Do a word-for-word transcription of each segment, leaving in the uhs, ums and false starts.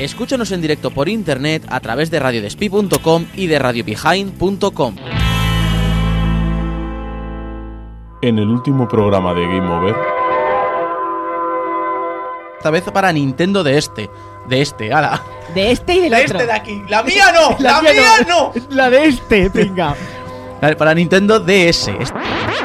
Escúchanos en directo por internet a través de radio despí punto com y de radio behind punto com. En el último programa de Game Over. Esta vez para Nintendo de este. De este, ala. De este y del De otro. este de aquí. ¡La mía no! ¡La, La mía, mía no! La de este, venga. Para Nintendo D S. Este.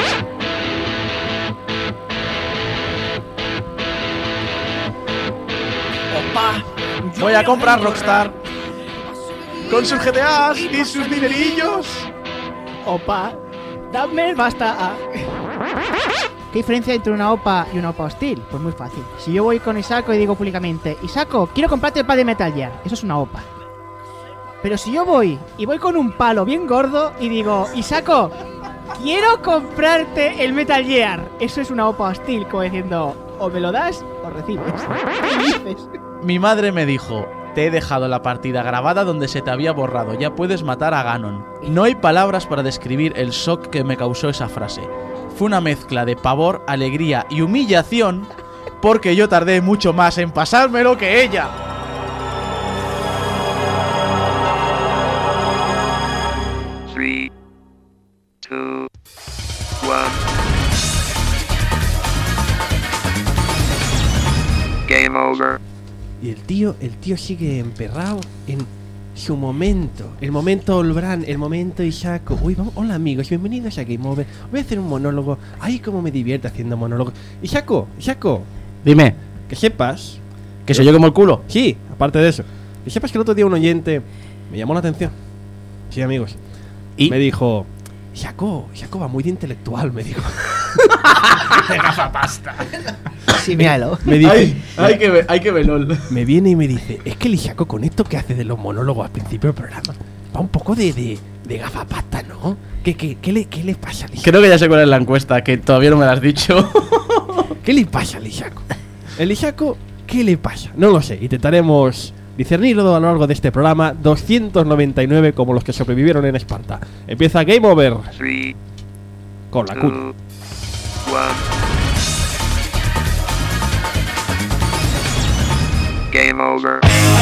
Opa. Voy a comprar Rockstar. Con sus G T As y sus dinerillos. Opa. Dame basta a... ¿Qué diferencia entre una OPA y una OPA hostil? Pues muy fácil. Si yo voy con Isako y digo públicamente: Isako, quiero comprarte el pad de Metal Gear, eso es una OPA. Pero si yo voy y voy con un palo bien gordo y digo: Isako, quiero comprarte el Metal Gear, eso es una OPA hostil, como diciendo: o me lo das o recibes. ¿Qué dices? Mi madre me dijo: te he dejado la partida grabada donde se te había borrado, ya puedes matar a Ganon. No hay palabras para describir el shock que me causó esa frase. Fue una mezcla de pavor, alegría y humillación, porque yo tardé mucho más en pasármelo que ella. Three, two, one. Game over. Y el tío, el tío sigue emperrado en su momento. El momento Olbran, el momento Isako. Uy, vamos, hola amigos, bienvenidos a Game Over. Voy a hacer un monólogo. Ay, cómo me divierte haciendo monólogos. Isako, Isako, Dime, que sepas. ¿que soy yo como el culo? Sí, aparte de eso. Que sepas que el otro día un oyente me llamó la atención. Sí, amigos. ¿Y? Me dijo: Isako, Isako va muy de intelectual, me dijo. De gafapasta. Sí, míralo. Me dice, Ay, hay que ver, hay que verlo. me viene y me dice: es que el Isako con esto que hace de los monólogos al principio del programa va un poco de, de, de gafapasta, ¿no? ¿Qué, qué, qué, le, ¿Qué le pasa al Isako? Creo que ya sé cuál es la encuesta, que todavía no me la has dicho. ¿Qué le pasa al Isako? El Isako, ¿qué le pasa? No lo sé, intentaremos discernirlo a lo largo de este programa doscientos noventa y nueve como los que sobrevivieron en Esparta. Empieza Game Over Three, con la Q. two, one. Game over.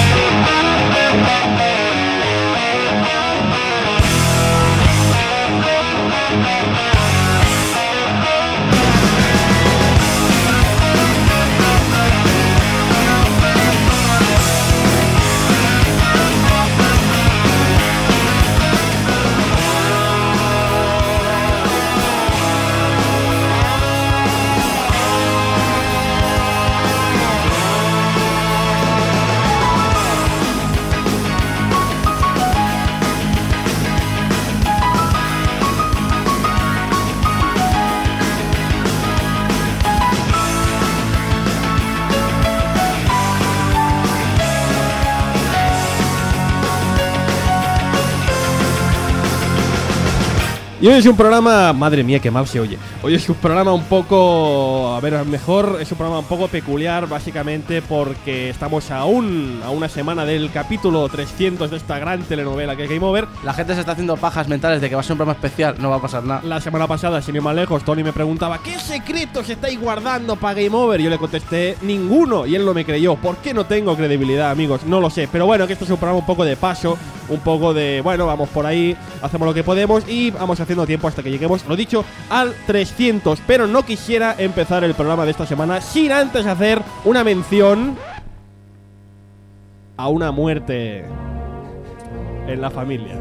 Y hoy es un programa, madre mía, que mal se oye. Hoy es un programa un poco, a ver, mejor, es un programa un poco peculiar, básicamente porque estamos aún a una semana del capítulo trescientos de esta gran telenovela que es Game Over. La gente se está haciendo pajas mentales de que va a ser un programa especial, no va a pasar nada. La semana pasada, sin ir más lejos, Tony me preguntaba: ¿qué secretos estáis guardando para Game Over? Y yo le contesté: ninguno, y él no me creyó. ¿Por qué no tengo credibilidad, amigos? No lo sé, pero bueno, que esto es un programa un poco de paso, un poco de, bueno, vamos por ahí, hacemos lo que podemos y vamos haciendo tiempo hasta que lleguemos, lo dicho, al trescientos. Pero no quisiera empezar el programa de esta semana sin antes hacer una mención a una muerte en la familia.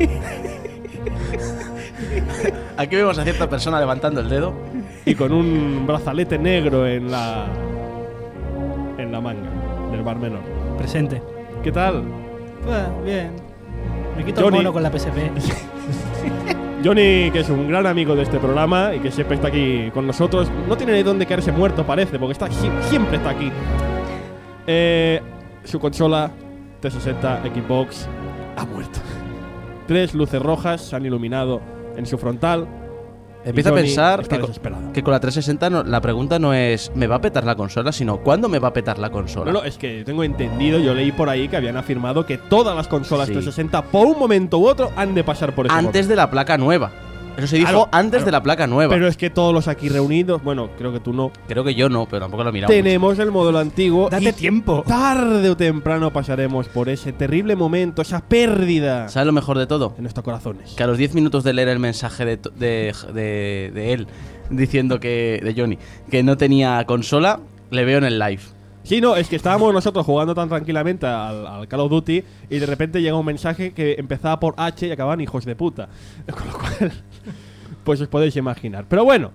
Aquí vemos a cierta persona levantando el dedo Y con un brazalete negro en la en la manga del bar menor. Presente. ¿Qué tal? Ah, bien. Me quito Johnny. el mono con la P S P. Johnny, que es un gran amigo de este programa y que siempre está aquí con nosotros, no tiene ni dónde caerse muerto, parece, porque está siempre está aquí. Eh, su consola trescientos sesenta Xbox ha muerto. Tres luces rojas se han iluminado en su frontal. Empieza a pensar está que con, desesperado. que con la trescientos sesenta no, la pregunta no es ¿me va a petar la consola? Sino ¿cuándo me va a petar la consola? No, no, es que tengo entendido, yo leí por ahí que habían afirmado que todas las consolas Sí. trescientos sesenta por un momento u otro han de pasar por ese Antes de la placa nueva. Eso se dijo Claro, antes claro. de la placa nueva. Pero es que todos los aquí reunidos, bueno, creo que tú no, Creo que yo no, pero tampoco lo he mirado. tenemos el modelo antiguo. Date y tiempo. tarde o temprano pasaremos por ese terrible momento, esa pérdida ¿Sabes lo mejor de todo? en nuestros corazones. Que a los diez minutos de leer el mensaje de, to- de, de, de él diciendo que. de Johnny, que no tenía consola, le veo en el live. Sí, no, es que estábamos nosotros jugando tan tranquilamente al, al Call of Duty y de repente llega un mensaje que empezaba por H y acababan hijos de puta. Con lo cual, pues os podéis imaginar. Pero bueno,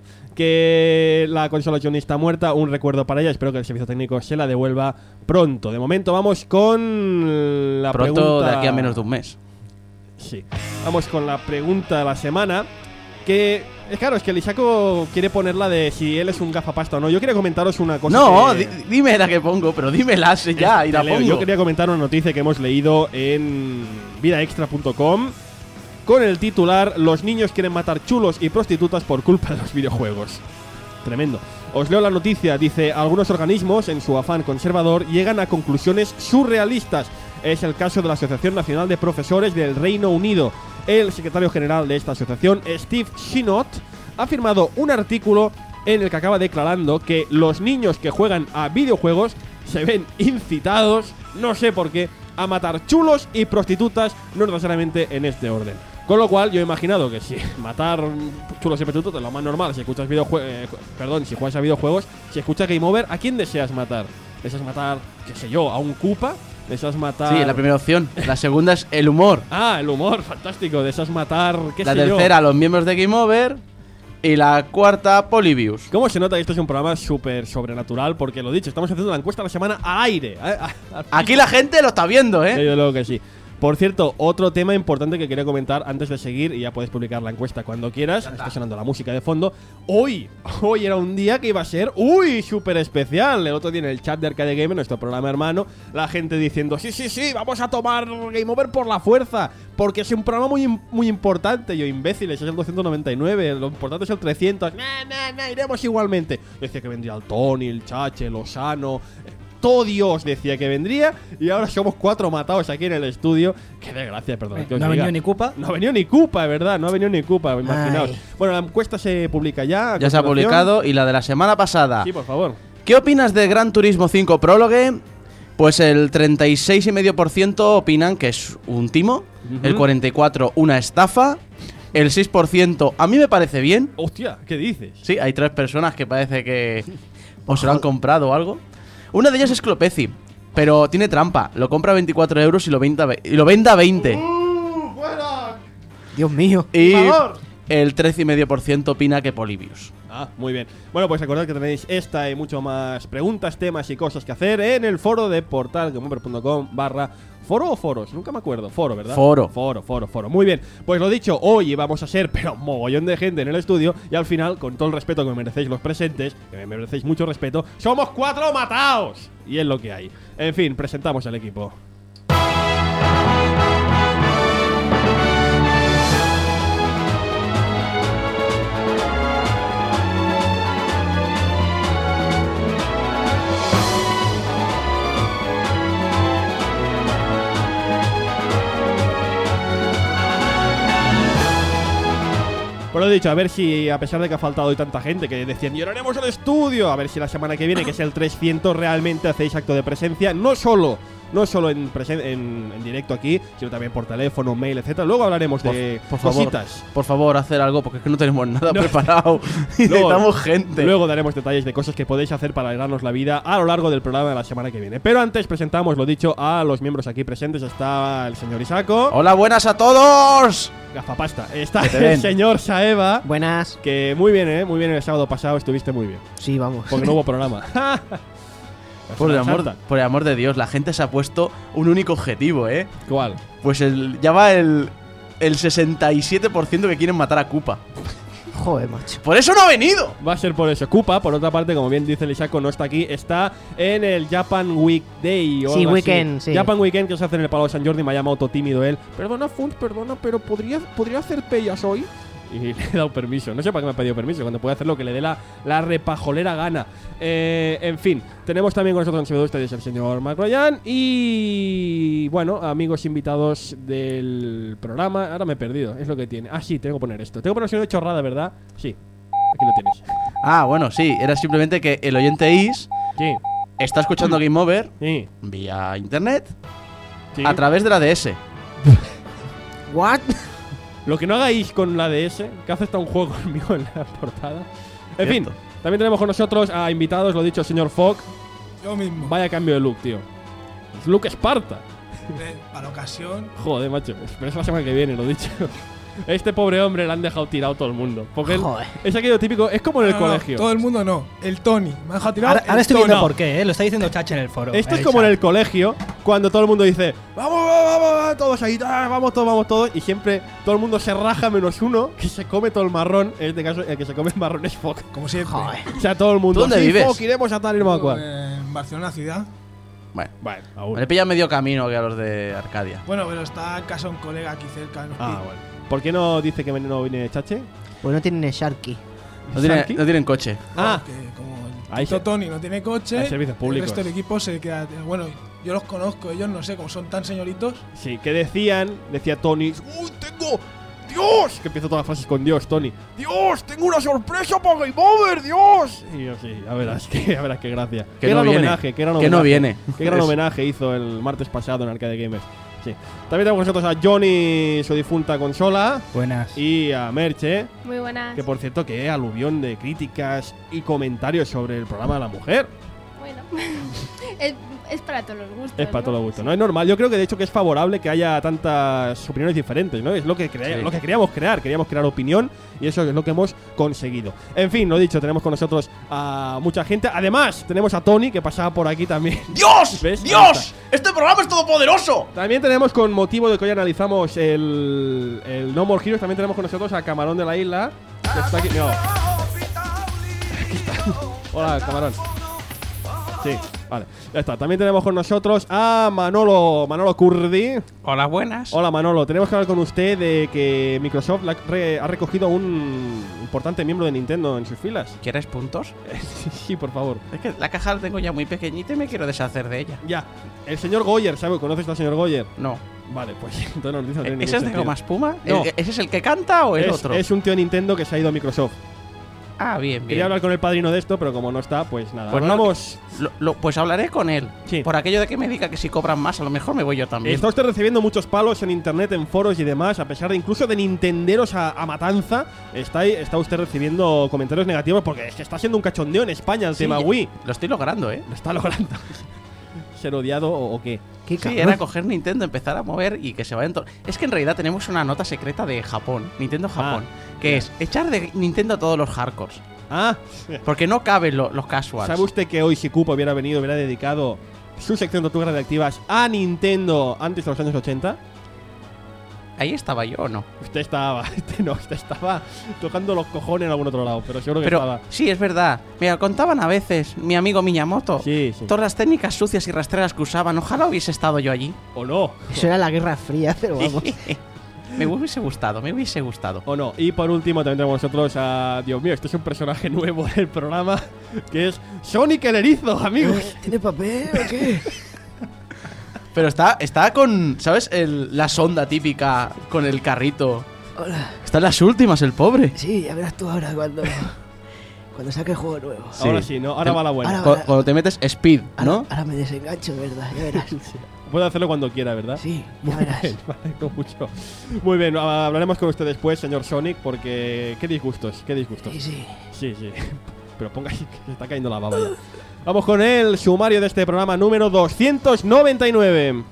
que la consola Johnny está muerta, un recuerdo para ella. Espero que el servicio técnico se la devuelva pronto. De momento vamos con la Pronto, pregunta. de aquí a menos de un mes. Sí. Vamos con la pregunta de la semana. Que, es claro, es que el Isako quiere ponerla de si él es un gafapasta o no. Yo quería comentaros una cosa. No, que- di- dime la que pongo, pero dímela sí, ya y la Te leo. pongo. Yo quería comentar una noticia que hemos leído en vida extra punto com con el titular: los niños quieren matar chulos y prostitutas por culpa de los videojuegos. Tremendo. Os leo la noticia. Dice: algunos organismos, en su afán conservador, llegan a conclusiones surrealistas. Es el caso de la Asociación Nacional de Profesores del Reino Unido. El secretario general de esta asociación, Steve Shinot, ha firmado un artículo en el que acaba declarando que los niños que juegan a videojuegos se ven incitados, no sé por qué, a matar chulos y prostitutas, no necesariamente en este orden. Con lo cual, yo he imaginado que si matar chulos y prostitutas es lo más normal, si escuchas videojue- eh, perdón, si juegas a videojuegos, si escuchas Game Over, ¿a quién deseas matar? ¿Deseas matar, qué sé yo, a un Koopa? ¿Deseas matar...? Sí, la primera opción. La segunda es el humor. Ah, el humor, fantástico. ¿Deseas matar, qué La sé yo? tercera, los miembros de Game Over. Y la cuarta, Polybius. ¿Cómo se nota que esto es un programa súper sobrenatural? Porque lo dicho, estamos haciendo la encuesta de la semana al aire. ¿eh? Aquí la gente lo está viendo, ¿eh? Desde luego que sí. Por cierto, otro tema importante que quería comentar antes de seguir, y ya puedes publicar la encuesta cuando quieras. Está sonando la música de fondo. Hoy, hoy era un día que iba a ser, uy, súper especial. El otro día en el chat de Arcade Gamer, nuestro programa hermano, la gente diciendo, sí, sí, sí, vamos a tomar Game Over por la fuerza, porque es un programa muy, im- muy importante. Yo, imbéciles, es el doscientos noventa y nueve, lo importante es el trescientos. Nah, nah, nah, iremos igualmente. Decía que vendría el Tony, el Chache, el Osano. Todo Dios decía que vendría y ahora somos cuatro matados aquí en el estudio. Qué desgracia, perdón. que os ¿No ha diga. venido ni Koopa? No ha venido ni Koopa, de verdad. No ha venido ni Koopa, imaginaos. Ay. Bueno, la encuesta se publica ya. a Ya se ha continuación. publicado. Y la de la semana pasada. Sí, por favor. ¿Qué opinas de Gran Turismo cinco Prólogue? Pues el treinta y seis coma cinco por ciento opinan que es un timo. Ujú. El cuarenta y cuatro por ciento una estafa. El seis por ciento a mí me parece bien. Hostia, ¿qué dices? Sí, hay tres personas que parece que o se lo han comprado o algo. Una de ellas es Clopeci, pero tiene trampa. Lo compra a veinticuatro euros y lo vende a, ve- y lo vende a veinte. Dios mío. Y por favor. el trece coma cinco por ciento opina que Polybius. Ah, muy bien. Bueno, pues recordad que tenéis esta y mucho más preguntas, temas y cosas que hacer en el foro de portal gameover punto com barra foro o foros, nunca me acuerdo. Foro, ¿verdad? Foro. Foro, foro, foro. Muy bien. Pues lo dicho, hoy vamos a ser, pero mogollón de gente en el estudio y al final, con todo el respeto que me merecéis los presentes, que me merecéis mucho respeto, somos cuatro mataos. Y es lo que hay. En fin, presentamos al equipo. Por lo dicho, a ver si, a pesar de que ha faltado hoy tanta gente que decían llenaremos el estudio, a ver si la semana que viene, que es el trescientos, realmente hacéis acto de presencia, no solo no solo en, presen- en, en directo aquí, sino también por teléfono, mail, etcétera. Luego hablaremos Por, de por favor, cositas. por favor, hacer algo porque es que no tenemos nada No. preparado. Y Luego- necesitamos gente. Luego daremos detalles de cosas que podéis hacer para alegrarnos la vida a lo largo del programa de la semana que viene. Pero antes presentamos, lo dicho, a los miembros aquí presentes. Está el señor Isako, Hola, buenas a todos. gafapasta. Está Que te el den. señor Saeva, Buenas. que muy bien, ¿eh? Muy bien el sábado pasado, estuviste muy bien. Sí, vamos. Porque no hubo programa. Por el, Una amor, sarta. por el amor de Dios, la gente se ha puesto un único objetivo, ¿eh? ¿Cuál? Pues el, ya va el, el sesenta y siete por ciento que quieren matar a Koopa. Joder, macho. ¡Por eso no ha venido! Va a ser por eso. Koopa, por otra parte, como bien dice el Isako, no está aquí. Está en el Japan Week Day o Sí, algo así. weekend, sí. Japan Weekend que se hace en el Palau de San Jordi. Me ha llamado todo tímido él. Perdona, Funt, perdona, pero ¿podría, ¿podría hacer pellas hoy? Y le he dado permiso. No sé para qué me ha pedido permiso, cuando puede hacer lo que le dé la, la repajolera gana. Eh, en fin, tenemos también con nosotros en Sevedo Ustedes el señor Macroyan. Y bueno, amigos invitados del programa. Ahora me he perdido, es lo que tiene. Ah, sí, tengo que poner esto. Tengo que poner una chorrada, ¿verdad? Sí, aquí lo tienes. Ah, bueno, sí, era simplemente que el oyente Is Sí, está escuchando Game Over sí, vía internet sí. a través de la D S. ¿What? Lo que no hagáis con la D S, que hace hasta un juego conmigo en la portada. En fin, Cierto. también tenemos con nosotros a invitados, lo dicho, el señor Fogg. Yo mismo. Vaya cambio de look, tío. Es look Esparta. Eh, para la ocasión. Joder, macho. Pero es la semana que viene, lo dicho. Este pobre hombre le han dejado tirado todo el mundo. Porque él, Joder. es aquello típico, es como en el No, no, colegio. todo el mundo no. El Tony. Me ha dejado tirado. Ahora, el ahora estoy Tony. viendo por qué, ¿eh? Lo está diciendo Chache en el foro. Esto es Eh, como en Chache. el colegio, cuando todo el mundo dice, vamos, vamos, vamos, todos ahí, ah, vamos todos, vamos todos. Y siempre todo el mundo se raja menos uno, que se come todo el marrón. En este caso, el que se come el marrón es Fogg. Como siempre. Joder. O sea, todo el mundo. ¿Tú dónde "Sí, vives?" Fogg, iremos a tal y no me acuerdo. Eh, En Barcelona ciudad. Bueno, Bueno, aún. le pilla medio camino que a los de Arcadia. Bueno, pero está en casa un colega aquí cerca. En Ah, bueno. ¿Por qué no dice que no viene Chache? Pues no tienen Sharky. No, tiene, ¿Sharky? no tienen coche. Ah. Que como Ahí el se- puto Tony no tiene coche. Hay servicios públicos. El resto del equipo se queda. Bueno, yo los conozco, ellos no sé, como son tan señoritos. Sí, que decían, decía Tony, ¡uy, tengo! ¡Dios! Que empieza todas las frases con Dios, Tony. ¡Dios! ¡Tengo una sorpresa para Game Over! ¡Dios! Y yo sí, a verás, que, a verás qué gracia. Que qué no gran viene. homenaje, qué gran Que no homenaje. viene. Qué gran Es- homenaje hizo el martes pasado en Arcade Gamers. Sí. También tenemos con nosotros a Johnny, su difunta consola, Buenas. y a Merche, Muy buenas. que por cierto, que aluvión de críticas y comentarios sobre el programa de la mujer. Bueno, es, es para todos los gustos. Es para ¿no? todo gusto, ¿no? Es normal. Yo creo que de hecho que es favorable que haya tantas opiniones diferentes, ¿no? Es lo que, crea- Sí. lo que queríamos crear. Queríamos crear opinión y eso es lo que hemos conseguido. En fin, lo dicho, tenemos con nosotros a mucha gente. Además, tenemos a Tony, que pasaba por aquí también. ¡Dios! ¿Ves? Ahí ¡Dios! está. ¡Este programa es todopoderoso! También tenemos, con motivo de que hoy analizamos el, el No More Heroes, también tenemos con nosotros a Camarón de la Isla. Que está aquí. No. Aquí está. Hola, Camarón. Sí, vale. Ya está. También tenemos con nosotros a Manolo, Manolo Curdi. Hola, buenas. Hola Manolo, tenemos que hablar con usted de que Microsoft la- re- ha recogido un importante miembro de Nintendo en sus filas. ¿Quieres puntos? Sí, sí, por favor. Es que la caja la tengo ya muy pequeñita y me quiero deshacer de ella. Ya, el señor Goyer, ¿sabe? ¿Conoces al señor Goyer? No. Vale, pues entonces no, no tiene ningún ¿Ese es de sentido. goma espuma? No. ¿El- ¿Ese es el que canta o el es, otro? es un tío Nintendo que se ha ido a Microsoft. Ah, bien, Quería bien. hablar con el padrino de esto, pero como no está, pues nada. Pues no, Hablamos. Lo- lo- pues hablaré con él. Sí. Por aquello de que me diga que si cobran más, a lo mejor me voy yo también. Está usted recibiendo muchos palos en internet, en foros y demás, a pesar de incluso de nintenderos a, a matanza. Está, ahí- está usted recibiendo comentarios negativos porque es que está siendo un cachondeo en España el Sí, tema Wii. Lo estoy logrando, ¿eh? Lo está logrando. ¿Ser odiado o, o qué? ¿Qué Sí, cabrón? era coger Nintendo, empezar a mover y que se vayan todos. Es que en realidad tenemos una nota secreta de Japón, Nintendo Japón, que ya. es echar de Nintendo a todos los hardcores. Ah, Porque no caben lo- los casuals. ¿sabe usted que hoy si Cupo hubiera venido, hubiera dedicado su sección de tortugas radioactivas a Nintendo antes de los años ochenta? Ahí estaba yo, ¿o no? Usted estaba, usted no, usted estaba tocando los cojones en algún otro lado, pero seguro que Pero estaba. sí, es verdad. Mira, contaban a veces mi amigo Miyamoto. Sí, sí. Todas las técnicas sucias y rastreras que usaban. Ojalá hubiese estado yo allí. O no. Eso era la Guerra Fría, pero vamos. Me hubiese gustado, me hubiese gustado. O no. Y por último también tenemos nosotros a... Dios mío, este es un personaje nuevo en el programa, que es Sonic el Erizo, amigos. ¿Tiene papel o qué? Pero está, está con, ¿sabes? El- la sonda típica con el carrito. Hola. Está en las últimas, el pobre. Sí, ya verás tú ahora cuando. Cuando saque el juego nuevo. Ahora sí, ¿no? Ahora va la buena. Ahora- Cu- Cuando te metes Speed, Ahora, ¿no? ahora me desengancho, ¿verdad? Ya verás. Puede hacerlo cuando quiera, ¿verdad? Sí, ya verás. Bien, me alegro mucho. Muy bien, ah, hablaremos con usted después, señor Sonic, porque... Qué disgustos, qué disgustos. Sí, sí. Sí, sí. Pero ponga ahí que se está cayendo la baba ya. Vamos con el sumario de este programa número doscientos noventa y nueve.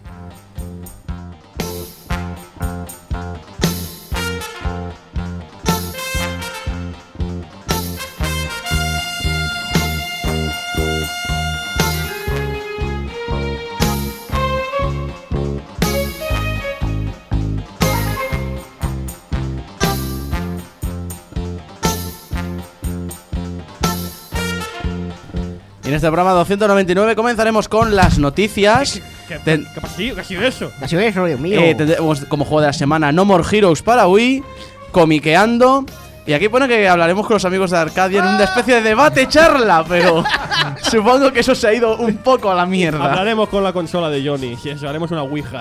Y en este programa doscientos noventa y nueve comenzaremos con las noticias. ¿Qué, Ten- qué, ha sido? ¿Qué ha sido eso? Ha sido eso, Dios mío. Eh, tendremos como juego de la semana No More Heroes para Wii. comiqueando. Y aquí pone que hablaremos con los amigos de Arcadia en una especie de debate charla, pero supongo que eso se ha ido un poco a la mierda. Hablaremos con la consola de Johnny, si eso, haremos una ouija.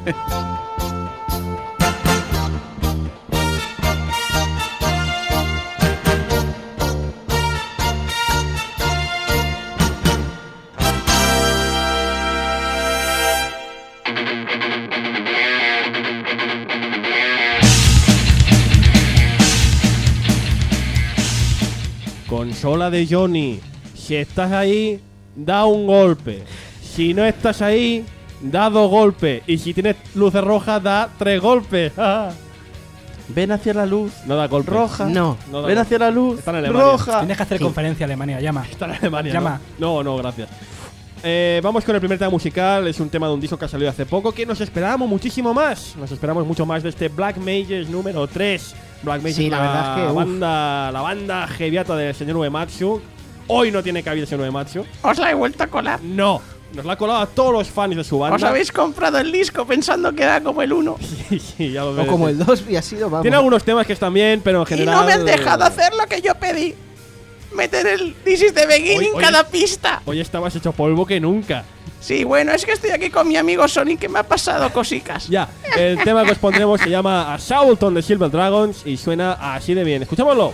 Consola de Johnny, si estás ahí, da un golpe. Si no estás ahí, da dos golpes. Y si tienes luces rojas, da tres golpes. Ven hacia la luz. No da golpes. Roja. No. No da Ven golpes. hacia la luz. Está en Alemania. Roja. Tienes que hacer Sí. conferencia a Alemania, llama. Está en Alemania. Llama. No, no, no gracias. Eh, vamos con el primer tema musical. Es un tema de un disco que ha salido hace poco que nos esperábamos muchísimo más. Nos esperamos mucho más de este Black Mages número tres. Black Mages, Sí, la verdad es que, uf. banda, la banda heaviata del señor Uematsu. Hoy no tiene cabida el señor Uematsu. Os la he vuelto a colar. No, nos la ha colado a todos los fans de su banda. Os habéis comprado el disco pensando que era como el uno. Sí, sí, ya lo O ves. como el dos y ha sido, vamos. Tiene algunos temas que están bien, pero en Y general. no me han dejado hacer lo que yo pedí. Meter el This is the beginning Hoy- en hoy- cada pista. Hoy estabas hecho polvo que nunca. Sí, bueno, es que estoy aquí con mi amigo Sonic que me ha pasado cosicas. Ya, el tema que os pondremos se llama Assault on the Silver Dragons y suena así de bien. Escuchémoslo.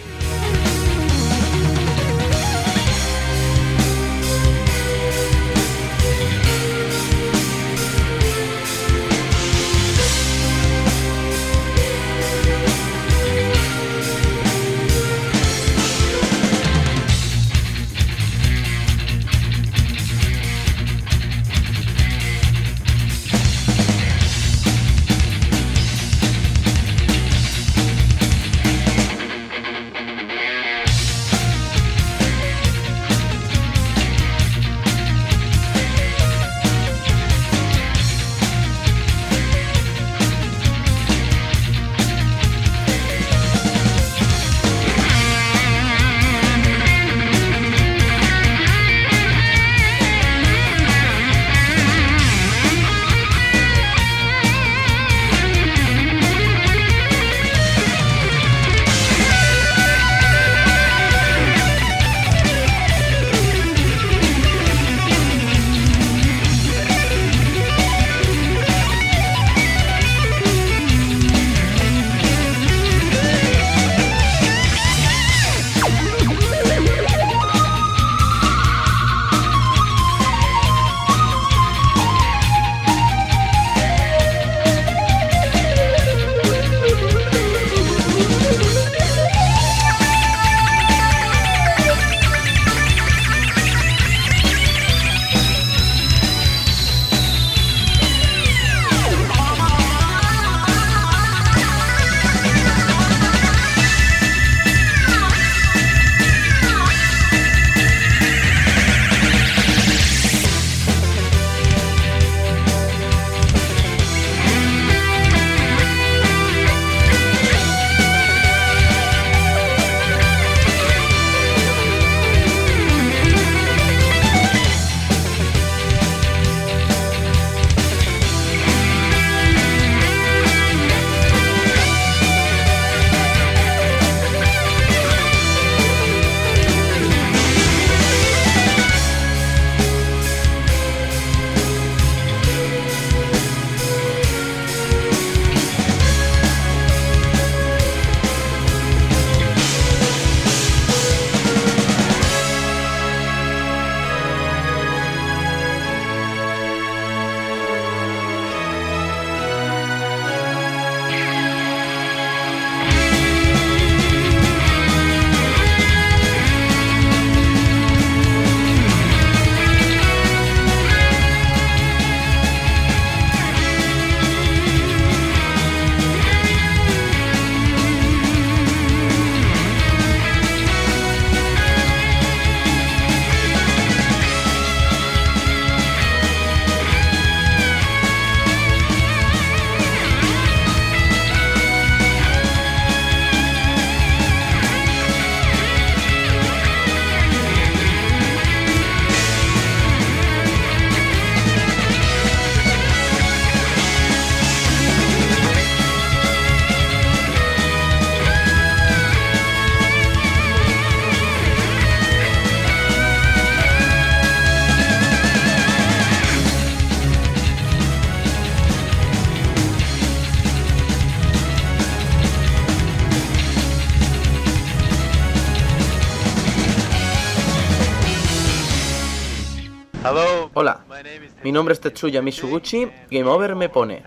Hola, mi nombre es Tetsuya Mizuguchi. Game Over me pone.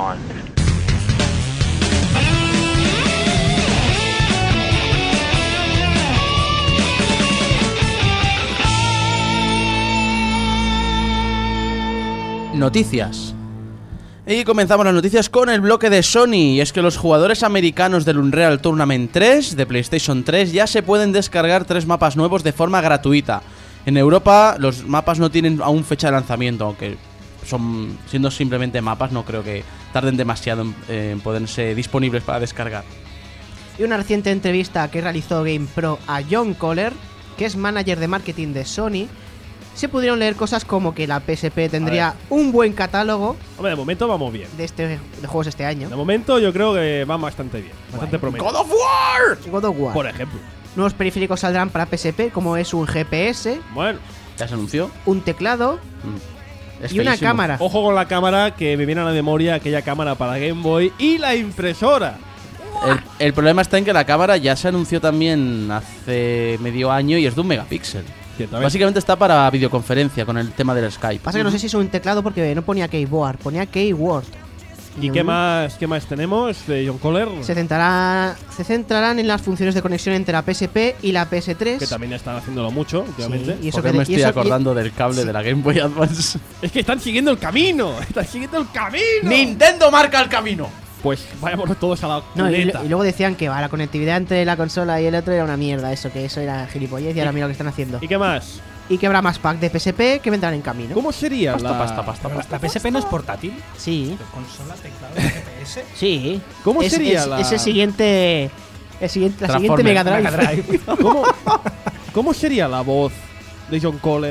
Noticias. Y comenzamos las noticias con el bloque de Sony. Y es que los jugadores americanos del Unreal Tournament tres de PlayStation tres ya se pueden descargar tres mapas nuevos de forma gratuita. En Europa los mapas no tienen aún fecha de lanzamiento, aunque son siendo simplemente mapas no creo que tarden demasiado en, en poderse disponibles para descargar. Y una reciente entrevista que realizó GamePro a John Kohler, que es manager de marketing de Sony, se pudieron leer cosas como que la P S P tendría un buen catálogo. Hombre, de momento vamos bien. De, este, de juegos este año. De momento yo creo que va bastante bien. Bastante bueno. prometedor. ¡God of War! God of War. Por ejemplo. Nuevos periféricos saldrán para P S P, como es un G P S. Bueno. ¿Ya se anunció? Un teclado. Mm. Es y una feísimo. cámara. Ojo con la cámara, que me viene a la memoria aquella cámara para Game Boy y la impresora. El, el problema está en que la cámara ya se anunció también hace medio año y es de un megapíxel. Básicamente está para videoconferencia con el tema del Skype. Pasa que no sé si es un teclado porque no ponía keyboard, ponía keyword. ¿Y qué más, qué más tenemos de John Kohler? Se centrará, se centrarán en las funciones de conexión entre la P S P y la P S tres. Que también están haciéndolo mucho últimamente. Sí, y eso Porque que me de- estoy y eso- acordando y- del cable sí. de la Game Boy Advance. Es que están siguiendo el camino. Están siguiendo el camino. ¡Nintendo marca el camino! Pues vayámonos todos a la No, y, cuneta. y luego decían que va, la conectividad entre la consola y el otro era una mierda, eso, que eso era gilipollez y ahora mira lo que están haciendo. ¿Y qué más? Y que habrá más pack de P S P que vendrán en camino. ¿Cómo sería Pasta, la... pasta, pasta, Pero pasta. ¿La P S P no es portátil? Sí, ¿Consola, teclado, G P S? sí. ¿Cómo Es- sería es, la- es el siguiente. El siguiente la siguiente Transformers, Mega Drive. Mega Drive. ¿Cómo, ¿Cómo sería la voz de John Kohler?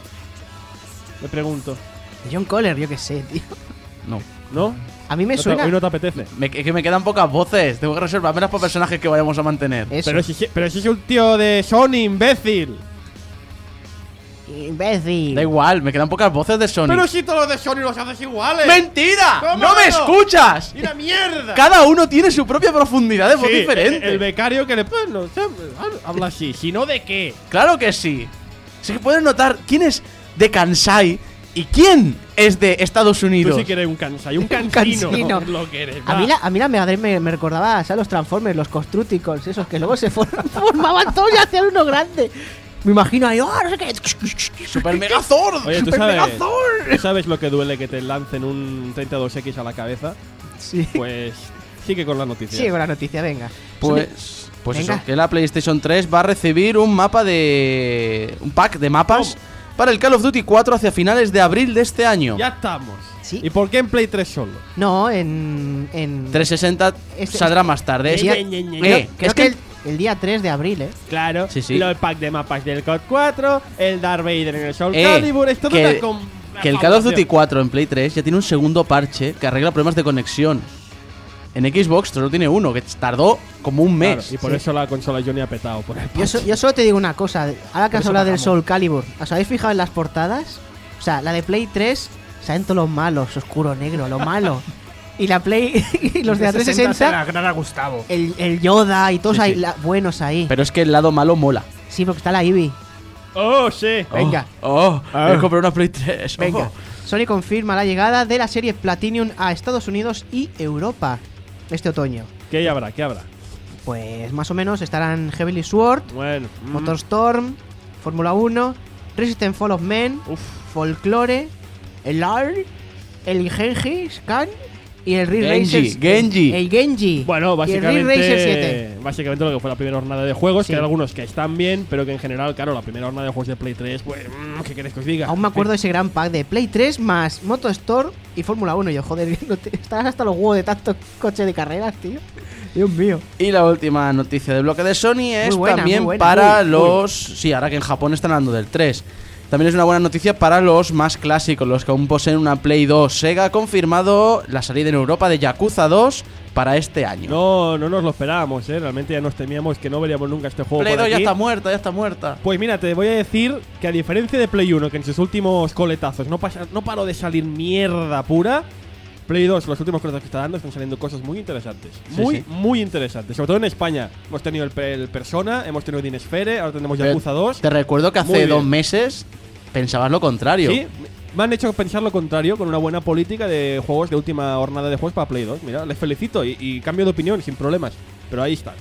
Me pregunto. John Kohler, yo qué sé, tío. No. ¿No? A mí me ¿No te- suena. ¿Hoy no te apetece? Me, que me quedan pocas voces. Tengo que reservármelas por personajes que vayamos a mantener. Eso. Pero si, pero si es un tío de Sony, imbécil. Imbécil. Da igual, me quedan pocas voces de Sony. Pero si todos los de Sony los haces iguales. ¡Mentira! ¿Cómo ¡No me no? escuchas! ¡Y la mierda! Cada uno tiene su propia profundidad de voz Sí, diferente. El, el becario que le pues, no sé, habla así. Si no, ¿de qué? Claro que sí. Sí que puedes notar quién es de Kansai y quién es de Estados Tú Unidos. sí que eres un cansai, un Un cansino. cansino. Es lo que eres. A va. mí, la, a mí la Mega Drive me, me recordaba a los Transformers, los Constructicons, esos que luego se for- formaban todos y hacían uno grande. Me imagino ahí, oh, no sé qué. Super Megazord. Oye, ¿tú Super sabes, Megazord. ¿tú sabes lo que duele que te lancen un treinta y dos equis a la cabeza? Sí. Pues sigue con la noticia. Sigue con la noticia, venga. Pues, pues Venga. eso, que la PlayStation tres va a recibir un mapa de... un pack de mapas para el Call of Duty cuatro hacia finales de abril de este año. Ya estamos. Sí. ¿Y por qué en Play tres solo? No, en. en trescientos sesenta Este- saldrá más tarde. Es Día- que- Ñe, Ñe, Ñe. creo, ¿Qué? creo Es que, que el, el día tres de abril, ¿eh? Claro. Sí, sí. El pack de mapas del C O D cuatro, el Darth Vader en el Soul Eh, Calibur. Es toda que, una com- que el Call of Duty cuatro en Play tres ya tiene un segundo parche que arregla problemas de conexión. En Xbox solo tiene uno, que tardó como un mes. Claro, y por Sí. eso la consola Johnny ha petado. Por el Yo, so- yo solo te digo una cosa. Ahora que Por has eso hablado del bajamos. Soul Calibur, ¿os habéis fijado en las portadas? O sea, la de Play tres salen todos los malos, oscuro, negro, lo malo. Y la Play y los de la trescientos se la sesenta, gran a Gustavo. el, el Yoda y todos Sí, ahí, sí. la- buenos ahí. Pero es que el lado malo mola. Sí, porque está la Eevee. Oh, sí. Venga. Oh, oh, Ah. he comprado una Play tres. Venga. Oh. Sony confirma la llegada de la serie Platinum a Estados Unidos y Europa este otoño. ¿Qué habrá? ¿Qué habrá? Pues más o menos estarán Heavily Sword, Bueno. mm, Motorstorm, Fórmula uno, Resistance Fall of Men, Uf. Folklore, el A R, el Genji, Scan y el Ridge Genji, Racer. Genji. El Genji. Bueno, Y el Ridge Racer siete. básicamente, básicamente lo que fue la primera jornada de juegos, Sí. que hay algunos que están bien, pero que en general, claro, la primera jornada de juegos de Play tres, pues, mm, ¿qué queréis que os diga? Aún me acuerdo de ese gran pack de Play tres más Motostorm y Fórmula uno. Yo, joder, no te- estás hasta los huevos de tantos coches de carreras, tío. Dios mío. Y la última noticia del bloque de Sony es buena, también muy buena, para muy, los... Sí, ahora que en Japón están hablando del tres. También es una buena noticia para los más clásicos, los que aún poseen una Play dos. Sega ha confirmado la salida en Europa de Yakuza dos para este año. No, no nos lo esperábamos, ¿eh? Realmente ya nos temíamos que no veríamos nunca este juego Play por dos ya aquí. está muerta, ya está muerta. Pues mira, te voy a decir que a diferencia de Play uno, que en sus últimos coletazos no, pasa, no paró de salir mierda pura, Play dos, los últimos coletazos que está dando, están saliendo cosas muy interesantes. Sí, Muy, sí. muy interesantes. Sobre todo en España. Hemos tenido el, el Persona, hemos tenido Dinesphere, ahora tenemos Pero Yakuza dos. Te recuerdo que Muy hace bien. dos meses pensabas lo contrario. Sí, me han hecho pensar lo contrario con una buena política de juegos de última jornada de juegos para Play dos. Mira, les felicito y, y cambio de opinión sin problemas. Pero ahí está.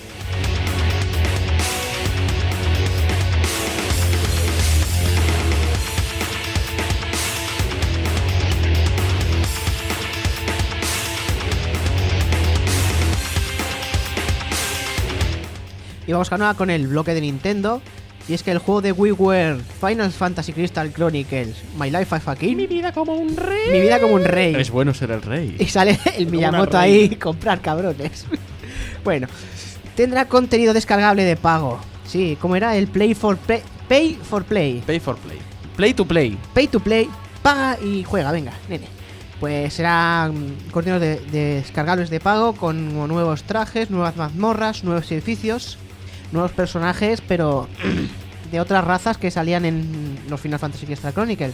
Y vamos ahora con el bloque de Nintendo. Y es que el juego de WiiWare Final Fantasy Crystal Chronicles My Life as a King, Mi vida como un rey. mi vida como un rey. Es bueno ser el rey. Y sale el Como Miyamoto una ahí, reina. comprar cabrones. Bueno, tendrá contenido descargable de pago. Sí, como era el Play for Play. Pay for Play. Pay for play. Play to play. Pay to Play. Paga y juega, venga, nene. Pues serán contenidos de, de descargables de pago con nuevos trajes, nuevas mazmorras, nuevos edificios, nuevos personajes, pero de otras razas que salían en los Final Fantasy Crystal Chronicles.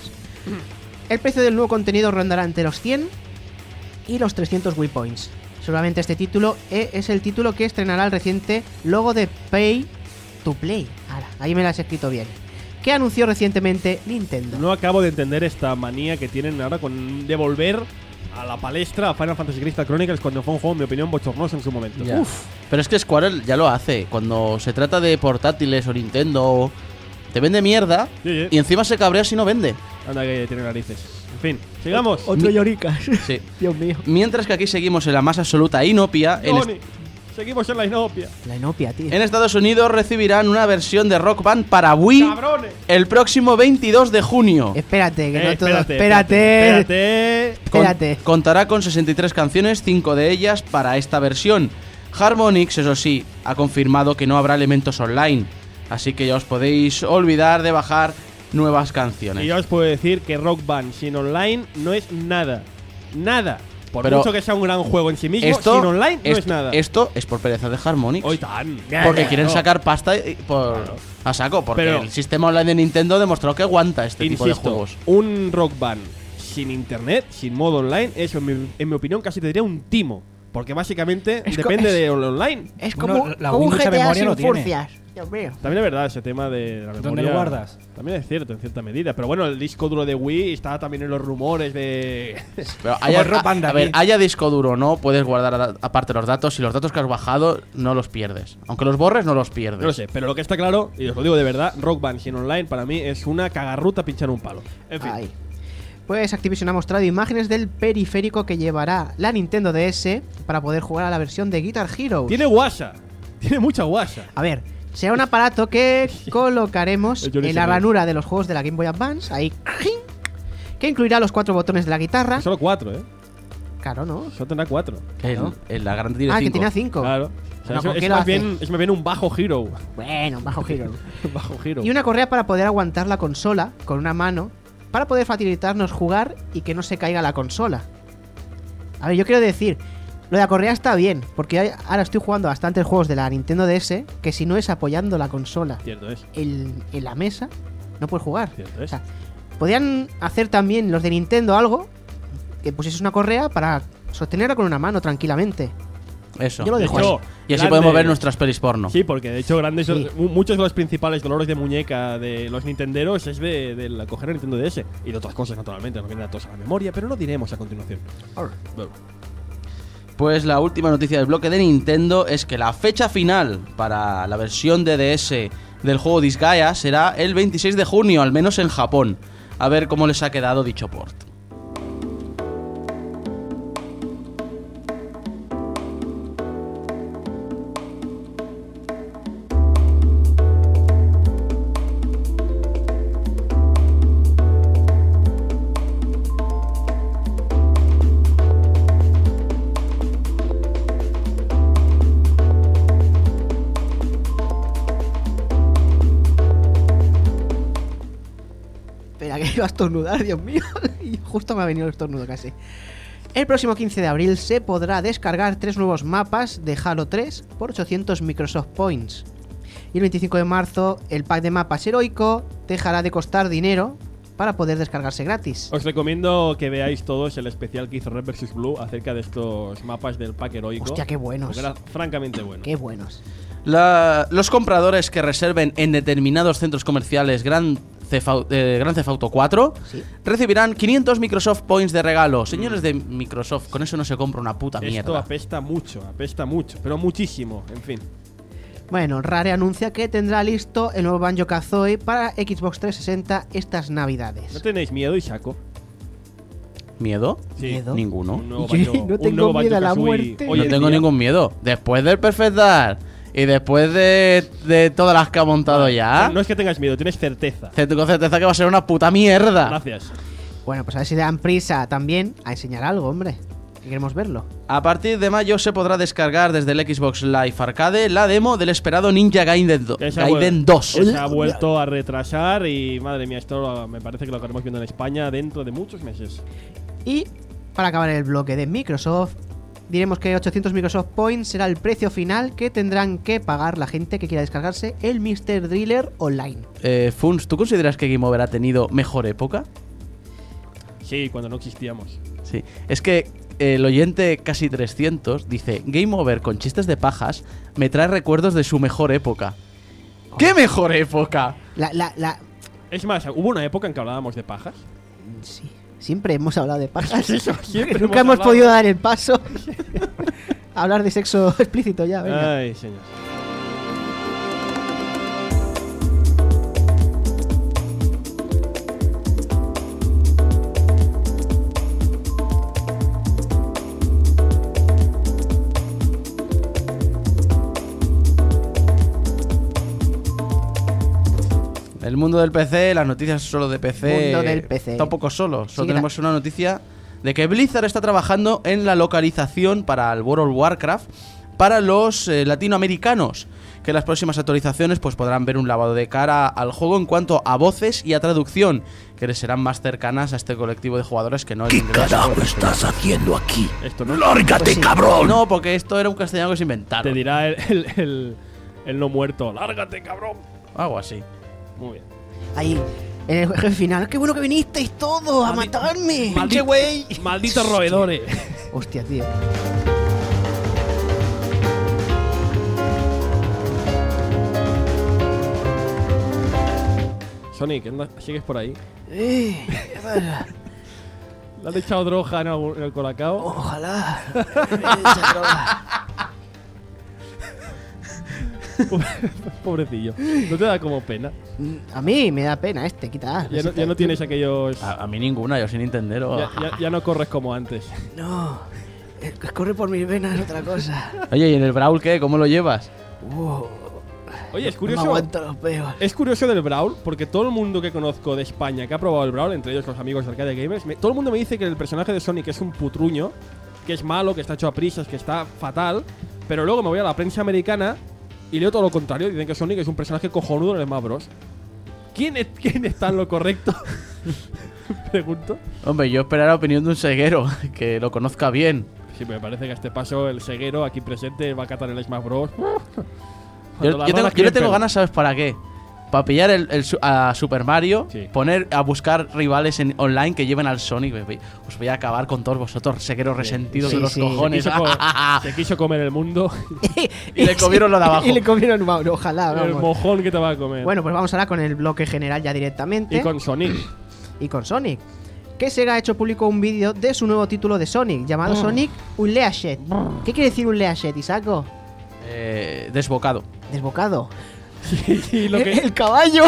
El precio del nuevo contenido rondará entre los cien y los trescientos Wii Points. Solamente este título eh, es el título que estrenará el reciente logo de Pay to Play. Ahora, ahí me lo has escrito bien. Que anunció recientemente Nintendo. No acabo de entender esta manía que tienen ahora con devolver a la palestra a Final Fantasy Crystal Chronicles cuando fue un juego, en mi opinión, bochornoso en su momento. Ya. Uf. Pero es que Square ya lo hace. Cuando se trata de portátiles o Nintendo, te vende mierda Sí, sí. y encima se cabrea si no vende. Anda que tiene narices. En fin, sigamos. Otro lloricas. Sí. Dios mío. Mientras que aquí seguimos en la más absoluta inopia, en, est- Johnny, seguimos en la inopia. La inopia, tío. en Estados Unidos recibirán una versión de Rock Band para Wii ¡Cabrones! el próximo veintidós de junio. Espérate, que Eh, no todo. espérate, Espérate. espérate. Con- Espérate. contará con sesenta y tres canciones, cinco de ellas para esta versión. Harmonix, eso sí, ha confirmado que no habrá elementos online, así que ya os podéis olvidar de bajar nuevas canciones. Y yo os puedo decir que Rock Band sin online no es nada. Nada. Por Pero mucho que sea un gran juego en sí mismo, Esto, sin online no esto, es nada. Esto es por pereza de Harmonix. Hoy tan. Porque quieren No. sacar pasta y- por, Claro. a saco, porque Pero- el sistema online de Nintendo demostró que aguanta este tipo de Insisto, juegos. un Rock Band sin internet, sin modo online, eso en mi, en mi opinión casi te diría un timo. Porque básicamente Es co- depende es- de lo online. Es Bueno, como, la como Wii un mucha G T A memoria sin no tiene. furcias. Dios mío. También es verdad ese tema de la memoria. ¿Dónde lo guardas? También es cierto, en cierta medida. Pero bueno, el disco duro de Wii está también en los rumores de. Pero Como haya, el Rock Band a, a aquí. ver, haya disco duro o no, puedes guardar a- aparte los datos. Y los datos que has bajado no los pierdes. Aunque los borres, no los pierdes. No lo sé, pero lo que está claro, y os lo digo de verdad, Rock Band sin online para mí es una cagarruta pinchar un palo. En fin. Ay. Pues Activision ha mostrado imágenes del periférico que llevará la Nintendo D S para poder jugar a la versión de Guitar Hero. Tiene guasa. Tiene mucha guasa. A ver, será un aparato que colocaremos El Johnny en la se ríe. ranura de los juegos de la Game Boy Advance, ahí, que incluirá los cuatro botones de la guitarra. Solo cuatro, ¿eh? Claro, ¿no? Solo tendrá cuatro. El- el- la grande tiene Ah, que cinco. tenía cinco. Claro. O sea, No, eso- ¿con es, qué lo más hace? bien, es más bien un bajo Hero. Bueno, bajo giro. bajo Hero. Y una correa para poder aguantar la consola con una mano, para poder facilitarnos jugar y que no se caiga la consola. A ver, yo quiero decir, lo de la correa está bien, porque hay- ahora estoy jugando bastantes juegos de la Nintendo D S que si no es apoyando la consola Cierto es. en, en la mesa, no puedes jugar. Cierto O es. sea, podrían hacer también los de Nintendo algo, que pusieses una correa para sostenerla con una mano tranquilamente. Eso. Yo lo De dejo hecho, así. Y así grande- podemos ver nuestras pelis porno. Sí, porque de hecho grandes Sí. mu- muchos de los principales dolores de muñeca de los Nintenderos es de, de la coger el Nintendo D S y de otras cosas naturalmente, nos vienen a todos a la memoria, pero no diremos a continuación. Bueno, Pues la última noticia del bloque de Nintendo es que la fecha final para la versión de D S del juego Disgaea será el veintiséis de junio, al menos en Japón. A ver cómo les ha quedado dicho port. Espera, que iba a estornudar, Dios mío. Y justo me ha venido el estornudo casi. El próximo quince de abril se podrá descargar tres nuevos mapas de Halo tres por ochocientos Microsoft Points. Y el veinticinco de marzo el pack de mapas heroico dejará de costar dinero para poder descargarse gratis. os recomiendo que veáis todos el especial que hizo Red versus. Blue acerca de estos mapas del pack heroico. Hostia, qué buenos. Porque era francamente bueno. Qué buenos. La- los compradores que reserven en determinados centros comerciales Grand Theft Au- eh, Grand Theft Auto cuatro, Sí. recibirán quinientos Microsoft Points de regalo. Señores de Microsoft, con eso no se compra una puta Esto mierda. apesta mucho, apesta mucho, pero muchísimo, en fin. Bueno, Rare anuncia que tendrá listo el nuevo Banjo-Kazooie para Xbox trescientos sesenta estas ¿No navidades. tenéis miedo, Isako? ¿Miedo? Sí. ¿Miedo? Ninguno. Un nuevo Yo Banjo- no un tengo nuevo miedo a la Banjo-Kazooie muerte. hoy No en tengo día. ningún miedo. Después del Perfect Dark y después de, de todas las que ha montado ya, No es que tengas miedo, tienes certeza. tengo certeza que va a ser una puta mierda. Gracias. Bueno, pues a ver si le dan prisa también a enseñar algo, hombre. Que queremos verlo. A partir de mayo se podrá descargar desde el Xbox Live Arcade la demo del esperado Ninja Gaiden, do- Que se ha Gaiden vuel- dos. que se ha vuelto a retrasar y madre mía, esto lo- me parece que lo estaremos viendo en España dentro de muchos meses. Y para acabar el bloque de Microsoft, diremos que ochocientos Microsoft Points será el precio final que tendrán que pagar la gente que quiera descargarse el míster Driller Online. Eh, Funs, ¿tú consideras que Game Over ha tenido mejor época? Sí, cuando no existíamos. Sí. Es que el oyente casi trescientos dice: Game Over con chistes de pajas me trae recuerdos de su mejor época. ¿Qué mejor época? La, la, la... Es más, hubo una época en que hablábamos de pajas. Sí, siempre hemos hablado de pajas. Eso, siempre Nunca hemos hemos hablado. podido dar el paso a hablar de sexo explícito ya, venga. Ay, señor. El mundo del P C, las noticias solo de P C. Mundo del P C. Está un poco solo. Sí, Solo que tenemos una noticia de que Blizzard está trabajando en la localización para el World of Warcraft para los eh, latinoamericanos. Que en las próximas actualizaciones pues podrán ver un lavado de cara al juego en cuanto a voces y a traducción, que les serán más cercanas a este colectivo de jugadores que no el inglés. haciendo aquí? Esto no ¡Lárgate, Pues sí. cabrón! No, porque esto era un castellano que se inventaron. te dirá el, el, el, el no muerto. ¡Lárgate, cabrón! Algo así. Muy bien. Ahí, en el jefe final. ¡Qué bueno que vinisteis todos a matarme! Maldi- güey! ¡Malditos roedores! Hostia, tío. Sonic, anda, ¿sigues por ahí? Eh, ¿Le han echado droga en, algún- en el colacao? ojalá. Pobrecillo. ¿No te da como pena? A mí me da pena este, quita. Ya no, ya no tienes aquellos... A, a mí ninguna, yo soy Nintendero. Ya, ya- ya no corres como antes. No, el que corre por mis venas es otra cosa. Oye, ¿y en el Brawl qué? ¿Cómo lo llevas? Uh, Oye, es no me curioso... aguanto los peos. Es curioso del Brawl, porque todo el mundo que conozco de España que ha probado el Brawl, entre ellos los amigos de Arcade Gamers, me- todo el mundo me dice que el personaje de Sonic es un putruño, que es malo, que está hecho a prisas, que está fatal, pero luego me voy a la prensa americana y leo todo lo contrario, dicen que Sonic es un personaje cojonudo en el Smash Bros. ¿Quién, es- quién está en lo correcto? Pregunto. Hombre, yo esperaría la opinión de un ceguero que lo conozca bien. Sí, me parece que a este paso el ceguero aquí presente va a catar el Smash Bros. Yo, Cuando las yo tengo- balas yo le tengo quieren ganas, ¿sabes para qué? Para pillar el, el su- a Super Mario, Sí. poner a buscar rivales en online que lleven al Sonic. Bebé. Os voy a acabar con todos vosotros, cegueros resentidos Sí, de los sí. cojones. Se quiso, co- se quiso comer el mundo. Y le comieron lo de abajo. Y le comieron, bueno, ojalá, El vamos. mojón que te va a comer. Bueno, pues vamos ahora con el bloque general ya directamente. y con Sonic. y con Sonic. Que Sega ha hecho público un vídeo de su nuevo título de Sonic, llamado Sonic Unleashed. ¿Qué quiere decir Unleashed, Isako? Eh, desbocado. Desbocado. Sí, sí, lo que... El caballo.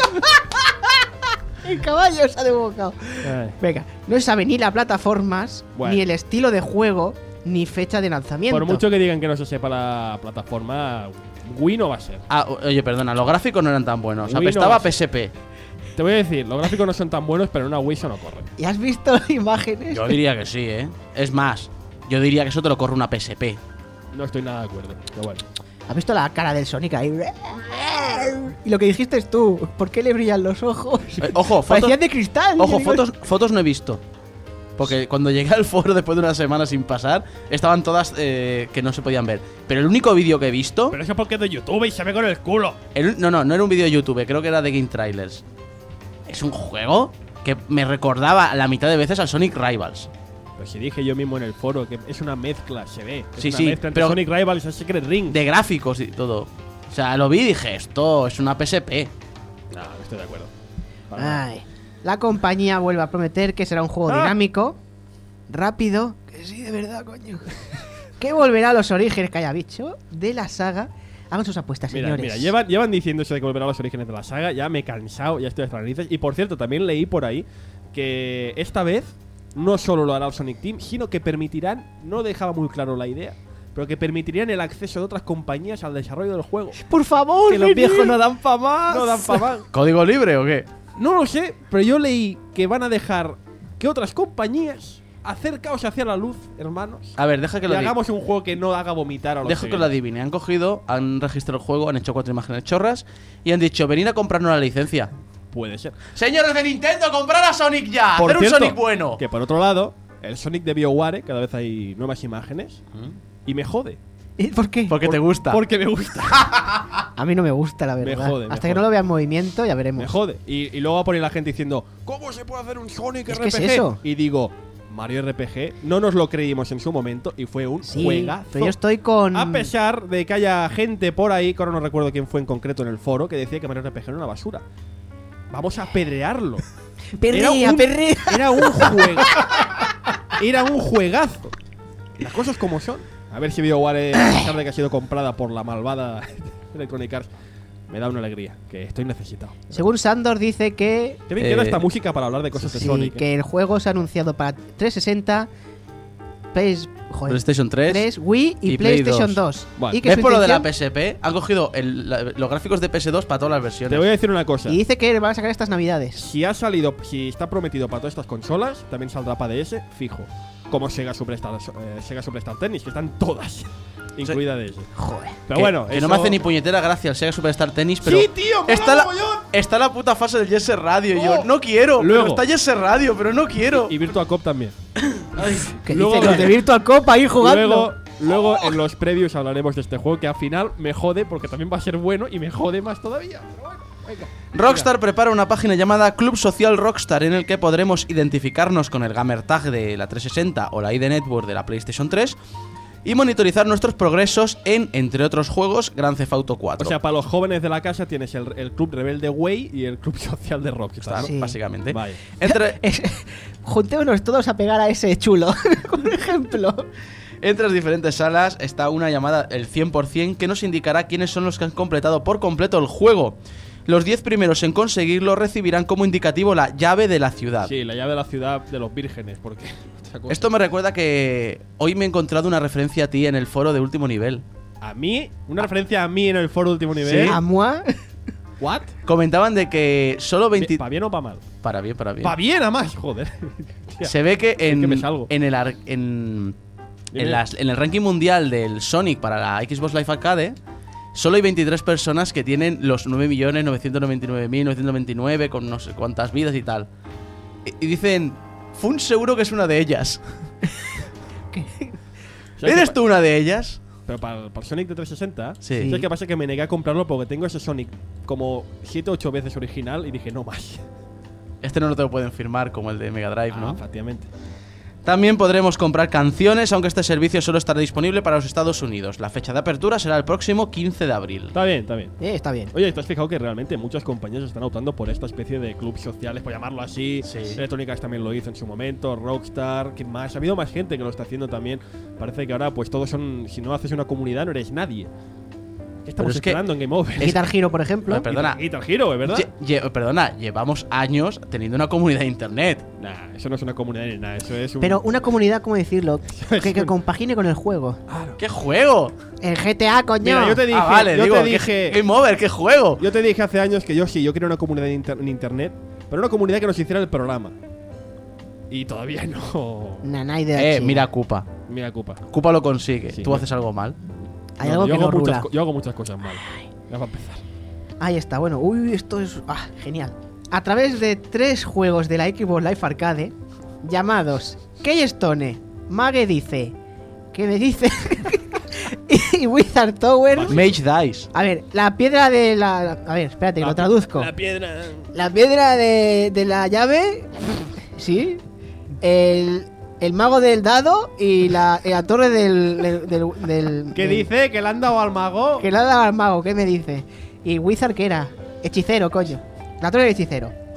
El caballo se ha desbocado. Ay. Venga, no se sabe ni las plataformas, Bueno. ni el estilo de juego, ni fecha de lanzamiento. Por mucho que digan que no se sepa la plataforma, Wii no va a ser. Ah, o- oye, perdona, los gráficos no eran tan buenos. Wii no Apestaba va a a P S P. Te voy a decir, los gráficos no son tan buenos, pero en una Wii eso no corre. ¿Y has visto imágenes? Yo diría que sí, ¿eh? Es más, yo diría que eso te lo corre una P S P. No estoy nada de acuerdo, pero bueno. ¿Has visto la cara del Sonic ahí? Y lo que dijiste es tú, ¿por qué le brillan los ojos? Eh, ojo, fotos, Parecían de cristal. ojo Yo digo, fotos, fotos no he visto. Porque cuando llegué al foro después de una semana sin pasar, estaban todas eh, que no se podían ver. Pero el único vídeo que he visto. Pero eso porque es de YouTube y se ve con el culo. el- no, no, no era un vídeo de YouTube, creo que era de Game Trailers. Es un juego que me recordaba la mitad de veces al Sonic Rivals. Pues si dije yo mismo en el foro que es una mezcla, se ve. Es Sí, una sí, mezcla entre pero- Sonic Rivals y Secret Ring. De gráficos y todo. O sea, lo vi y dije, esto es una P S P. No, no estoy de acuerdo. Para nada. Ay. La compañía vuelve a prometer que será un juego Ah. dinámico, rápido, que sí, de verdad, coño. Que volverá a los orígenes que haya dicho de la saga. Hagan sus apuestas, Mira, señores. mira, llevan, llevan diciendo eso de que volverá a los orígenes de la saga. Ya me he cansado, ya estoy hasta las narices. Y por cierto, también leí por ahí que esta vez no solo lo hará el Sonic Team, sino que permitirán, no dejaba muy claro la idea, pero que permitirían el acceso de otras compañías al desarrollo del juego. Por favor, Que los viejos no dan pa' más. No dan pa' más. ¿Código libre o qué? No lo sé, pero yo leí que van a dejar que otras compañías acercaos hacia la luz, hermanos. A ver, deja que Y lo diga. hagamos un juego que no haga vomitar a los Dejo que seguidores. lo adivine. Han cogido, han registrado el juego, han hecho cuatro imágenes chorras y han dicho, venid a comprarnos la licencia. Puede ser. Señores de Nintendo, comprar a Sonic ya. Por hacer cierto, un Sonic bueno. Que por otro lado, el Sonic de BioWare, cada vez hay nuevas imágenes, y me jode. ¿Eh? ¿Por qué? Porque te gusta. Porque me gusta. A mí no me gusta, la verdad. Me jode, me Hasta que jode. no lo vea en movimiento, ya veremos. Me jode. Y, y luego va a poner la gente diciendo, ¿cómo se puede hacer un Sonic Es R que P G? es eso. Y digo, Mario R P G, no nos lo creímos en su momento y fue un Sí, juegazo. pero yo estoy con... A pesar de que haya gente por ahí, que ahora no recuerdo quién fue en concreto en el foro, que decía que Mario R P G era una basura. Vamos a apedrearlo. Perrea, Era un- perrea. Era un juego. Era un juegazo. Las cosas como son. A ver si BioWare, a pesar de que ha sido comprada por la malvada Electronic Arts, me da una alegría, que estoy necesitado. Según Sandor dice que... Qué bien Eh, queda esta música para hablar de cosas de Sí, Sonic. ¿eh? que el juego se ha anunciado para trescientos sesenta, Play- joder, PlayStation tres, Wii y, y Play PlayStation dos. dos. Vale. Y que ¿Ves su por lo de la intención- P S P? Han cogido el- la- los gráficos de P S dos para todas las versiones. Te voy a decir una cosa. Y dice que van a sacar estas navidades. Si ha salido, si está prometido para todas estas consolas, también saldrá para D S, fijo. Como Sega Superstar, eh, Sega Superstar Tennis, que están todas, incluida D S. Joder. Pero que, bueno, que eso- no me hace ni puñetera gracia el Sega Superstar Tennis, pero Sí, tío, mola está la, mogollón. está la puta fase del Yes Set Radio y yo Oh. no quiero, Luego. pero está Yes Set Radio, pero no quiero. Y Virtua Cop también. Que Luego- dice los de Virtual Cop ahí jugando. Luego, luego en los previews hablaremos de este juego que al final me jode porque también va a ser bueno y me jode más todavía. Pero bueno, venga. Rockstar prepara una página llamada Club Social Rockstar en el que podremos identificarnos con el gamer tag de la trescientos sesenta o la I D Network de la PlayStation tres y monitorizar nuestros progresos en, entre otros juegos, Grand Theft Auto cuatro. O sea, para los jóvenes de la casa tienes el, el Club Rebelde Way y el Club Social de Rockstar. Claro, Sí. básicamente. Vale. Entre, Es- Juntémonos todos a pegar a ese chulo, por ejemplo. entre las diferentes salas está una llamada el cien por ciento que nos indicará quiénes son los que han completado por completo el juego. Los diez primeros en conseguirlo recibirán como indicativo la llave de la ciudad. Sí, la llave de la ciudad de los vírgenes, porque otra cosa. Esto me recuerda que hoy me he encontrado una referencia a ti en el foro de Último Nivel. A mí, una referencia a mí en el foro último nivel. A moi. ¿What? Comentaban de que solo veinte... ¿Para bien o para mal? Para bien, para bien. ¡Para bien a más! Joder. Tía. Se ve que en, que me salgo. en el ar- en, Dime. en, las- en el ranking mundial del Sonic para la Xbox Live Arcade solo hay veintitrés personas que tienen los nueve millones novecientos noventa y nueve mil novecientos noventa y nueve con no sé cuántas vidas y tal. Y, y dicen, Fun seguro que es una de ellas. ¿Sabes ¿Eres qué tú una de ellas? pa- Pero para, para Sonic de trescientos sesenta, Sí. ¿sabes qué pasa? Que me negué a comprarlo porque tengo ese Sonic como siete o ocho veces original y dije, no más. Este no te lo pueden firmar como el de Mega Drive, Ah, ¿no? efectivamente. También podremos comprar canciones, aunque este servicio solo estará disponible para los Estados Unidos. La fecha de apertura será el próximo quince de abril. Está bien, está bien. Eh, está bien. Oye, ¿te has fijado que realmente muchas compañías están optando por esta especie de clubes sociales, por llamarlo así? Sí. Electronic Arts también lo hizo en su momento, Rockstar, ¿quién más? Ha habido más gente que lo está haciendo también. Parece que ahora pues todos son, si no haces una comunidad no eres nadie. ¿Qué estamos es que- esperando en Game Over? Guitar Hero, por ejemplo. Ay, perdona. Guitar Hero, ¿es verdad? Lle- lle- perdona, llevamos años teniendo una comunidad de internet. Nah, eso no es una comunidad ni nada, eso es un... Pero una comunidad, ¿cómo decirlo? Que, que compagine con el juego. ¿Qué juego? El G T A, coño. Mira, yo te dije, ah, vale, yo digo, te ¿qué- dije, Game Over, ¿qué juego? yo te dije hace años que yo sí, yo quería una comunidad en, inter- en internet, pero una comunidad que nos hiciera el programa. Y todavía no. Nanay de Eh, mira Koopa. Mira, Cupa. Koopa lo consigue. Sí, ¿Tú no. haces algo mal? Hay algo yo que hago no muchas rula. co- Yo hago muchas cosas mal. Ya va a empezar. Ahí está, bueno, uy, esto es ah, genial. A través de tres juegos de la Xbox Live Arcade llamados Keystone, Mage dice, ¿qué me dice? y Wizard Tower. Mage Dice. A ver, la piedra de la. A ver, espérate, que lo traduzco. La piedra. La piedra de, de la llave. Sí. El, el mago del dado y la, y la torre del. del, del- del- ¿Qué del- dice? ¿Que le han dado al mago? Que le ha dado al mago, ¿qué me dice? Y Wizard, ¿qué era? Hechicero, coño. La torre del hechicero.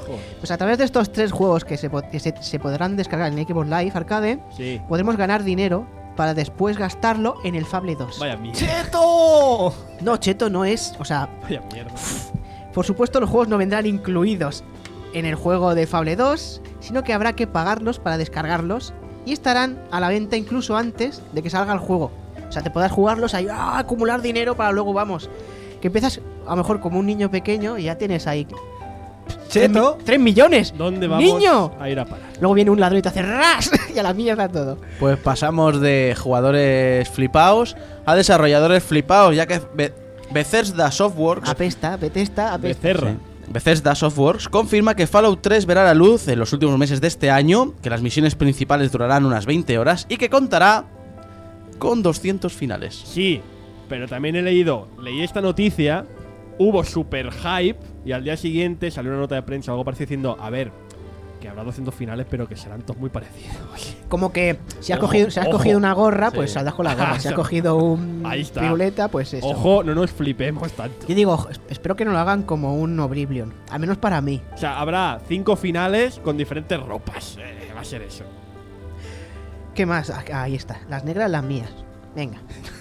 Pues a través de estos tres juegos que se, po- que se, se podrán descargar en Xbox Live Arcade, Sí. podremos ganar dinero para después gastarlo en el Fable dos. Vaya mierda. ¡Cheto! No, cheto no es, o sea, Vaya mierda. por supuesto los juegos no vendrán incluidos en el juego de Fable dos, sino que habrá que pagarlos para descargarlos y estarán a la venta incluso antes de que salga el juego. O sea, te podrás jugarlos ahí, ¡ah! Acumular dinero para luego, vamos, que empiezas a lo mejor como un niño pequeño y ya tienes ahí ¡Cheto! tres millones. ¿Dónde vamos ¡Niño! a ir a parar? Luego viene un ladrón y te hace ras y a la mierda todo. Pues pasamos de jugadores flipaos a desarrolladores flipaos, ya que Be- Bethesda Softworks Apesta, Bethesda, apesta. Becerra. Sí. Bethesda Softworks confirma que Fallout tres verá la luz en los últimos meses de este año, que las misiones principales durarán unas veinte horas y que contará con doscientos finales. Sí, pero también he leído, leí esta noticia, hubo super hype y al día siguiente salió una nota de prensa o algo parecido diciendo, a ver, que habrá doscientos finales, pero que serán todos muy parecidos. Como que si has, Ojo, cogido, si has ojo. cogido una gorra, pues Sí. saldrás con la gorra. Si has cogido un Ahí está. piruleta, pues eso. Ojo, no nos flipemos tanto. Yo digo, es- espero que no lo hagan como un Oblivion. Al menos para mí. O sea, habrá cinco finales con diferentes ropas. Eh, va a ser eso. ¿Qué más? Ah, ahí está. Las negras, las mías. Venga.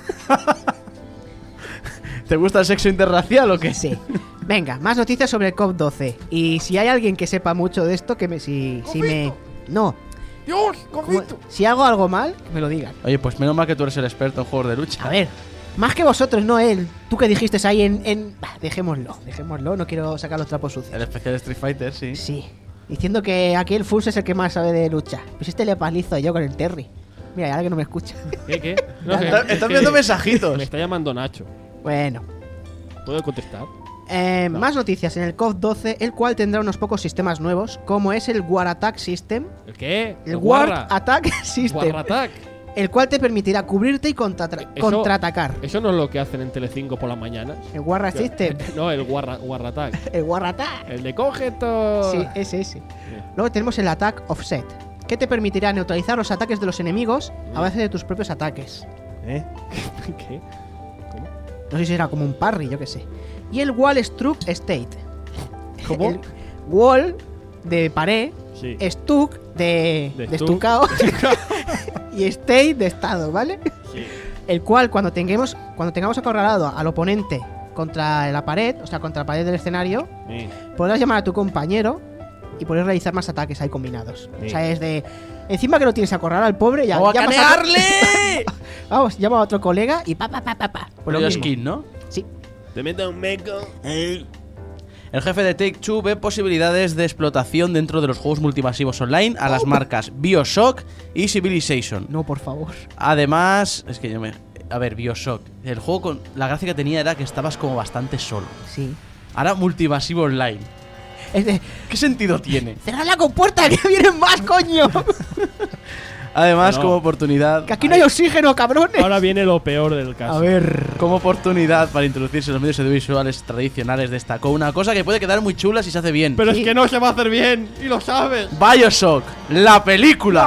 ¿Te gusta el sexo interracial o qué? Sí. Venga, más noticias sobre el C O V doce. Y si hay alguien que sepa mucho de esto, que me. Si, si me. No. ¡Dios, Como- cojito! si hago algo mal, que me lo digan. Oye, pues menos mal que tú eres el experto en juegos de lucha. A ver. Más que vosotros, no él. Tú que dijiste ahí en. en... Bah, dejémoslo, dejémoslo. No quiero sacar los trapos sucios. El especial Street Fighter, sí. Sí. Diciendo que aquí el Furs es el que más sabe de lucha. Pues este le palizo yo con el Terry. Mira, ya que no me escucha. ¿Qué? ¿Qué? No, Está- que- están es que viendo mensajitos. Me está llamando Nacho. Bueno. ¿Puedo contestar? Eh, No. Más noticias en el C O V doce, el cual tendrá unos pocos sistemas nuevos, como es el War Attack System. ¿El qué? El War Warra. Attack System. War Attack. El cual te permitirá cubrirte y contratra- Eso- contraatacar. Eso no es lo que hacen en Telecinco por las mañanas. El War System. No, el War, War Attack. El War Attack. El de coge esto. Sí, ese, ese. Luego tenemos el Attack Offset, que te permitirá neutralizar los ataques de los enemigos a base de tus propios ataques. ¿Eh? ¿Qué? No sé si era como un parry, yo qué sé. Y el Wall Struck State. ¿Cómo? El wall de pared, Sí. Stuck de, De de stuck. estucado y State de estado, ¿vale? Sí. El cual cuando tengamos, cuando tengamos acorralado al oponente contra la pared, o sea, contra la pared del escenario, Sí. podrás llamar a tu compañero y podrás realizar más ataques ahí combinados. Sí. O sea, es de... Encima que lo tienes acorralado al pobre, ya... ¡Vamos a llamas canearle! Vamos, llama a otro colega y pa, pa, pa, pa, pa. Pues lo Rollo mismo. skin, ¿no? Sí. Te meto un meco. El jefe de Take-Two ve posibilidades de explotación dentro de los juegos multimasivos online a las marcas BioShock y Civilization. No, por favor. Además, es que yo me... A ver, BioShock. El juego con... La gracia que tenía era que estabas como bastante solo. Sí. Ahora multimasivo online. Es de... ¿Qué sentido tiene? ¡Cerrad la compuerta, que vienen más, coño! Además, No. como oportunidad... ¡Que aquí no hay oxígeno, cabrones! Ahora viene lo peor del caso. A ver... Como oportunidad para introducirse en los medios audiovisuales tradicionales destacó una cosa que puede quedar muy chula si se hace bien. Pero Sí. es que no se va a hacer bien. Y lo sabes. BioShock, la película.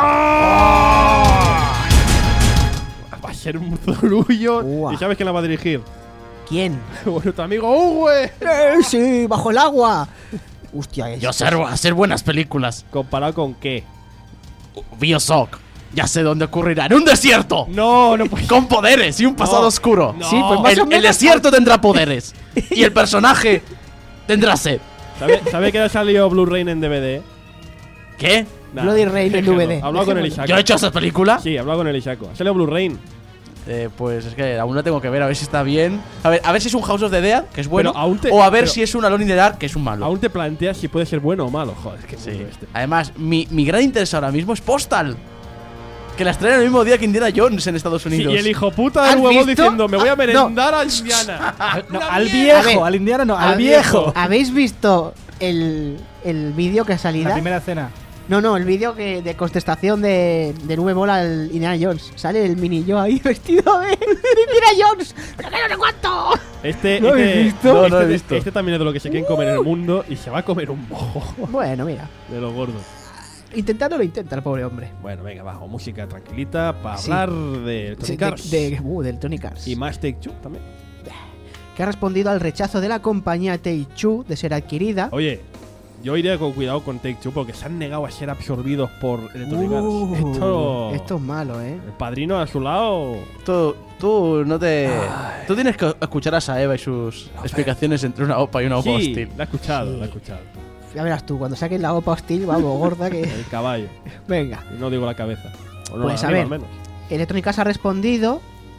Va a ser un zurullo. Uah. ¿Y sabes quién la va a dirigir? ¿Quién? Bueno, tu amigo Uwe. ¡Eh, sí! ¡Bajo el agua! Hostia, es... Yo sé hacer buenas películas. ¿Comparado con qué? BioShock, ya sé dónde ocurrirá. ¡En un desierto! No, no puede. Con poderes y un pasado No. oscuro. No. Sí, pues más El, o el menos... desierto tendrá poderes. Y el personaje tendrá sed. ¿Sabe, ¿Sabe que ha salido Blu-ray en D V D? ¿Qué? Nah, Bloody Rain en déjalo. D V D. He hablado con el Dejémoslo. Isaac. ¿Yo he hecho esa película? Sí, he hablado con el Isaco. Ha salido Blu-ray. Eh, pues es que aún la tengo que ver, a ver si está bien. A ver, a ver si es un House of the Dead, que es bueno. Pero aún te- o a ver pero- si es un Alone in the Dark, que es un malo. Aún te planteas si puede ser bueno o malo. Joder, qué Sí. mundo este. Además, mi, mi gran interés ahora mismo es Postal. Que la estrenan el mismo día que Indiana Jones en Estados Sí, Unidos. y el hijo puta ¿Has del huevo visto? diciendo: Me voy a Ah, merendar a Indiana. No, ¡Una al mierda! A ver. viejo, al indiano no, al A- viejo. ¿Habéis visto el, el vídeo que ha salido? La primera cena. No, no, el vídeo que de contestación de, de Nube Mola al Indiana Jones. Sale el mini yo ahí vestido de Indiana Jones. ¡Pero que no sé cuánto! Este, ¿Lo habéis este, visto? No, no este, lo he visto. este también es de lo que se quieren comer en el mundo y se va a comer un mojo Bueno, mira. de los gordos. Intentando lo intenta el pobre hombre. Bueno, venga, bajo música tranquilita para Sí. hablar de Tony Sí, Cars de, de- uh, del Tony Cars. y más Take Two también. Que ha respondido al rechazo de la compañía Take-Two de ser adquirida. Oye, Yo iría con cuidado con Take-Two porque se han negado a ser absorbidos por Electronic Arts. Uh, Esto, esto es malo, ¿eh? el padrino a su lado. Tú, tú no te. Tú tienes que escuchar a Saeva y sus explicaciones entre una OPA y una OPA Sí, hostil. la he escuchado, Sí. la he escuchado. Ya verás tú, cuando saquen la OPA hostil, vamos, gorda que... El caballo. Venga. Y no digo la cabeza. O no, Pues la a arriba, ver. al menos. Electronic Arts ha respondido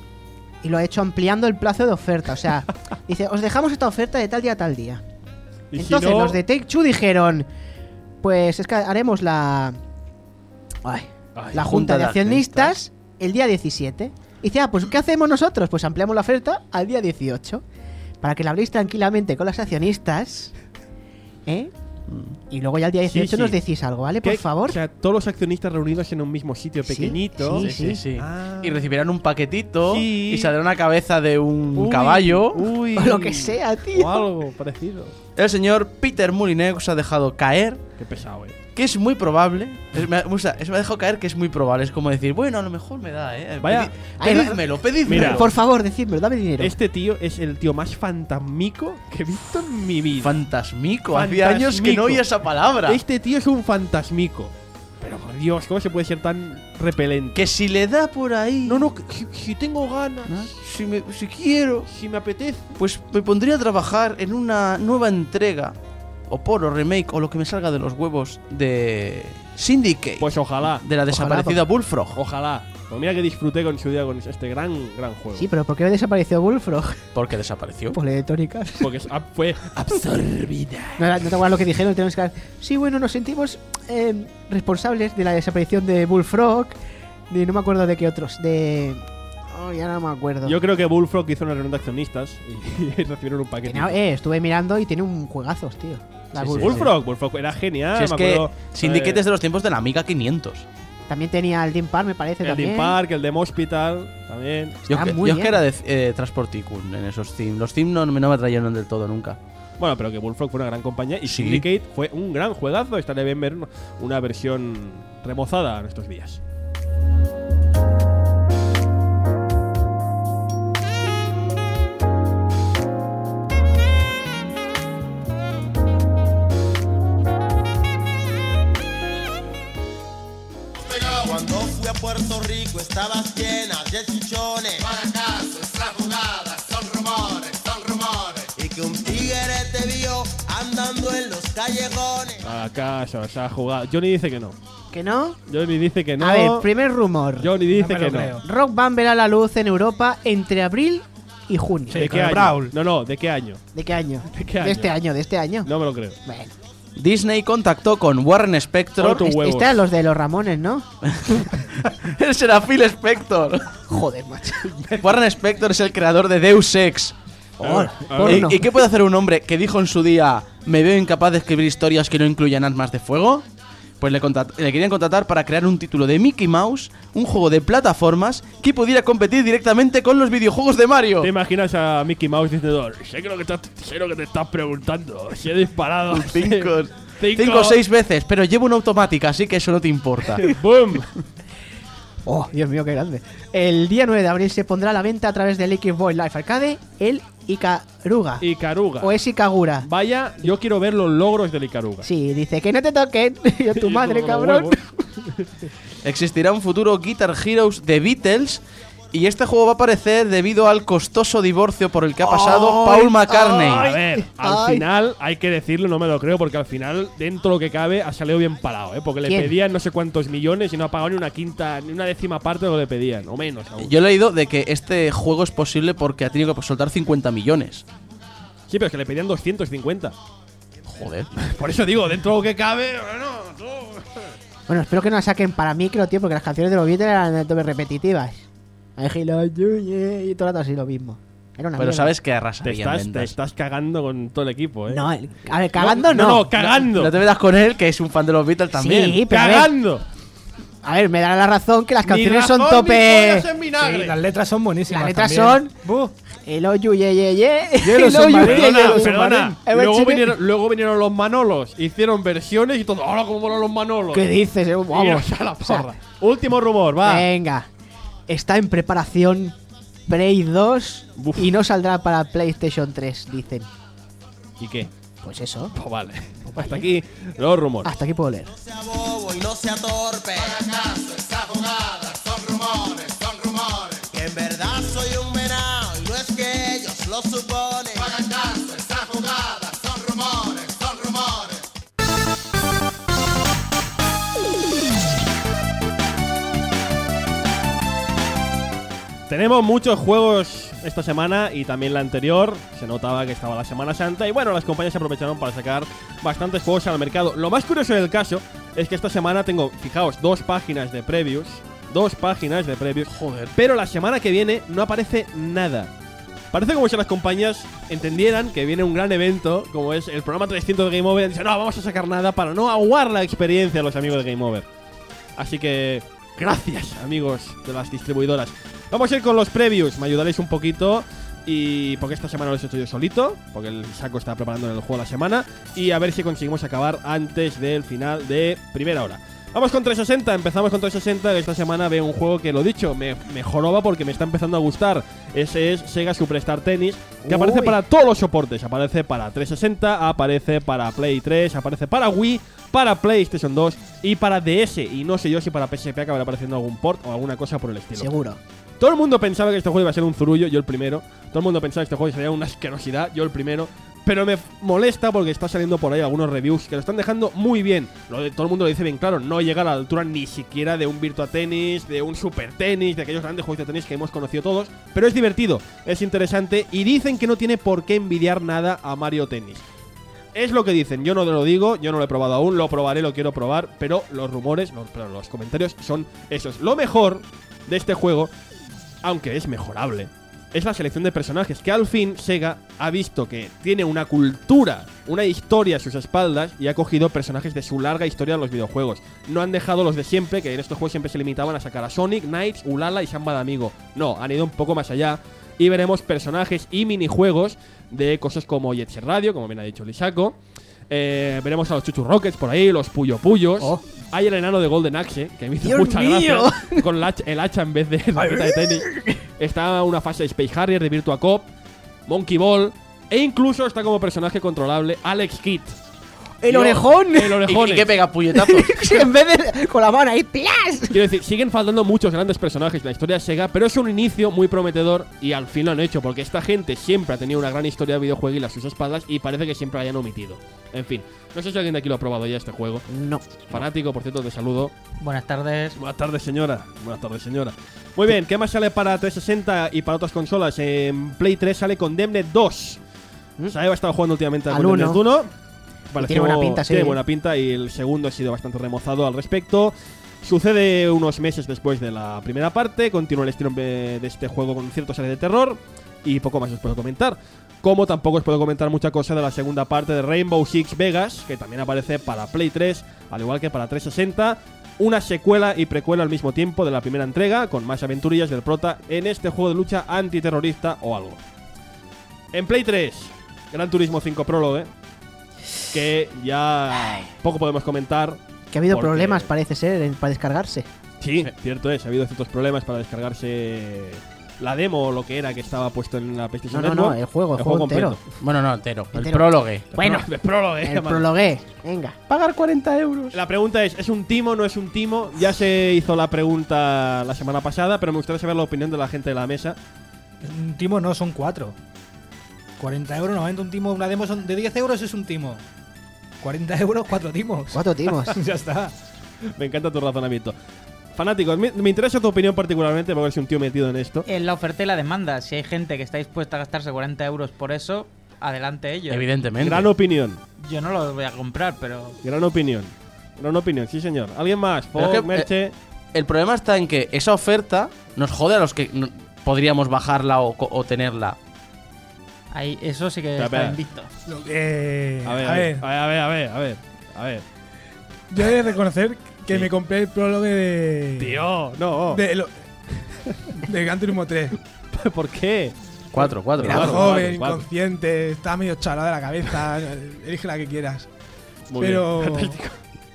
y lo ha hecho ampliando el plazo de oferta. O sea, dice, os dejamos esta oferta de tal día a tal día. Y si Entonces no- los de Take-Two dijeron, pues es que haremos la... Ay, Ay, la junta de accionistas el día diecisiete. Y dice, ah, pues ¿qué hacemos nosotros? Pues ampliamos la oferta al día dieciocho. Para que la habléis tranquilamente con los accionistas. ¿Eh? Y luego ya el día Sí, dieciocho sí. nos decís algo, ¿vale? Por ¿Qué? favor. O sea, todos los accionistas reunidos en un mismo sitio Sí, pequeñito. sí, Sí, sí. Ah. Y recibirán un paquetito Sí. y saldrá una cabeza de un Uy, caballo. Uy. O lo que sea, tío. O algo parecido. El señor Peter Molyneux ha dejado caer Qué pesado, eh. que es muy probable. Es, me, o sea, es- me ha dejado caer que es muy probable. Es como decir, bueno, a lo mejor me da, ¿eh? Vaya. Pedi- pedídmelo, pedídmelo. Mira. Por favor, decídmelo, dame dinero. Este tío es el tío más fantasmico que he visto en mi vida. Fantasmico. Hacía años que no oía esa palabra. Este tío es un fantasmico. Pero por Dios, ¿cómo se puede ser tan repelente? Que si le da por ahí. No, no, que- si, si tengo ganas, ¿no? Si, me- si quiero, si me apetece. pues me pondría a trabajar en una nueva entrega, o por o remake, o lo que me salga de los huevos de Syndicate, Pues ojalá, de la desaparecida Bullfrog. ojalá. Pues mira que disfruté con su día con este gran, gran juego. Sí, pero ¿por qué desapareció Bullfrog? Porque desapareció. Por Electronic Arts. Porque es- ah, fue absorbida. No, era- no te acuerdas lo que dijeron, tenemos que... Sí, bueno, nos sentimos eh, responsables de la desaparición de Bullfrog. De, no me acuerdo de qué otros. De... Oh, ya no me acuerdo. Yo creo que Bullfrog hizo una reunión de accionistas y, y recibieron un paquete. Tenía- eh, estuve mirando y tiene un juegazos, tío. La Sí, sí, Bullfrog. Bullfrog, Bullfrog era genial. Si es me que acuerdo, Syndicate eh, es de los tiempos de la Amiga quinientos. También tenía el Dim Park, me parece, el también. Dim Park, el Dem Hospital, también. Yo, Está que- muy yo es que bien. era de eh, Transport Tycoon en esos themes. Los themes no, no me atrayeron del todo nunca. Bueno, pero que Bullfrog fue una gran compañía y Sí. Syndicate fue un gran juegazo. Estaría bien ver una- una versión remozada en estos días. Cuando fui a Puerto Rico estabas llena de chichones. Para acaso esa jugada son rumores, son rumores. Y que un tigre te vio andando en los callejones. ¿Acaso se ha jugado? Johnny dice que no. ¿Que no? Johnny dice que no. A ver, primer rumor. Johnny dice No me que lo no. creo. Rock Band verá la luz en Europa entre abril y junio. Sí. ¿De con qué el año? Brawl. No, no, ¿de qué año? ¿De qué año? ¿De qué año? De este año, de este año. No me lo creo. Bueno. Disney contactó con Warren Spector. Otro Este, huevos. este eran los de los Ramones, ¿no? Él será Phil Spector. Joder, macho. Warren Spector es el creador de Deus Ex. Oh, Ah, porno. ¿Y, y qué puede hacer un hombre que dijo en su día, me veo incapaz de escribir historias que no incluyan armas de fuego? Pues le, contrat- le querían contratar para crear un título de Mickey Mouse, un juego de plataformas que pudiera competir directamente con los videojuegos de Mario. ¿Te imaginas a Mickey Mouse diciendo, sé que lo que, te- sé lo que te estás preguntando, si he disparado Cinco, cinco, cinco o seis veces, pero llevo una automática, así que eso no te importa. ¡Boom! Oh, Dios mío, qué grande. El día nueve de abril se pondrá a la venta a través del Xbox Live Arcade el Ikaruga. Y Caruga. O es Ikagura. Vaya, yo quiero ver los logros del Icaruga. Sí, dice que no te toquen. Y a tu Y madre, todos los cabrón. huevos. Existirá un futuro Guitar Heroes de Beatles y este juego va a aparecer debido al costoso divorcio por el que ha pasado Ay, Paul McCartney. A ver, al Ay. final hay que decirlo, no me lo creo, porque al final, dentro de lo que cabe, ha salido bien parado, ¿eh? Porque le ¿Quién? pedían no sé cuántos millones y no ha pagado ni una quinta, ni una décima parte de lo que le pedían, o menos aún. Yo he leído de que este juego es posible porque ha tenido que soltar cincuenta millones. Sí, pero es que le pedían doscientos cincuenta. Joder. Por eso digo, dentro de lo que cabe, bueno, tú. Bueno, espero que no la saquen para micro, tío, porque las canciones de los Beatles eran de repetitivas. I hello you, yeah, y todo el rato así lo mismo. Era una Pero mierda. sabes que Te arrasaría en estás, te ventas. estás cagando con todo el equipo, ¿eh? No, el- a ver, cagando no. No, no, cagando. No te metas con él, que es un fan de los Beatles también. Sí, pero a ver, ¡Cagando! a ver, me dará la razón que las Ni canciones son razón, ni tope. pollas en vinagre. Sí, las letras son buenísimas. Las letras también. son- Buh. Hello you, yeah, yeah, yeah. Yellow Hello you, Submarine, yeah, Perdona, yeah, Yellow yeah. perdona. A ver, Luego chique. vinieron, luego vinieron los Manolos, hicieron versiones y todo. ¡Ahora cómo molan los Manolos! ¿Qué dices? eh? Vamos. Iros a la O sea, porra. Último rumor, va. venga. Está en preparación Play dos Uf. y no saldrá para PlayStation tres, dicen. ¿Y qué? Pues eso. Pues vale. Hasta aquí los rumores. Hasta aquí puedo leer. No sea bobo y no sea torpe. Para acaso esa jugada son rumores, son rumores. Que en verdad soy un menao y no es que ellos lo suponen. Para acaso esa jugada son rumores, son rumores. Tenemos muchos juegos esta semana y también la anterior. Se notaba que estaba la Semana Santa y bueno, las compañías se aprovecharon para sacar bastantes juegos al mercado. Lo más curioso del caso es que esta semana tengo, fijaos, dos páginas de previews. Dos páginas de previews. Joder. Pero la semana que viene no aparece nada. Parece como si las compañías entendieran que viene un gran evento, como es el programa trescientos de Game Over, y dicen, no, vamos a sacar nada para no aguar la experiencia a los amigos de Game Over. Así que, gracias, amigos de las distribuidoras. Vamos a ir con los previews, me ayudaréis un poquito. Y porque esta semana lo he hecho yo solito, porque el Saco está preparando el juego la semana. Y a ver si conseguimos acabar antes del final de primera hora. Vamos con trescientos sesenta, empezamos con trescientos sesenta. Que esta semana veo un juego que, lo dicho, me mejoraba porque me está empezando a gustar. Ese es Sega Superstar Tennis, que Uy. aparece para todos los soportes. Aparece para trescientos sesenta, aparece para Play tres, aparece para Wii, para PlayStation dos y para D S. Y no sé yo si para P S P acabará apareciendo algún port o alguna cosa por el estilo. Seguro. Todo el mundo pensaba que este juego iba a ser un zurullo, yo el primero. Todo el mundo pensaba que este juego sería una asquerosidad, yo el primero. Pero me molesta porque está saliendo por ahí algunos reviews que lo están dejando muy bien. Lo de, todo el mundo lo dice bien claro, no llega a la altura ni siquiera de un Virtua Tennis, de un Super Tennis, de aquellos grandes juegos de tenis que hemos conocido todos. Pero es divertido, es interesante y dicen que no tiene por qué envidiar nada a Mario Tennis. Es lo que dicen, yo no lo digo, yo no lo he probado aún, lo probaré, lo quiero probar, pero los rumores, no, pero los comentarios son esos. Lo mejor de este juego, aunque es mejorable, es la selección de personajes, que al fin Sega ha visto que tiene una cultura, una historia a sus espaldas y ha cogido personajes de su larga historia en los videojuegos. No han dejado los de siempre, que en estos juegos siempre se limitaban a sacar a Sonic, Knights, Ulala y Samba de Amigo. No, han ido un poco más allá y veremos personajes y minijuegos de cosas como Jet Set Radio, como bien ha dicho Lisako. Eh, veremos a los Chuchu Rockets por ahí, los Puyo Puyos. Oh. Hay el enano de Golden Axe, que me hizo Dios mucha mío. gracia, con el hacha, el hacha en vez de raqueta de tenis. Está una fase de Space Harrier, de Virtua Cop, Monkey Ball, e incluso está como personaje controlable Alex Kidd. ¡El Yo, orejón! El orejón. ¿Y, y qué pega puñetazos? En vez de con la mano ahí, ¡plas! Quiero decir, siguen faltando muchos grandes personajes de la historia de Sega, pero es un inicio muy prometedor y al fin lo han hecho, porque esta gente siempre ha tenido una gran historia de videojuegos a sus espaldas y parece que siempre lo hayan omitido. En fin, no sé si alguien de aquí lo ha probado ya este juego. No. Fanático, por cierto, te saludo. Buenas tardes. Buenas tardes, señora. Buenas tardes, señora. Muy bien, ¿qué más sale para trescientos sesenta y para otras consolas? En Play tres sale Condemned dos. ¿Mm? Saeva ha estado jugando últimamente a Condemned uno. Tiene buena pinta, sí. Tiene buena pinta y el segundo ha sido bastante remozado al respecto. Sucede unos meses después de la primera parte. Continúa el estilo de este juego con ciertos áreas de terror. Y poco más os puedo comentar. Como tampoco os puedo comentar mucha cosa de la segunda parte de Rainbow Six Vegas, que también aparece para Play tres, al igual que para trescientos sesenta. Una secuela y precuela al mismo tiempo de la primera entrega, con más aventurillas del prota en este juego de lucha antiterrorista o algo. En Play tres, Gran Turismo cinco Prologue, que ya poco podemos comentar. Que ha habido porque... problemas, parece ser, en- para descargarse. Sí, cierto es, ha habido ciertos problemas para descargarse la demo o lo que era que estaba puesto en la PlayStation No, no, Network. no, el juego, el juego entero. Bueno, no, entero. El Entero. prólogue. Bueno, El prólogue. el llaman. prologué. Venga. Pagar cuarenta euros. La pregunta es, ¿es un timo no es un timo? Ya se hizo la pregunta la semana pasada, pero me gustaría saber la opinión de la gente de la mesa. Un timo no, son cuatro. cuarenta euros, normalmente un timo, una demo son de diez euros es un timo. cuarenta euros, cuatro timos. Cuatro timos. Ya está. Me encanta tu razonamiento. Fanáticos, me, me interesa tu opinión particularmente, porque eres un tío metido en esto. En la oferta y la demanda, si hay gente que está dispuesta a gastarse cuarenta euros por eso, adelante ellos. Evidentemente. Gran opinión, Yo no lo voy a comprar, pero gran opinión. Gran opinión, sí señor. ¿Alguien más? Pero es Fog, que, Merche. El problema está en que esa oferta nos jode a los que no- podríamos bajarla o, co- o tenerla. ahí eso sí que Espera, está espera. invicto. Lo que- A ver, a ver, a ver, a ver, a ver, a ver, a ver. yo he de reconocer que Sí. me compré el prólogo de. Tío, no. De, lo- de Gran Turismo tres. ¿Por qué? Cuatro, cuatro. Era Claro, joven, cuatro, cuatro. inconsciente, estaba medio chalado de la cabeza. Elige la que quieras. Muy Pero. bien, fantástico.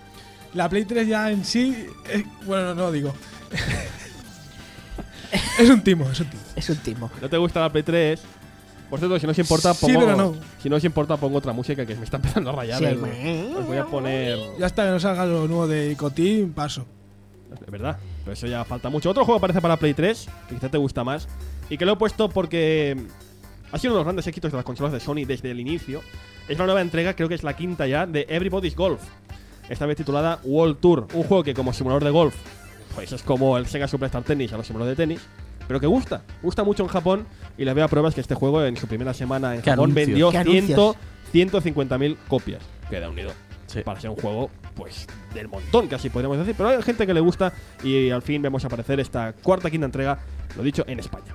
La Play tres ya en sí. es- bueno, no, no digo. es un timo, es un timo. Es un timo. ¿No te gusta la Play tres? Por cierto, si no os importa, Sí, pongo, pero no. si no os importa, pongo otra música que me está empezando a rayar. Sí, el- bueno. os voy a poner. Ya hasta que no salga lo nuevo de Cotín, paso. Es verdad, pero eso ya falta mucho. Otro juego aparece para Play tres, que quizá te gusta más, y que lo he puesto porque ha sido uno de los grandes éxitos de las consolas de Sony desde el inicio. Es la nueva entrega, creo que es la quinta ya, de Everybody's Golf. Esta vez titulada World Tour, un juego que como simulador de golf, pues es como el Sega Superstar Tennis a los simuladores de tenis, pero que gusta, gusta mucho en Japón, y les veo a pruebas que este juego en su primera semana en ¿Qué Japón anuncios? vendió ¿Qué cien, anuncios? ciento cincuenta mil copias. Queda unido. Sí. Para ser un juego, pues, del montón, casi podríamos decir. Pero hay gente que le gusta y al fin vemos aparecer esta cuarta, quinta entrega, lo dicho, en España.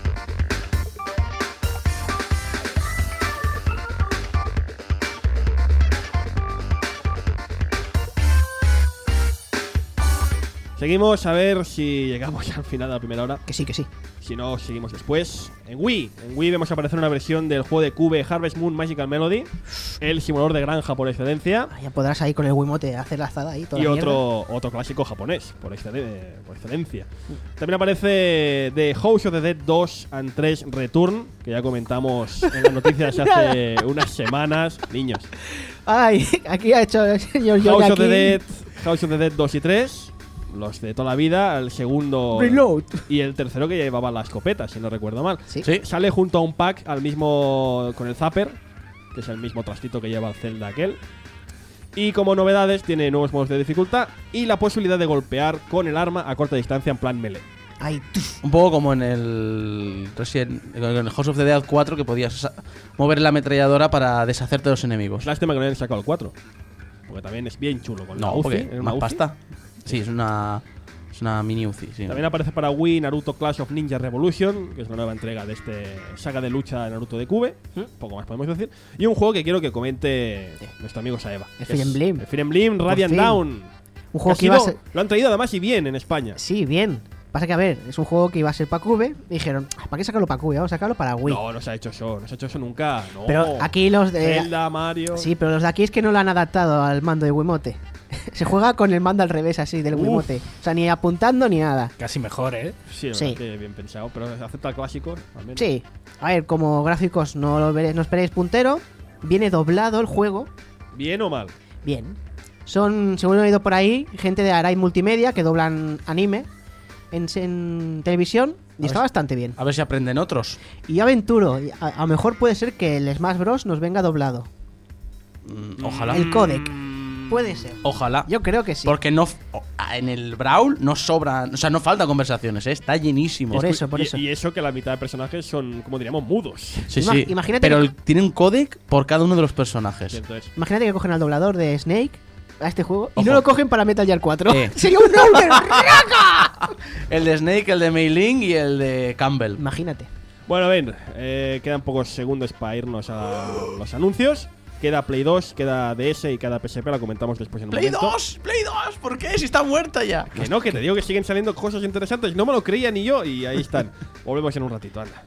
Seguimos a ver si llegamos al final de la primera hora. Que sí, que sí. Si no, seguimos después. En Wii. En Wii vemos aparecer una versión del juego de Cube Harvest Moon Magical Melody. El simulador de granja por excelencia. Ah, ya podrás ahí con el Wiimote hacer la azada ahí. Toda Y la otro, otro clásico japonés, por, excelen- por excelencia. También aparece The House of the Dead dos and tres Return, que ya comentamos en las noticias hace unas semanas. Niños. mierda. Ay, aquí ha hecho el señor Johnny House of, the aquí. Dead, House of the Dead dos y tres. Los de toda la vida. El segundo Reload. y el tercero que llevaba la escopeta, si no recuerdo mal. Sí. Sí. Sale junto a un pack al mismo con el Zapper, que es el mismo trastito que lleva el Zelda aquel. Y como novedades tiene nuevos modos de dificultad y la posibilidad de golpear con el arma a corta distancia en plan melee. Ay, Un poco como en el Resident, en el House of the Dead cuatro, que podías sa- mover la ametralladora para deshacerte de los enemigos. Lástima que no hayan sacado el cuatro, porque también es bien chulo con la No, U C I. porque ¿es una más U C I? pasta. Sí, es una, es una mini U C I. Sí. También aparece para Wii Naruto Clash of Ninja Revolution, que es la nueva entrega de este saga de lucha de Naruto de Cube. Poco más podemos decir. Y un juego que quiero que comente nuestro amigo Saeva. El que Fire es Emblem. El Fire Emblem Radiant fin. Down. Un juego ha que iba a sido- ser- Lo han traído además y bien en España. Sí, bien. Pasa que, a ver, es un juego que iba a ser para Cube. Y dijeron, "Ah, ¿para qué sacarlo para Cube? Vamos a sacarlo para Wii. No, no se ha hecho eso. No se ha hecho eso nunca. No. Pero aquí los de. Zelda, Mario. Sí, pero los de aquí es que no lo han adaptado al mando de Wiimote. Se juega con el mando al revés, así, del Uf. Wiimote. O sea, ni apuntando ni nada. Casi mejor, ¿eh? Sí, la Sí. verdad que bien pensado. Pero acepta el clásico. al menos. Sí. A ver, como gráficos no lo veréis, no esperéis puntero. Viene doblado el juego. ¿Bien o mal? Bien. Son, según he oído por ahí, gente de Arai Multimedia que doblan anime en, en televisión. Y está bastante bien. A ver si aprenden otros. Y yo aventuro, a, a lo mejor puede ser que el Smash Bros. Nos venga doblado. Mm, ojalá. El codec. Puede ser. Ojalá. Yo creo que sí. Porque no, f- o- en el Brawl no sobran, o sea, no faltan conversaciones, ¿eh? Está llenísimo. Por eso, por y, eso. y eso que la mitad de personajes son, como diríamos, mudos. Sí, Ima- sí. imagínate Pero que- el- tiene un codec por cada uno de los personajes. Cierto es. Imagínate que cogen al doblador de Snake a este juego y Ojo. no lo cogen para Metal Gear cuatro. Eh. Sería un over raca. El de Snake, el de Mei Ling y el de Campbell. Imagínate. Bueno, a ver, eh, quedan pocos segundos para irnos a los anuncios. Queda Play dos, queda D S y queda P S P, la comentamos después en un ¡Play momento. dos! ¡Play dos! ¿Por qué? Si está muerta ya. Que no, que te digo que siguen saliendo cosas interesantes. No me lo creía ni yo y ahí están. Volvemos en un ratito, anda.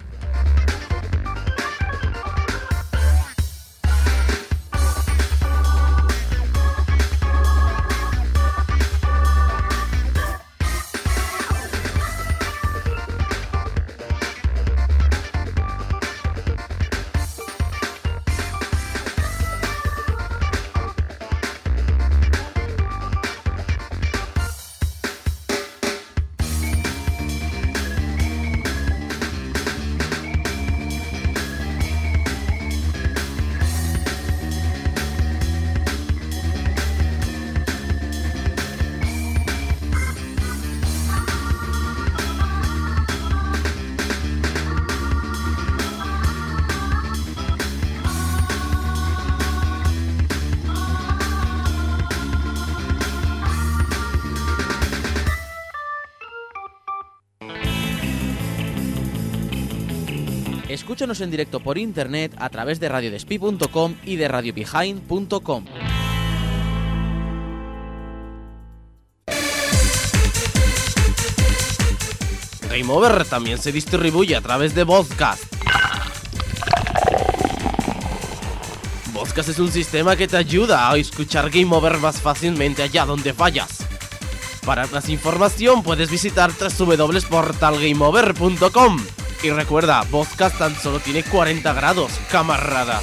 Escúchanos en directo por internet a través de radio despí punto com y de radio behind punto com. Game Over también se distribuye a través de Vodcast. Vodcast es un sistema que te ayuda a escuchar Game Over más fácilmente allá donde vayas. Para más información puedes visitar doble u doble u doble u punto portal game over punto com. Y recuerda, Vodcast tan solo tiene cuarenta grados, camarada.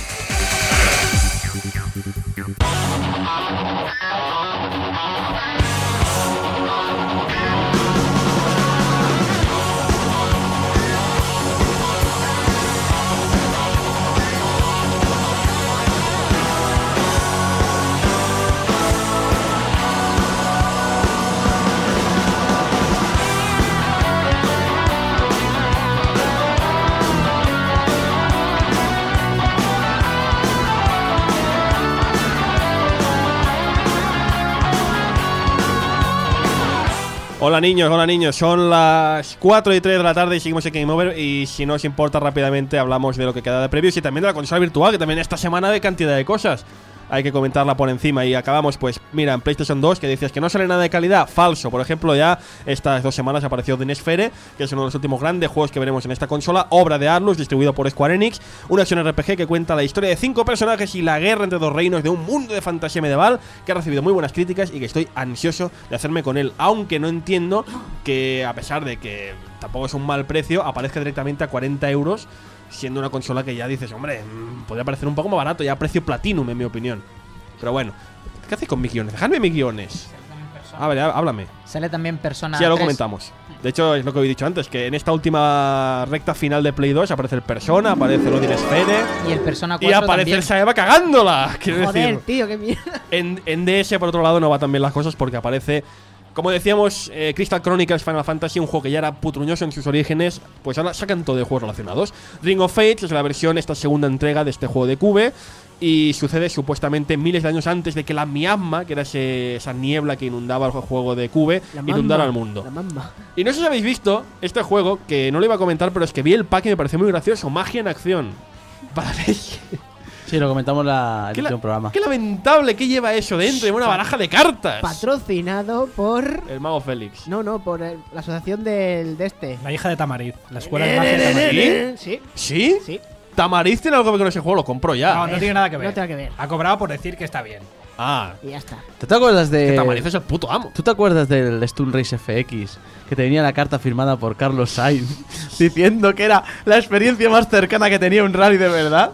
Hola niños, hola niños, son las cuatro y tres de la tarde y seguimos en Game Over. Y si no os importa, rápidamente hablamos de lo que queda de previews y también de la consola virtual, que también esta semana hay cantidad de cosas. Hay que comentarla por encima. Y acabamos, pues, mira, en PlayStation dos, que decías que no sale nada de calidad. Falso. Por ejemplo, ya estas dos semanas apareció The Sphere, que es uno de los últimos grandes juegos que veremos en esta consola. Obra de Atlus, distribuido por Square Enix. Una acción R P G que cuenta la historia de cinco personajes y la guerra entre dos reinos de un mundo de fantasía medieval, que ha recibido muy buenas críticas y que estoy ansioso de hacerme con él. Aunque no entiendo que, a pesar de que tampoco es un mal precio, aparezca directamente a cuarenta euros, siendo una consola que ya dices, hombre, mmm, podría parecer un poco más barato, ya a precio Platinum, en mi opinión. Pero bueno, ¿qué hacéis con mis guiones? Dejadme mis guiones. A ver, háblame. Sale también Persona Sí, ya lo tres. comentamos. De hecho, es lo que he dicho antes, que en esta última recta final de Play dos aparece el Persona, aparece el Odin Sphere Y el Persona y cuatro aparece también. el Saeva cagándola. Quiero Joder, decir, tío, qué mierda. en, en D S, por otro lado, no va tan bien las cosas porque aparece, como decíamos, eh, Crystal Chronicles Final Fantasy, un juego que ya era putruñoso en sus orígenes, pues ahora sacan todo de juegos relacionados. Ring of Fates es la versión, esta segunda entrega de este juego de Cube, y sucede supuestamente miles de años antes de que la miasma, que era ese, esa niebla que inundaba el juego de Cube, La inundara mamba, el mundo. La mamba. Y no sé si habéis visto este juego, que no lo iba a comentar, pero es que vi el pack y me pareció muy gracioso. Magia en acción. Para leche. Sí, lo comentamos la, Qué el la- último programa. Qué lamentable que lleva eso dentro. Lleva una baraja de cartas. Patrocinado por. El mago Félix. No, no, por el- la asociación del, de este. La hija de Tamariz, la escuela de magia de Tamariz. Sí. ¿Sí? Sí. Tamariz tiene algo que ver con ese juego, lo compro ya. No, no tiene nada que ver. No tiene que ver. Ha cobrado por decir que está bien. Ah, Y ya está. ¿Tú te acuerdas de. que Tamariz es el puto amo. ¿Tú te acuerdas del Stun Race F X? Que tenía la carta firmada por Carlos Sainz diciendo que era la experiencia más cercana que tenía un rally de verdad.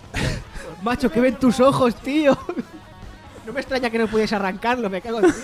Macho, que ven tus ojos, tío. No me extraña que no pudiese arrancarlo, me cago en Dios.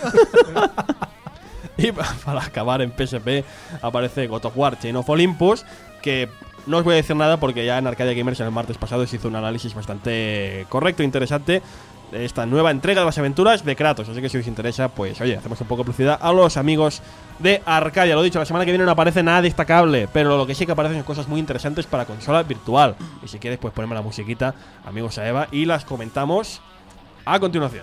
Y pa- para acabar en P S P aparece God of War Chain of Olympus, que no os voy a decir nada porque ya en Arcadia Gamers el martes pasado se hizo un análisis bastante correcto e interesante de esta nueva entrega de las aventuras de Kratos. Así que si os interesa, pues oye, hacemos un poco de publicidad a los amigos de Arcadia. Lo dicho, la semana que viene no aparece nada destacable, pero lo que sí que aparecen son cosas muy interesantes para consola virtual. Y si quieres, pues poneme la musiquita, amigos a Eva, y las comentamos a continuación.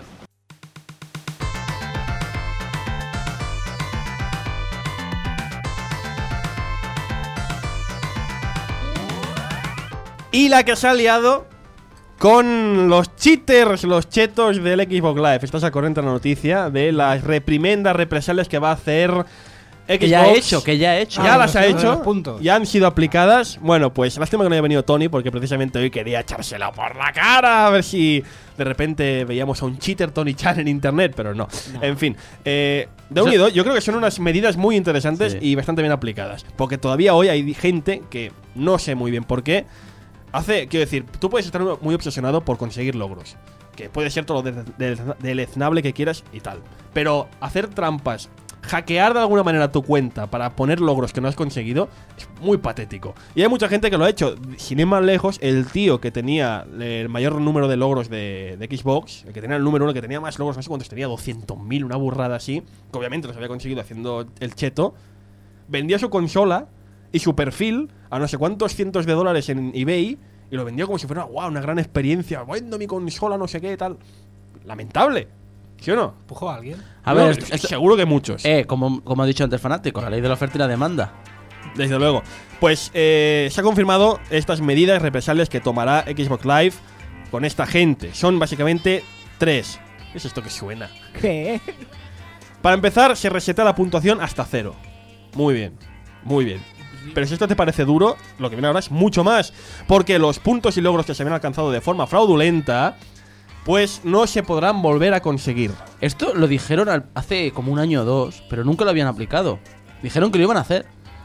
Y la que se ha liado con los cheaters, los chetos del Xbox Live. Estás al corriente de la noticia de las reprimendas, represalias que va a hacer Xbox. Que ya ha hecho, que ya ha hecho. Ya Ah, las los- ha los hecho, puntos. ya han sido aplicadas. Bueno, pues lástima que no haya venido Tony, porque precisamente hoy quería echársela por la cara, a ver si de repente veíamos a un cheater Tony Chan en internet, pero no. En fin, eh, de Eso- unido, yo creo que son unas medidas muy interesantes Sí. y bastante bien aplicadas, porque todavía hoy hay gente que no sé muy bien por qué hace, quiero decir, tú puedes estar muy obsesionado por conseguir logros, que puede ser todo lo de- de- deleznable que quieras y tal, pero hacer trampas, hackear de alguna manera tu cuenta para poner logros que no has conseguido es muy patético. Y hay mucha gente que lo ha hecho. Sin ir más lejos, el tío que tenía el mayor número de logros de, de Xbox, el que tenía el número uno, el que tenía más logros, no sé cuántos tenía, doscientos mil, una burrada así, que obviamente los había conseguido haciendo el cheto, vendía su consola y su perfil a no sé cuántos cientos de dólares en eBay y lo vendió como si fuera, wow, una gran experiencia, vendo mi consola, no sé qué, tal. Lamentable. ¿Sí o no? ¿Empujó a alguien? A No, ver, es- esto- esto- seguro que muchos. Eh, como, como ha dicho antes Fanático, la ley de la oferta y la demanda. Desde luego. Pues eh, se ha confirmado estas medidas represalias que tomará Xbox Live con esta gente. Son básicamente tres. ¿Qué es esto que suena? ¿Qué? Para empezar, se reseta la puntuación hasta cero. Muy bien, muy bien. Pero si esto te parece duro, lo que viene ahora es mucho más. Porque los puntos y logros que se habían alcanzado de forma fraudulenta, pues no se podrán volver a conseguir. Esto lo dijeron al- hace como un año o dos, pero nunca lo habían aplicado. Dijeron que lo iban a hacer.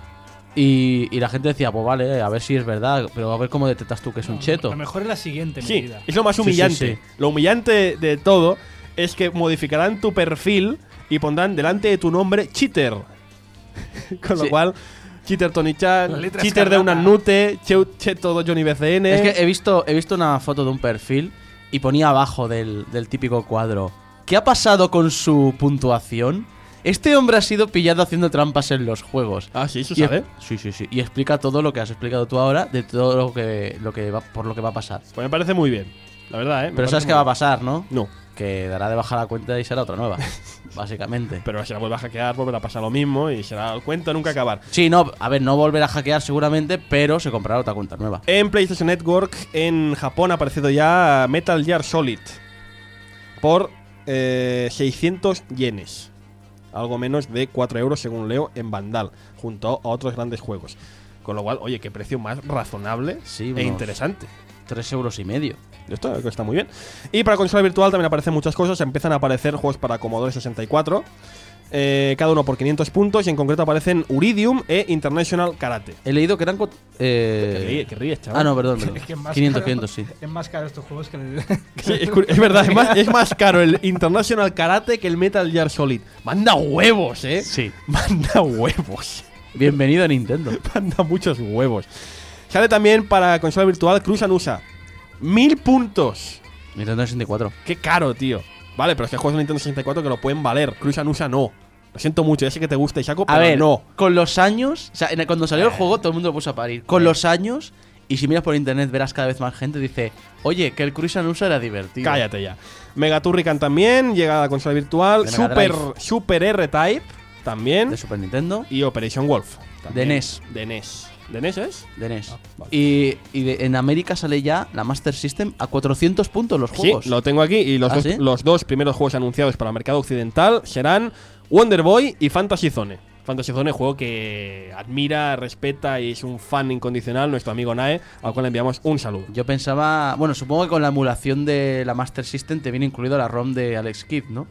Y, y la gente decía, pues vale, a ver si es verdad, pero a ver cómo detectas tú que es un cheto. Lo mejor es la siguiente Sí, medida. es lo más Sí, sí, humillante. sí. Lo humillante de todo es que modificarán tu perfil y pondrán delante de tu nombre cheater. Con lo Sí. cual, cheater Tony Chan, La letra cheater de escarlata. una nute, cheu- cheto Johnny B C N. Es que he visto, he visto una foto de un perfil y ponía abajo del, del típico cuadro: ¿qué ha pasado con su puntuación? Este hombre ha sido pillado haciendo trampas en los juegos. Ah, sí, eso Y sabe. es- Sí, sí, sí. Y explica todo lo que has explicado tú ahora de todo lo que, lo que va, por lo que va a pasar. Pues me parece muy bien. La verdad, ¿eh? Me Pero parece sabes qué muy va a bien. pasar, ¿no? No. Que dará de bajar la cuenta y será otra nueva. Básicamente. Pero si la vuelve a hackear, volverá a pasar lo mismo y será el cuento nunca acabar. Sí, no, a ver, no volverá a hackear seguramente, pero se comprará otra cuenta nueva. En PlayStation Network, en Japón, ha aparecido ya Metal Gear Solid por eh, seiscientos yenes. Algo menos de cuatro euros, según leo, en Vandal, junto a otros grandes juegos. Con lo cual, oye, qué precio más razonable Sí, e unos interesante. Tres euros y medio. Esto está muy bien. Y para consola virtual también aparecen muchas cosas. Empiezan a aparecer juegos para Commodore sesenta y cuatro. Eh, cada uno por quinientos puntos. Y en concreto aparecen Uridium e International Karate. He leído que eran... co- Eh... Que ríes, que ríes, chaval. Ah, no, perdón. perdón. Es que es más quinientos, caro- quinientos, sí. Es más caro estos juegos que el. Sí, es, curi- es verdad, es más, es más caro el International Karate que el Metal Gear Solid. Manda huevos, eh. Sí. Manda huevos. Bienvenido a Nintendo. Manda muchos huevos. Sale también para consola virtual Cruz Anusa. Mil puntos. Nintendo sesenta y cuatro. Qué caro, tío. Vale, pero es que hay juegos de Nintendo sesenta y cuatro que lo pueden valer. Cruz Anusa no. Lo siento mucho, ya sé que te gusta, Isako, pero A ver, no. con los años... O sea, en- cuando salió el juego todo el mundo lo puso a parir. Con Eh. los años... Y si miras por internet verás cada vez más gente dice, oye, que el Cruise Anusa era divertido. Cállate ya. Mega Turrican también llega a la consola virtual. De Mega Super, Drive. Super R-Type también. De Super Nintendo. Y Operation Wolf. también. De N E S. De N E S. ¿De N E S es? De N E S. Ah, vale. Y, y de- en América sale ya la Master System a cuatrocientos puntos los Sí, juegos. lo tengo aquí. Y los, ¿Ah, dos, sí? los dos primeros juegos anunciados para el mercado occidental serán Wonder Boy y Fantasy Zone. Fantasy Zone, juego que admira, respeta y es un fan incondicional, nuestro amigo Nae, al cual le enviamos un saludo. Yo pensaba... Bueno, supongo que con la emulación de la Master System te viene incluido la ROM de Alex Kidd, ¿no?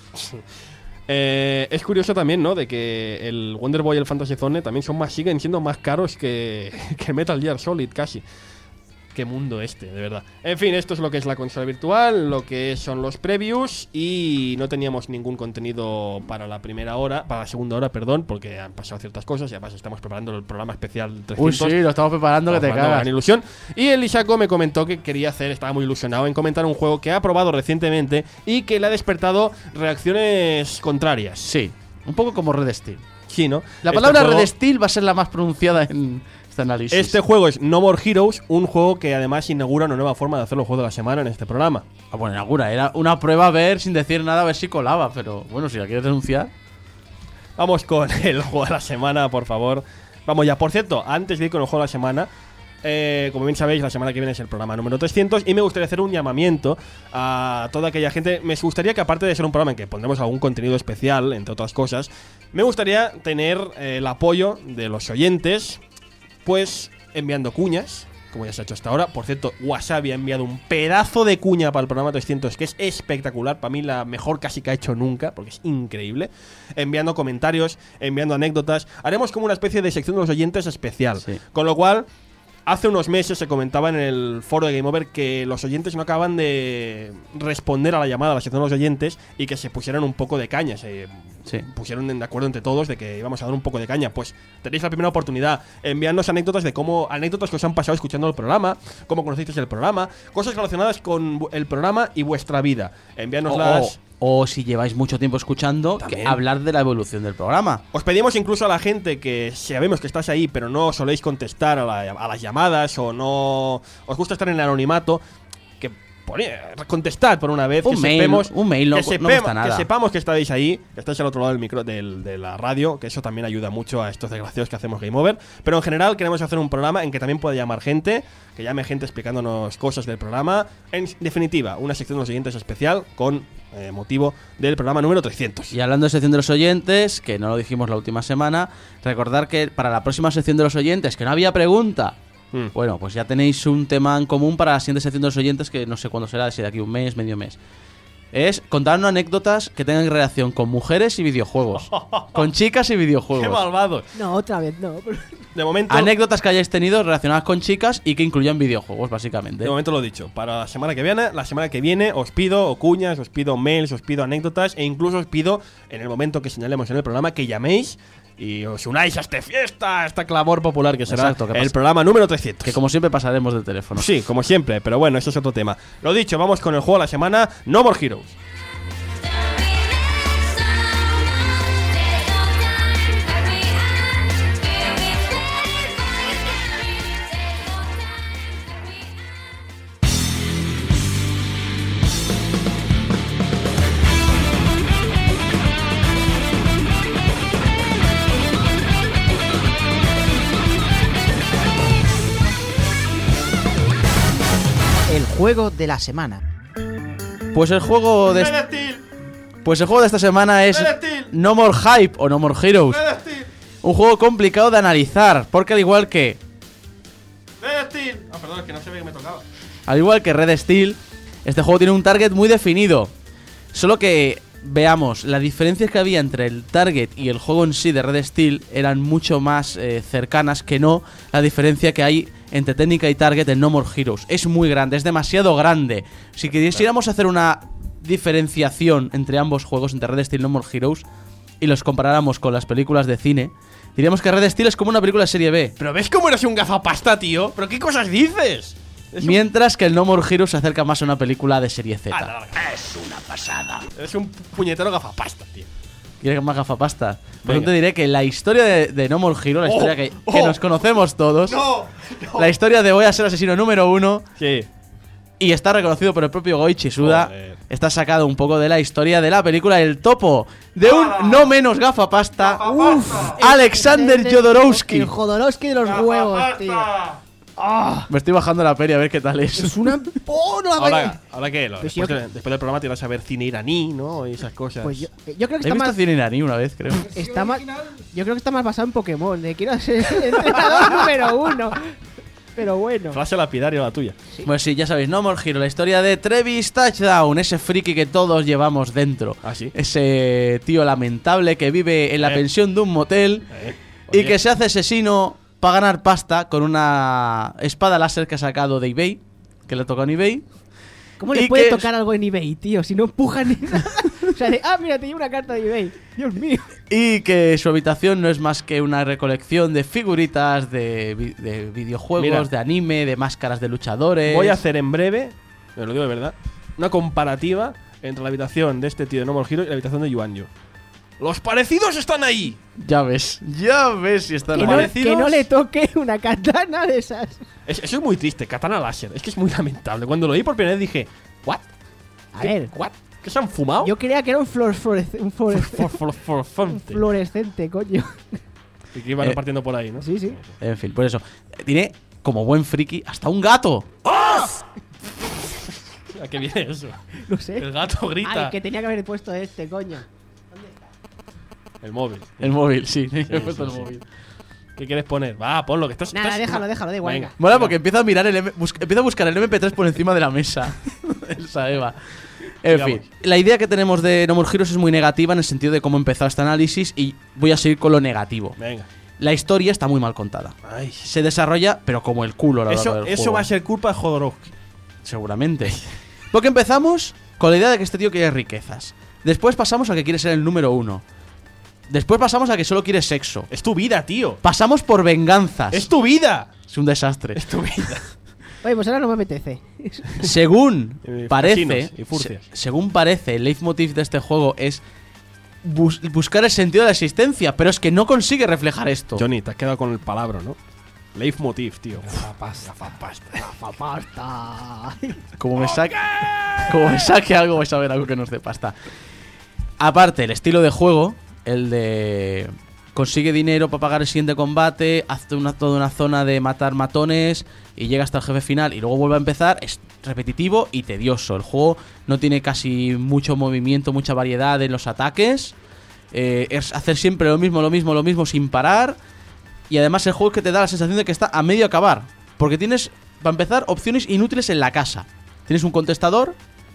Eh, es curioso también, ¿no? De que el Wonder Boy y el Fantasy Zone también son más, siguen siendo más caros que, que Metal Gear Solid, casi. Qué mundo este, de verdad. En fin, esto es lo que es la consola virtual, lo que son los previews, y no teníamos ningún contenido para la primera hora, para la segunda hora, perdón, porque han pasado ciertas cosas y además estamos preparando el programa especial Uy, trescientos. sí, lo estamos preparando que te Estamos preparando cagas. gran ilusión. Y el Isako me comentó que quería hacer, estaba muy ilusionado en comentar un juego que ha probado recientemente y que le ha despertado reacciones contrarias. Sí, un poco como Red Steel. Sí, ¿no? La Este palabra juego- Red Steel va a ser la más pronunciada en este análisis. Este juego es No More Heroes, un juego que además inaugura una nueva forma de hacer los juegos de la semana en este programa. Ah, bueno, inaugura. Era una prueba a ver, sin decir nada, a ver si colaba. Pero bueno, si la quieres denunciar. Vamos con el juego de la semana, por favor. Vamos ya. Por cierto, antes de ir con el juego de la semana, eh, como bien sabéis, la semana que viene es el programa número trescientos y me gustaría hacer un llamamiento a toda aquella gente. Me gustaría que, aparte de ser un programa en que pondremos algún contenido especial, entre otras cosas, me gustaría tener eh, el apoyo de los oyentes, pues enviando cuñas, como ya se ha hecho hasta ahora. Por cierto, Wasabi ha enviado un pedazo de cuña para el programa trescientos que es espectacular. Para mí la mejor casi que ha hecho nunca, porque es increíble. Enviando comentarios, enviando anécdotas. Haremos como una especie de sección de los oyentes especial. Sí. Con lo cual, hace unos meses se comentaba en el foro de Game Over que los oyentes no acaban de responder a la llamada a la sección de los oyentes y que se pusieran un poco de caña. Se Sí. pusieron de acuerdo entre todos de que íbamos a dar un poco de caña. Pues tenéis la primera oportunidad. Enviadnos anécdotas de cómo, anécdotas que os han pasado escuchando el programa, cómo conocisteis el programa, cosas relacionadas con bu- el programa y vuestra vida. Enviádnoslas. O, o si lleváis mucho tiempo escuchando, que También. hablar de la evolución del programa. Os pedimos incluso a la gente que sabemos que estás ahí, pero no soléis contestar a, la- a las llamadas o no os gusta estar en el anonimato, que pone- contestad por una vez, Un que mail, sepamos, un mail, no- que, no sepemos- cuesta nada. que sepamos que estáis ahí, que estáis al otro lado del micro del- de la radio, que eso también ayuda mucho a estos desgraciados que hacemos Game Over. Pero en general queremos hacer un programa en que también pueda llamar gente, que llame gente explicándonos cosas del programa. En definitiva, una sección de los siguientes especial con eh, motivo del programa número trescientos. Y hablando de sección de los oyentes, que no lo dijimos la última semana, recordar que para la próxima sección de los oyentes, que no había pregunta. Mm. Bueno, pues ya tenéis un tema en común para la siguiente sección de los oyentes, que no sé cuándo será, si de aquí un mes, medio mes. Es contarnos anécdotas que tengan relación con mujeres y videojuegos. Con chicas y videojuegos. ¡Qué malvados! No, otra vez no. De momento, Anécdotas que hayáis tenido relacionadas con chicas y que incluyan videojuegos, básicamente. de momento lo dicho. Para la semana que viene, la semana que viene os pido o cuñas, os pido mails, os pido anécdotas e incluso os pido, en el momento que señalemos en el programa, que llaméis y os unáis a esta fiesta, a este clamor popular que será Exacto, que el pasa- programa número trescientos. Que como siempre pasaremos del teléfono. Sí, como siempre, pero bueno, eso es otro tema. Lo dicho, vamos con el juego de la semana, No More Heroes. El juego de la semana. Pues el juego de Red Steel, Pues el juego de esta semana es Red Steel, No More Hype o No More Heroes. Red Steel, Un juego complicado de analizar, porque al igual que Red Steel. Ah, perdón, es que no sé bien que me tocaba. al igual que Red Steel, este juego tiene un target muy definido. Solo que veamos, las diferencias que había entre el target y el juego en sí de Red Steel eran mucho más eh, cercanas que no la diferencia que hay entre técnica y target en No More Heroes. Es muy grande, es demasiado grande. Si quisiéramos hacer una diferenciación entre ambos juegos, entre Red Steel y No More Heroes, y los comparáramos con las películas de cine, diríamos que Red Steel es como una película de serie B. Pero ¿ves cómo eres un gafapasta, tío? ¿Pero qué cosas dices? Es un- Mientras que el No More Heroes se acerca más a una película de serie Z. Es una pasada. Eres un puñetero gafapasta, tío. ¿Quieres más gafapasta? Pues Venga. yo te diré que la historia de, de No More Heroes, la Oh, historia que, oh. que nos conocemos todos, No, la historia de voy a ser asesino número uno, Sí. y está reconocido por el propio Goichi Suda, Joder. está sacado un poco de la historia de la película El Topo, de un no menos gafapasta, Uf, Alexander el- Jodorowsky. El Jodorowsky de los huevos, tío. Me estoy bajando la peli a ver qué tal es. Es una. ¡Oh, no la Ahora, veo! ahora que lo, Pues después, yo- de- después del programa te vas a ver cine iraní, ¿no? Y esas cosas. Pues yo, yo creo que He está visto más. cine iraní una vez, creo. Está más. Yo creo que está más basado en Pokémon. De quiero ser el entrenador número uno. Pero bueno. Frase lapidaria la tuya. Pues sí, ya sabéis, No More Heroes, la historia de Travis Touchdown, ese friki que todos llevamos dentro. ¿Ah, sí? Ese tío lamentable que vive en la Eh. pensión de un motel Eh, y oye, que se hace asesino para ganar pasta con una espada láser que ha sacado de eBay, que le tocó en eBay. ¿Cómo le y puede que- tocar algo en eBay, tío? Si no empujan ni nada. O sea, de, ah, mira, te llevo una carta de eBay. Dios mío. Y que su habitación no es más que una recolección de figuritas, de, vi- de videojuegos, Mira. de anime, de máscaras de luchadores. Voy a hacer en breve, me lo digo de verdad, una comparativa entre la habitación de este tío de No More Heroes y la habitación de Yuanjo. ¡Los parecidos están ahí! Ya ves, ya ves si están Que no, parecidos. que no le toque una katana de esas. Es- eso es muy triste, katana láser. Es que es muy lamentable. Cuando lo vi por primera vez dije, ¿what? A ¿Qué- ver, ¿What? ¿Qué se han fumado? yo creía que era un, flor, florec- un, florec- For- for- for- un fonte. fluorescente, coño. Y que iban Eh, repartiendo por ahí, ¿no? Sí, sí. En fin, por eso. Tiene, como buen friki, hasta un gato. ¿A qué viene eso? No sé. El gato grita. Ay, que tenía que haber puesto este, coño. El móvil. El móvil, sí. he Sí, puesto sí, el sí. móvil. ¿Qué quieres poner? Va, ponlo, que estás. Nada, estás- déjalo, déjalo, da igual. Venga. venga. Mola porque empieza a mirar el M- bus- empieza a buscar el eme pe tres por encima de la mesa. El Saeva. En Sigamos. fin, la idea que tenemos de No More Heroes es muy negativa en el sentido de cómo empezó este análisis y voy a seguir con lo negativo. Venga. La historia está muy mal contada. Ay. Se desarrolla, pero como el culo a lo largo Eso, del eso juego. va a ser culpa de Jodorowsky. Seguramente. Porque empezamos con la idea de que este tío quiere riquezas. Después pasamos a que quiere ser el número uno. Después pasamos a que solo quiere sexo. Es tu vida, tío. Pasamos por venganzas. Es tu vida. Es un desastre. Es tu vida. Oye, pues ahora no me apetece. Según Eh, parece, casinos y furcias. se- según parece, el leitmotiv de este juego es bus- buscar el sentido de la existencia, pero es que no consigue reflejar esto. Johnny, te has quedado con el palabra, ¿no? Leitmotiv, tío. Pasta, pasta, pasta. Como me saque, como me saque algo, vais a ver algo que nos dé pasta. Aparte, el estilo de juego, el de consigue dinero para pagar el siguiente combate, hace una, toda una zona de matar matones y llega hasta el jefe final y luego vuelve a empezar, es repetitivo y tedioso. El juego no tiene casi mucho movimiento, mucha variedad en los ataques. Eh, es hacer siempre lo mismo, lo mismo, lo mismo sin parar. Y además el juego es que te da la sensación de que está a medio acabar. Porque tienes, para empezar, opciones inútiles en la casa. Tienes un contestador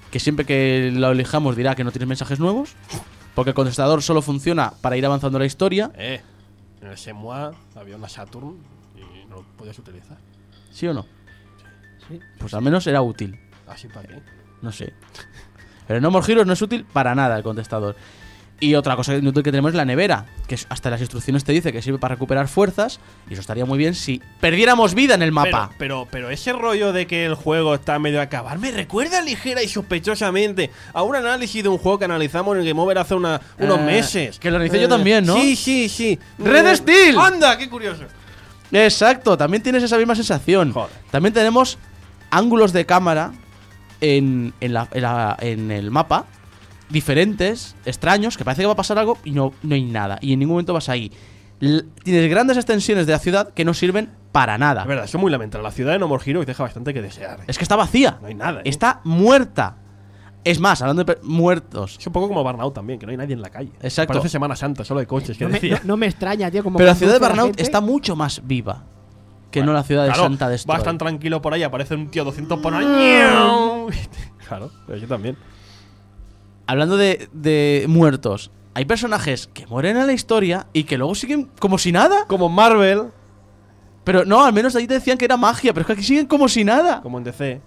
que siempre que lo elijamos dirá que no tienes mensajes nuevos, porque el contestador solo funciona para ir avanzando la historia. Eh, en el Shenmue había una Saturn y no lo podías utilizar. ¿Sí o no? Sí. Pues al menos era útil. ¿Así para qué? No sé. Pero en No More Heroes no es útil para nada el contestador. Y otra cosa inútil que tenemos es la nevera, que hasta las instrucciones te dice que sirve para recuperar fuerzas, y eso estaría muy bien si perdiéramos vida en el mapa. Pero, pero, pero ese rollo de que el juego está medio a acabar me recuerda ligera y sospechosamente a un análisis de un juego que analizamos en el Game Over hace una, unos Eh, meses. que lo analicé yo también, ¿no? Sí, sí, sí. ¡Red Eh, Steel! ¡Anda, qué curioso! Exacto, también tienes esa misma sensación. Joder. También tenemos ángulos de cámara en, en, la- en la- en el mapa diferentes, extraños, que parece que va a pasar algo y no, no hay nada. Y en ningún momento vas ahí. L- tienes grandes extensiones de la ciudad que no sirven para nada. Es verdad, eso es muy lamentable. La ciudad de No More Heroes deja bastante que desear. Es que está vacía. No hay nada, ¿eh? Está muerta. Es más, hablando de per- muertos. Es un poco como Burnout también, que no hay nadie en la calle. Exacto. Parece Semana Santa, solo de coches, que No me, decía. no- no me extraña, tío. Como Pero la cuando ciudad de fuera Burnout gente- está mucho más viva que Bueno, no la ciudad de claro, Santa Destroy. vas tan tranquilo por ahí, aparece un tío doscientos por hora. Claro, pero yo también. Hablando de, de muertos, hay personajes que mueren en la historia y que luego siguen como si nada. Como Marvel. Pero no, al menos ahí te decían que era magia, pero es que aquí siguen como si nada. Como en D C.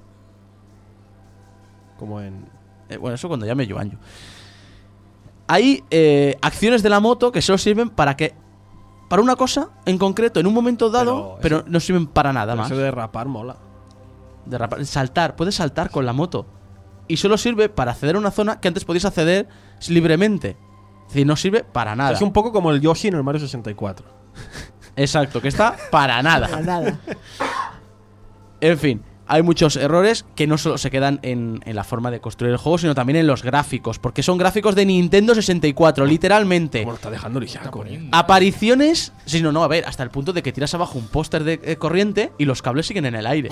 Como en. Eh, bueno, eso cuando llame Yuanyu. Hay eh, acciones de la moto que solo sirven para que. Para una cosa en concreto, en un momento dado, pero, Pero eso- no sirven para nada Pero más. eso de rapar mola. Derrapar- saltar, puedes saltar con la moto. Y solo sirve para acceder a una zona que antes podías acceder libremente. Es decir, no sirve para nada. Es un poco como el Yoshi en el Mario sesenta y cuatro. Exacto, que está para nada. Para nada. En fin, hay muchos errores que no solo se quedan en, en la forma de construir el juego, sino también en los gráficos. Porque son gráficos de Nintendo sesenta y cuatro, literalmente. Como lo está dejando Lisaco, eh. Apariciones. Sí, no, no, a ver, hasta el punto de que tiras abajo un póster de eh, corriente y los cables siguen en el aire.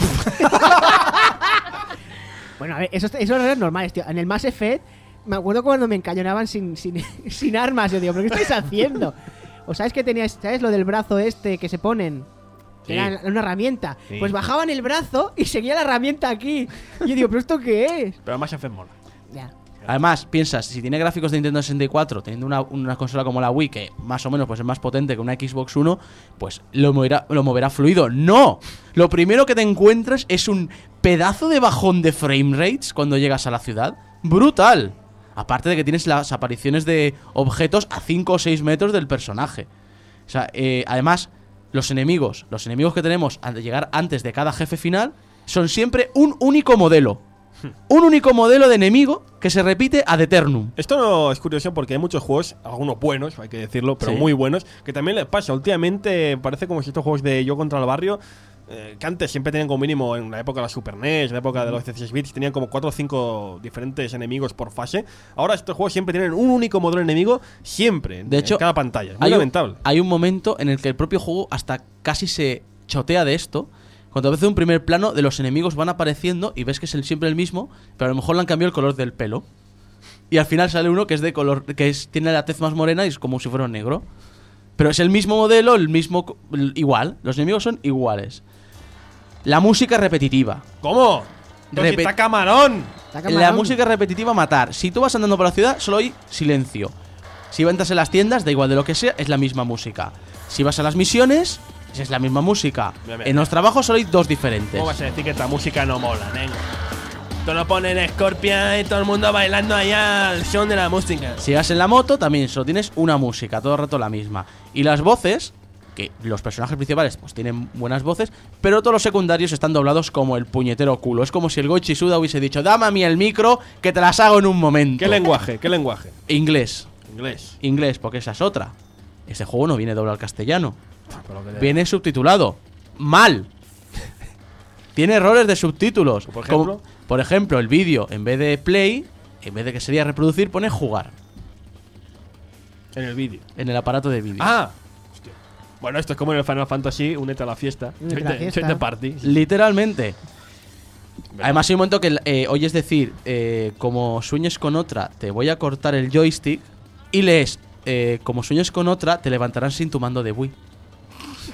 Bueno, a ver, esos, esos errores normales, tío. En el Mass Effect, me acuerdo cuando me encañonaban sin, sin, sin armas. Yo digo, ¿pero qué estáis haciendo? ¿O sabes que teníais, sabes lo del brazo este que se ponen? Que Sí. era una herramienta. Sí. Pues bajaban el brazo y seguía la herramienta aquí. Y yo digo, ¿pero esto qué es? Pero además F mola. Ya. Además, piensas, si tiene gráficos de Nintendo sesenta y cuatro, teniendo una, una consola como la Wii, que más o menos pues, es más potente que una Xbox One, pues lo moverá, lo moverá fluido. ¡No! Lo primero que te encuentras es un pedazo de bajón de frame rates cuando llegas a la ciudad. ¡Brutal! Aparte de que tienes las apariciones de objetos a cinco o seis metros del personaje. O sea, eh, además, los enemigos, los enemigos que tenemos al llegar antes de cada jefe final, son siempre un único modelo. Un único modelo de enemigo que se repite ad eternum. Esto no es curioso porque hay muchos juegos, algunos buenos, hay que decirlo, pero Sí. muy buenos, que también les pasa. Últimamente parece como si estos juegos de Yo contra el barrio, eh, que antes siempre tenían como mínimo, en la época de la Super N E S, en la época de los dieciséis bits, tenían como cuatro o cinco diferentes enemigos por fase. Ahora estos juegos siempre tienen un único modelo de enemigo, siempre, en, De hecho, en cada pantalla. Es muy hay un, lamentable. hay un momento en el que el propio juego hasta casi se chotea de esto. Cuando a veces un primer plano de los enemigos van apareciendo y ves que es el, siempre el mismo, pero a lo mejor le han cambiado el color del pelo. Y al final sale uno que es de color, que es, tiene la tez más morena y es como si fuera un negro. Pero es el mismo modelo, el mismo. co- el- igual. Los enemigos son iguales. La música repetitiva. ¿Cómo? Pero si Repet- está camarón. Está La camarón. música repetitiva matar. Si tú vas andando por la ciudad, solo hay silencio. Si entras en las tiendas, da igual de lo que sea, es la misma música. Si vas a las misiones, es la misma música. Mira, mira. En los trabajos solo hay dos diferentes. ¿Cómo vas a decir que esta música no mola, nen? Tú lo ponen Scorpion y todo el mundo bailando allá al son de la música. Si vas en la moto, también solo tienes una música, todo el rato la misma. Y las voces, que los personajes principales pues tienen buenas voces, pero todos los secundarios están doblados como el puñetero culo. Es como si el Goichi Suda hubiese dicho, dame a mí el micro, que te las hago en un momento. ¿Qué lenguaje? ¿Qué lenguaje? Inglés. Inglés. Inglés, porque esa es otra. Este juego no viene doblado al castellano. Pero que- Viene subtitulado. Mal. Tiene errores de subtítulos. ¿Por ejemplo? Como, por ejemplo, el vídeo, en vez de play, en vez de que sería reproducir, pone jugar. En el vídeo. En el aparato de vídeo. Ah. Hostia. Bueno, esto es como en el Final Fantasy, únete a la fiesta. Únete a la Join the- fiesta. join the party. Literalmente. ¿Verdad? Además hay un momento que eh, oyes decir, eh, como sueñes con otra, te voy a cortar el joystick. Y lees, eh, como sueñes con otra, te levantarán sin tu mando de Wii.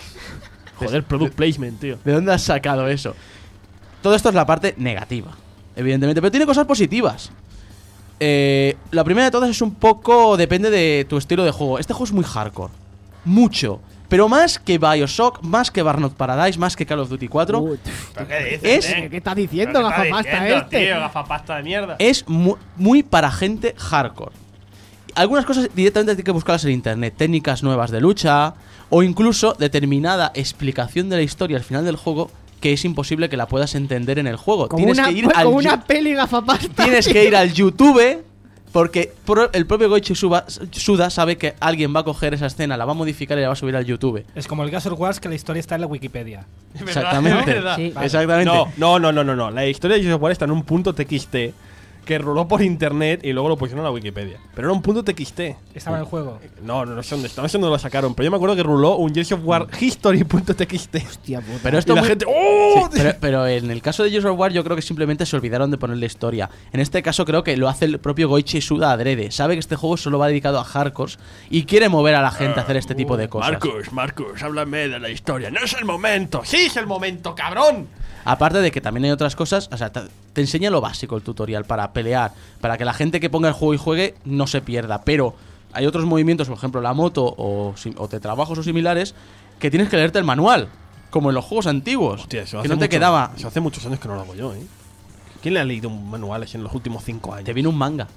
Joder, product placement, tío. ¿De dónde has sacado eso? Todo esto es la parte negativa. evidentemente, pero tiene cosas positivas. Eh, la primera de todas es un poco, depende de tu estilo de juego. Este juego es muy hardcore, mucho, pero más que Bioshock, más que Burnout Paradise, más que Call of Duty cuatro. Uh, ¿Pero qué dices, es, eh? ¿Qué estás diciendo, ¿Pero qué estás gafapasta diciendo, este? tío, gafapasta de mierda. Es muy, muy para gente hardcore. Algunas cosas directamente hay que buscarlas en internet, técnicas nuevas de lucha o incluso determinada explicación de la historia al final del juego que es imposible que la puedas entender en el juego. Como Tienes una, que ir como al una yu- peli gafapasta. Tienes que ir al YouTube porque pro- el propio Goichi Suba- Suda sabe que alguien va a coger esa escena, la va a modificar y la va a subir al YouTube. Es como el Gears of War, que la historia está en la Wikipedia. Exactamente. ¿Verdad? Sí. Exactamente. No, no, no, no, no, no. La historia de Gears of War está en un punto T X T que roló por internet y luego lo pusieron a la Wikipedia. Pero era un punto T X T. Estaba en el juego. No, no, no sé dónde está, no sé dónde lo sacaron. Pero yo me acuerdo que ruló un Gears of War history.txt. Hostia puta. Pero esto Y la muy- gente, ¡oh! Sí, pero, pero en el caso de Gears of War yo creo que simplemente se olvidaron de ponerle historia. En este caso creo que lo hace el propio Goichi Suda adrede. Sabe que este juego solo va dedicado a hardcores y quiere mover a la gente a hacer este tipo de cosas. Marcus, Marcus, háblame de la historia. No es el momento. Sí es el momento, cabrón. Aparte de que también hay otras cosas, o sea, te, te enseña lo básico el tutorial para pelear, para que la gente que ponga el juego y juegue no se pierda. Pero hay otros movimientos, por ejemplo la moto o, sim- o de trabajos o similares, que tienes que leerte el manual, como en los juegos antiguos. Hostia, eso que hace no te mucho- quedaba. Eso hace muchos años que no lo hago yo, ¿eh? ¿Quién le ha leído un manuales en los últimos cinco años? Te viene un manga.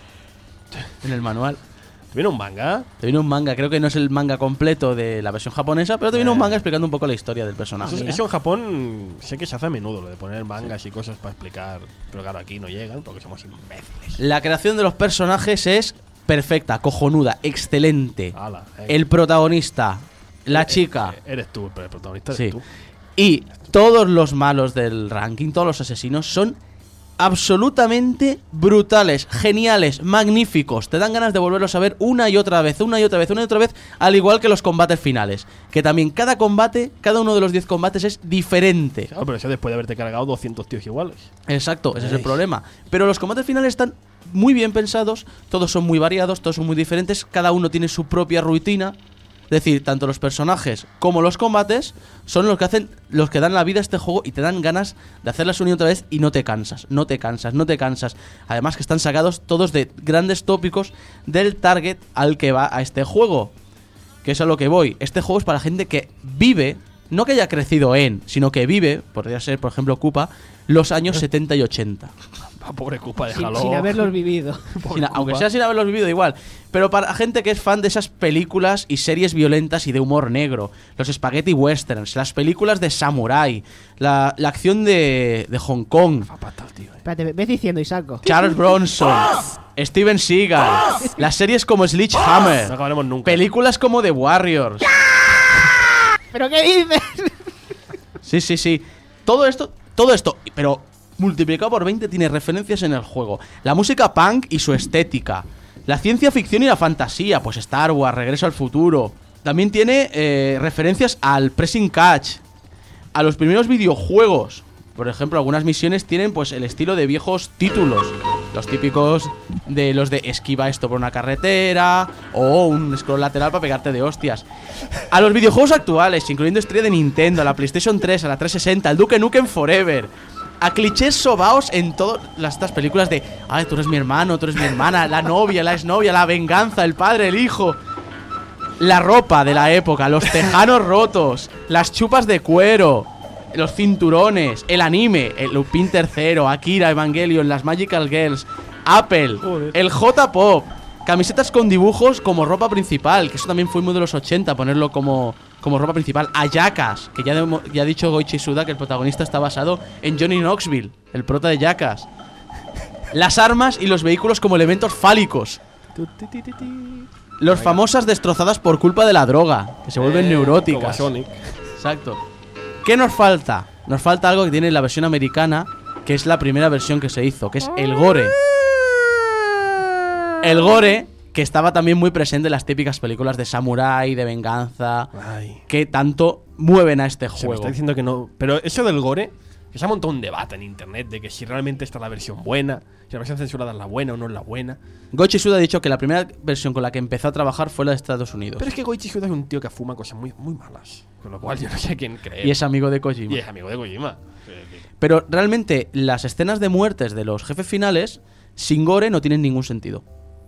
En el manual. ¿Te viene un manga? Te viene un manga, creo que no es el manga completo de la versión japonesa, pero te viene un Eh. manga explicando un poco la historia del personaje. Eso, eso en Japón sé que se hace a menudo, lo de poner mangas y cosas para explicar. Pero claro, aquí no llegan porque somos imbéciles. La creación de los personajes es perfecta, cojonuda, excelente. Ala, eh. El protagonista, la chica. Eh, Eres tú, pero el protagonista Sí. eres tú. Y todos los malos del ranking, todos los asesinos, son absolutamente brutales, geniales, magníficos. Te dan ganas de volverlos a ver una y otra vez, una y otra vez, una y otra vez, al igual que los combates finales. Que también cada combate, cada uno de los diez combates es diferente. Claro, pero eso después de haberte cargado doscientos tíos iguales. Exacto, ese es el Ay. problema. Pero los combates finales están muy bien pensados, todos son muy variados, todos son muy diferentes, cada uno tiene su propia rutina. Es decir, tanto los personajes como los combates son los que hacen, los que dan la vida a este juego y te dan ganas de hacerlas una y otra vez y no te cansas, no te cansas, no te cansas. Además que están sacados todos de grandes tópicos del target al que va a este juego. Que es a lo que voy. Este juego es para gente que vive, no que haya crecido en, sino que vive, podría ser por ejemplo Koopa, los años setenta y ochenta. Ah, pobre Koopa, Sin, déjalo. sin haberlos vivido. Sin- aunque sea sin haberlos vivido igual. Pero para gente que es fan de esas películas y series violentas y de humor negro, los spaghetti westerns, las películas de samurai, la, la acción de, de Hong Kong, Espérate, ves diciendo, Isaco. Charles Bronson, Steven Seagal, las series como No Sledgehammer, acabaremos nunca. películas como The Warriors. ¿Pero qué dices? Sí, sí, sí. Todo esto, todo esto, pero multiplicado por veinte tiene referencias en el juego. La música punk y su estética. La ciencia ficción y la fantasía, pues Star Wars, Regreso al Futuro. También tiene eh, referencias al Pressing Catch, a los primeros videojuegos. Por ejemplo, algunas misiones tienen pues el estilo de viejos títulos. Los típicos de los de esquiva esto por una carretera o un scroll lateral para pegarte de hostias. A los videojuegos actuales, incluyendo estrella de Nintendo, a la PlayStation tres, a la trescientos sesenta, al Duke Nukem Forever. A clichés sobaos en todas las- estas películas de ay, tú eres mi hermano, tú eres mi hermana, la novia, la exnovia, la venganza, el padre, el hijo. La ropa de la época, los tejanos rotos, las chupas de cuero, los cinturones, el anime, el Lupin tercero, Akira, Evangelion, las Magical Girls, Apple, el J-Pop, camisetas con dibujos como ropa principal, que eso también fue muy de los ochenta, ponerlo como, como ropa principal. Ayacas, que ya, de- ya ha dicho Goichi Suda que el protagonista está basado en Johnny Knoxville, el prota de Jackass. Las armas y los vehículos como elementos fálicos. Los famosas destrozadas por culpa de la droga, que se vuelven Eh, neuróticas. como Sonic. Exacto. ¿Qué nos falta? Nos falta algo que tiene la versión americana, que es la primera versión que se hizo, que es el gore. El gore, que estaba también muy presente en las típicas películas de samurái, de venganza, Ay. que tanto mueven a este Se me juego. está diciendo que no. Pero eso del gore, Que se ha montado un debate en internet de que si realmente esta es la versión buena, si la versión censurada es la buena o no es la buena. Goichi Suda ha dicho que la primera versión con la que empezó a trabajar fue la de Estados Unidos. Pero es que Goichi Suda es un tío que fuma cosas muy, muy malas. Con lo cual yo no sé a quién creer. Y es amigo de Kojima. Y es amigo de Kojima. Sí, sí. Pero realmente las escenas de muertes de los jefes finales sin gore no tienen ningún sentido.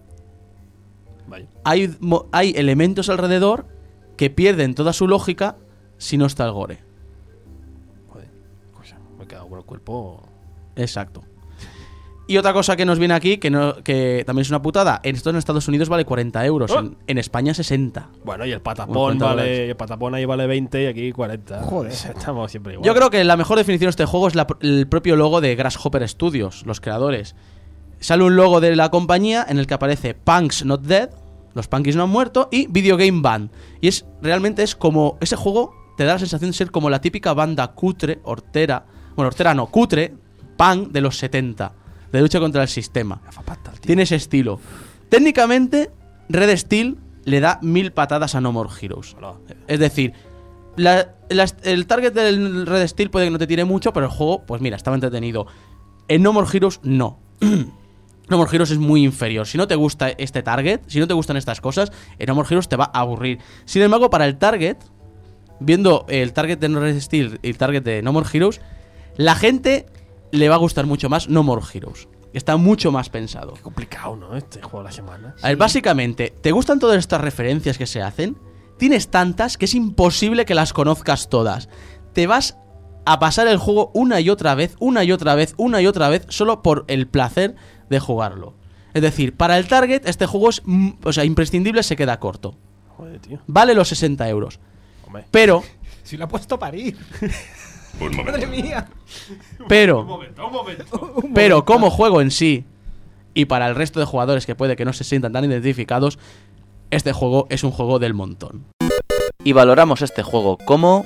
Vale. Hay, mo- hay elementos alrededor que pierden toda su lógica si no está el gore. Joder, cosa, me he quedado con el cuerpo. Exacto. Y otra cosa que nos viene aquí, que no, que también es una putada, esto en Estados Unidos vale cuarenta euros, ¿Oh? en, en España sesenta. Bueno, y el patapón cuarenta vale. dólares. El patapón ahí vale veinte y aquí cuarenta. Joder. Estamos siempre igual. Yo creo que la mejor definición de este juego es la- el propio logo de Grasshopper Studios, los creadores. Sale un logo de la compañía en el que aparece Punks Not Dead, los punkies no han muerto, y Video Game Band. Y es realmente es como ese juego te da la sensación de ser como la típica banda cutre, hortera, bueno, hortera no, cutre, punk de los setenta, de lucha contra el sistema. Tiene ese estilo. Técnicamente, Red Steel le da mil patadas a No More Heroes. Es decir, la- la- el target del Red Steel puede que no te tire mucho, pero el juego, pues mira, estaba entretenido. En No More Heroes, no. No More Heroes es muy inferior. Si no te gusta este target, si no te gustan estas cosas, en No More Heroes te va a aburrir. Sin embargo, para el target, viendo el target de Red Steel y el target de No More Heroes, la gente le va a gustar mucho más No More Heroes. Está mucho más pensado. Qué complicado, ¿no? Este juego de la semana. A ver, básicamente, ¿te gustan todas estas referencias que se hacen? Tienes tantas que es imposible que las conozcas todas. Te vas a pasar el juego una y otra vez, una y otra vez, una y otra vez, solo por el placer de jugarlo. Es decir, para el target, este juego es, mm, o sea, imprescindible, se queda corto. Joder, tío. Vale los sesenta euros. Hombre. Pero, Si lo ha puesto a parir. Un momento. Madre mía. pero, Un momento, un momento. pero como juego en sí, y para el resto de jugadores que puede que no se sientan tan identificados, este juego es un juego del montón. Y valoramos este juego como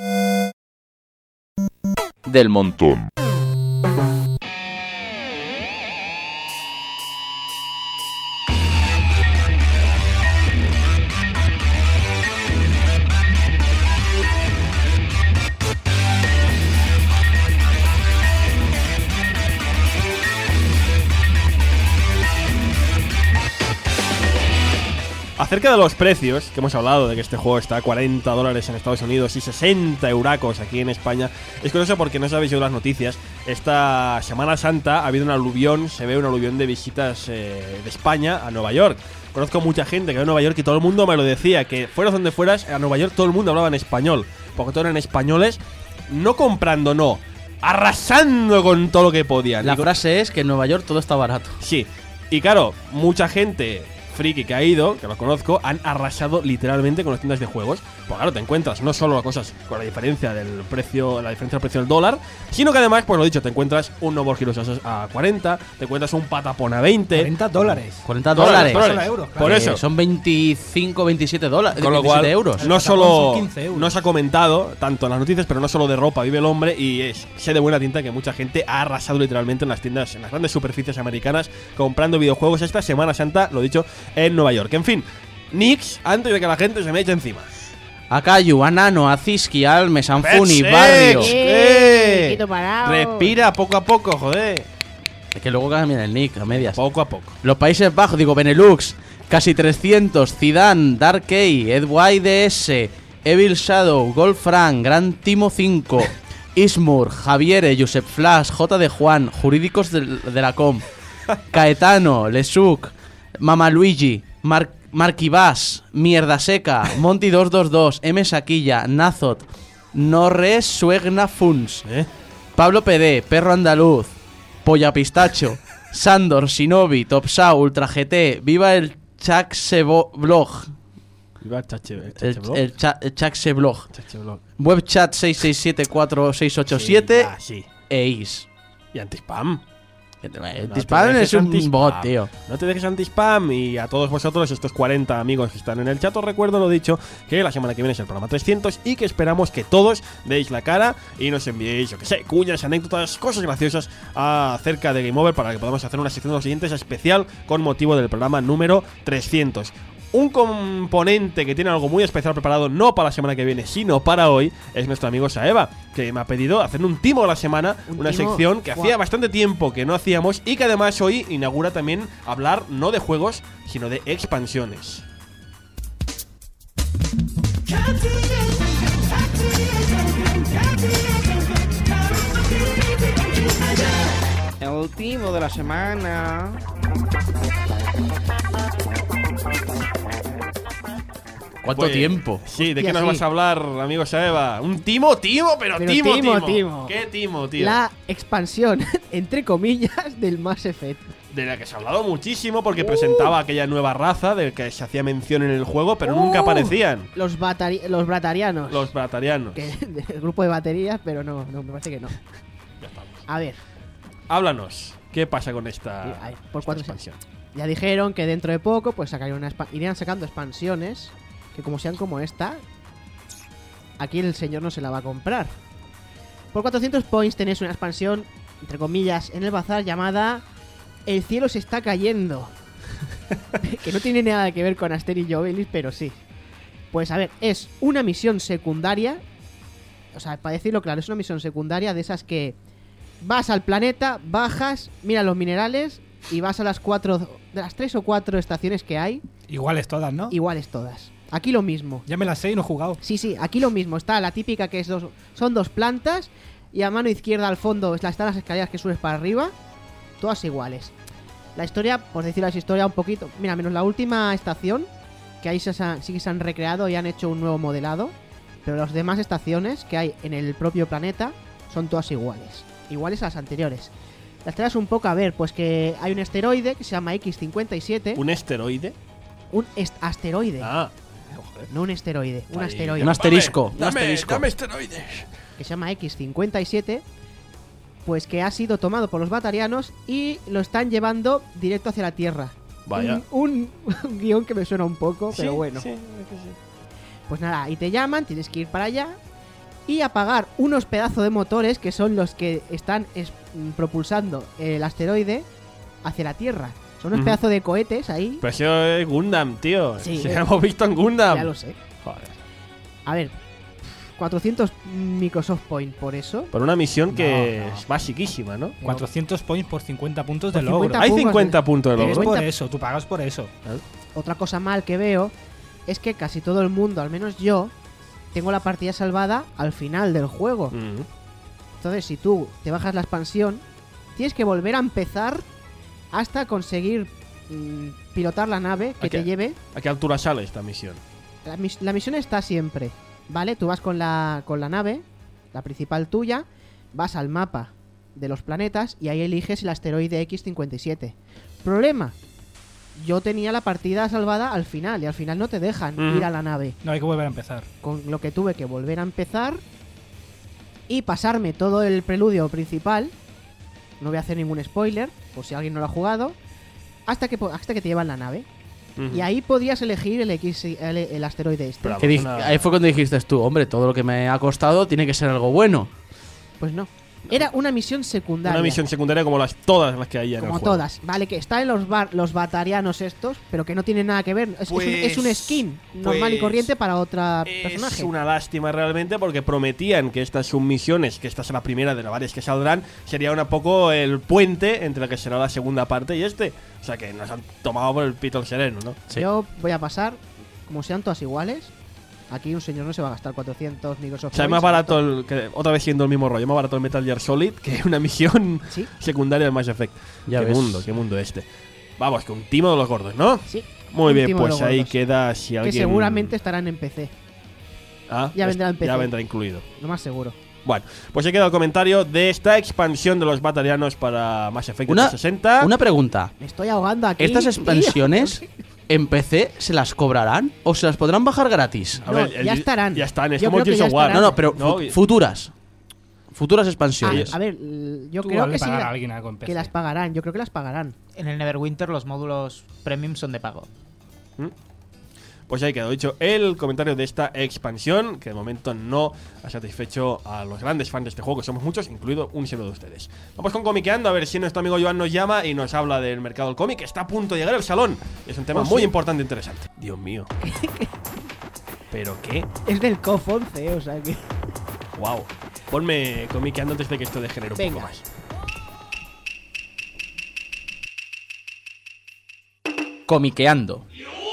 del montón. Acerca de los precios, que hemos hablado de que este juego está a cuarenta dólares en Estados Unidos y sesenta euracos aquí en España, es curioso porque no sabéis yo las noticias. Esta Semana Santa ha habido un aluvión, se ve un aluvión de visitas eh, de España a Nueva York. Conozco mucha gente que va a Nueva York y todo el mundo me lo decía, que fueras donde fueras, a Nueva York todo el mundo hablaba en español, porque todos eran españoles, no comprando, no, arrasando con todo lo que podían. La Y con- frase es que en Nueva York todo está barato. Sí, y claro, mucha gente friki que ha ido, que lo conozco, han arrasado literalmente con las tiendas de juegos. Pues claro, te encuentras no solo cosas con la diferencia del precio, la diferencia del precio del dólar, sino que además, pues lo dicho, te encuentras un No More Heroes a cuarenta, te encuentras un Patapón a veinte. cuarenta dólares. cuarenta Dólares, dólares. dólares. Solo euros, claro. Por Eh, eso. son veinticinco, veintisiete dólares. Con lo veintisiete cual, euros. no El solo Patapón son quince euros. no se ha comentado tanto en las noticias, pero no solo de ropa vive el hombre, y es sé de buena tinta que mucha gente ha arrasado literalmente en las tiendas, en las grandes superficies americanas, comprando videojuegos esta Semana Santa, lo dicho, en Nueva York. En fin, Nix, antes de que la gente se me eche encima. Akayu, Anano, Aziski, Almes, Anfuni, Perfect. Barrio. Eh, quieto parado. Respira poco a poco, joder. Es que luego cambian el nick a medias. Poco a poco. Los Países Bajos, digo Benelux, casi trescientos, Zidane, Dark A, Edway D S, Evil Shadow, Goldfrank, Gran Timo cinco, Ismur, Javiere, Josep Flash, J de Juan, Jurídicos de, de la Com, Caetano, Lesuk, Mamaluigi, Mar Marquibas, Mierda Seca, Monty dos dos dos, M Saquilla, Nazot, Norres Suegna Funs, ¿Eh? Pablo P D, Perro Andaluz, Polla Pistacho, Sandor, Shinobi, Topsau, Ultra G T, Viva el Chaxebo Blog, Viva el chache, el el, chache blog. el, cha- el Chaxe Blog, Chache blog. Webchat seis seis siete cuatro seis ocho siete Sí, ah, sí. e is. Y antispam. El No te Dispam dejes es un antispam. bot, tío. No te dejes antispam. Y a todos vosotros, estos cuarenta amigos que están en el chat, os recuerdo lo dicho, que la semana que viene es el programa trescientos y que esperamos que todos deis la cara y nos enviéis, yo que sé, cuñas, anécdotas, cosas graciosas acerca de Game Over para que podamos hacer una sección de los siguientes especial con motivo del programa número trescientos. un componente que tiene algo muy especial preparado, no para la semana que viene, sino para hoy, es nuestro amigo Saeva, que me ha pedido hacer un timo a la semana, Un una timo, sección que ¡guau! hacía bastante tiempo que no hacíamos y que además hoy inaugura también hablar no de juegos, sino de expansiones. El timo de la semana. ¿Cuánto Pues, tiempo? Sí, ¿de Hostia, qué nos sí. vas a hablar, amigo Saeva? Un timo, timo, pero, Pero timo, timo, timo, timo. ¿Qué timo, tío? La expansión, entre comillas, del Mass Effect. De la que se ha hablado muchísimo porque presentaba aquella nueva raza de que se hacía mención en el juego, pero nunca Uh. aparecían. Los, batari los bratarianos. Los bratarianos. Que, del grupo de baterías, pero no, no, me parece que no. A ver, Háblanos, ¿qué pasa con esta, Sí, ahí, por esta cuatro- expansión? ya dijeron que dentro de poco pues sacarían una expa- irían sacando expansiones que como sean como esta, aquí el señor no se la va a comprar. Por cuatrocientos points tenéis una expansión, entre comillas, en el bazar llamada El cielo se está cayendo. Que no tiene nada que ver con Asterix y Obelix, pero sí. Pues a ver, es una misión secundaria. O sea, para decirlo claro, es una misión secundaria de esas que vas al planeta, bajas, miras los minerales y vas a las cuatro, de las tres o cuatro estaciones que hay, Iguales todas, ¿no? iguales todas. Aquí lo mismo. Ya me las sé y no he jugado. Sí, sí, aquí lo mismo. Está la típica que es dos, son dos plantas y a mano izquierda al fondo están las escaleras que subes para arriba. Todas iguales. La historia, por decirlo así, historia un poquito... Mira, menos la última estación, que ahí se han- sí que se han recreado y han hecho un nuevo modelado. Pero las demás estaciones que hay en el propio planeta son todas iguales. Iguales a las anteriores. La historia es un poco, a ver, pues que hay un asteroide que se llama X cincuenta y siete. ¿Un esteroide? Un est- asteroide. Ah. No un esteroide, un Ahí. asteroide. Un asterisco. un Dame, asterisco. dame esteroides. Que se llama X cincuenta y siete, pues que ha sido tomado por los batarianos y lo están llevando directo hacia la Tierra. Vaya. Un, un- un guión que me suena un poco, pero Sí, bueno. sí, es que sí. Pues nada, y te llaman, tienes que ir para allá y apagar unos pedazos de motores que son los que están es- mm, propulsando el asteroide hacia la Tierra. Son unos Ujú. pedazos de cohetes ahí. Pero eso es Gundam, tío. Sí, Si eh. lo hemos visto en Gundam. Ya lo sé. Joder. A ver, cuatrocientos Microsoft Point por eso. Por una misión que No, no. es basiquísima, ¿no? cuatrocientos points por cincuenta puntos Por de logro. cincuenta Hay puntos cincuenta de- puntos de Es logro. por cincuenta eso, tú pagas por eso. Otra cosa mal que veo es que casi todo el mundo, al menos yo, tengo la partida salvada al final del juego. Mm. Entonces, si tú te bajas la expansión, tienes que volver a empezar hasta conseguir mm, pilotar la nave que ¿A qué? te lleve. ¿A qué altura sale esta misión? La, mis- la misión está siempre, ¿vale? Tú vas con la, con la nave, la principal tuya, vas al mapa de los planetas y ahí eliges el asteroide X cincuenta y siete. Problema, yo tenía la partida salvada al final y al final no te dejan Ujú. ir a la nave. No, hay que volver a empezar. Con lo que tuve que volver a empezar y pasarme todo el preludio principal. No voy a hacer ningún spoiler, por si alguien no lo ha jugado, hasta que, po- hasta que te llevan la nave. Ujú. Y ahí podías elegir el, X, el, el asteroide este. Pero Que vamos, dij- una- Ahí fue cuando dijiste tú, hombre, todo lo que me ha costado tiene que ser algo bueno. Pues no. Era una misión secundaria. Una misión secundaria como las todas las que hay en el Como juego. todas. Vale, que está en los bar, los batarianos estos, pero que no tienen nada que ver. Es, es un, es un Pues- skin normal y pues corriente para otra Es personaje. una lástima realmente porque prometían que estas submisiones, que esta es la primera de las varias que saldrán, sería un poco el puente entre la que será la segunda parte y este. O sea que nos han tomado por el pito el sereno, ¿no? Yo voy a pasar, como sean todas iguales. Aquí un señor no se va a gastar cuatrocientos Microsoft O sea, es Points. más barato, el, que, otra vez siendo el mismo rollo, más barato el Metal Gear Solid que una misión Sí. secundaria de Mass Effect. Ya qué ves. mundo, qué mundo este. Vamos, que un timo de los gordos, ¿no? Sí. Muy un bien, timo de pues los ahí gordos. queda si Que alguien... seguramente estarán en P C. Ah, ya vendrá en P C. Ya vendrá incluido. Lo más seguro. Bueno, pues he quedado el comentario de esta expansión de los batarianos para Mass Effect Una, trescientos sesenta. una pregunta. Me estoy ahogando aquí. ¿Estas tío. expansiones en P C se las cobrarán o se las podrán bajar gratis? A No, ver, el- ya estarán. Ya están, es Yo como creo que Gears ya of War. estarán. No, no, pero No, fu- y- futuras. Futuras Ah, expansiones. a ver, l- yo Tú creo has de que sí. pagar la- a alguien algo en P C. Que las pagarán. Yo creo que las pagarán. En el Neverwinter los módulos premium son de pago. Pues ahí quedó dicho el comentario de esta expansión, que de momento no ha satisfecho a los grandes fans de este juego, que somos muchos, incluido un servidor de ustedes. Vamos con Comiqueando, a ver si nuestro amigo Joan nos llama y nos habla del mercado del cómic. Está a punto de llegar al salón. Es un tema Oh, muy sí. importante e interesante. Dios mío. ¿Pero qué? Es del C O F once, o sea que... Wow. Ponme Comiqueando antes de que esto degenere un Venga. poco más. Comiqueando.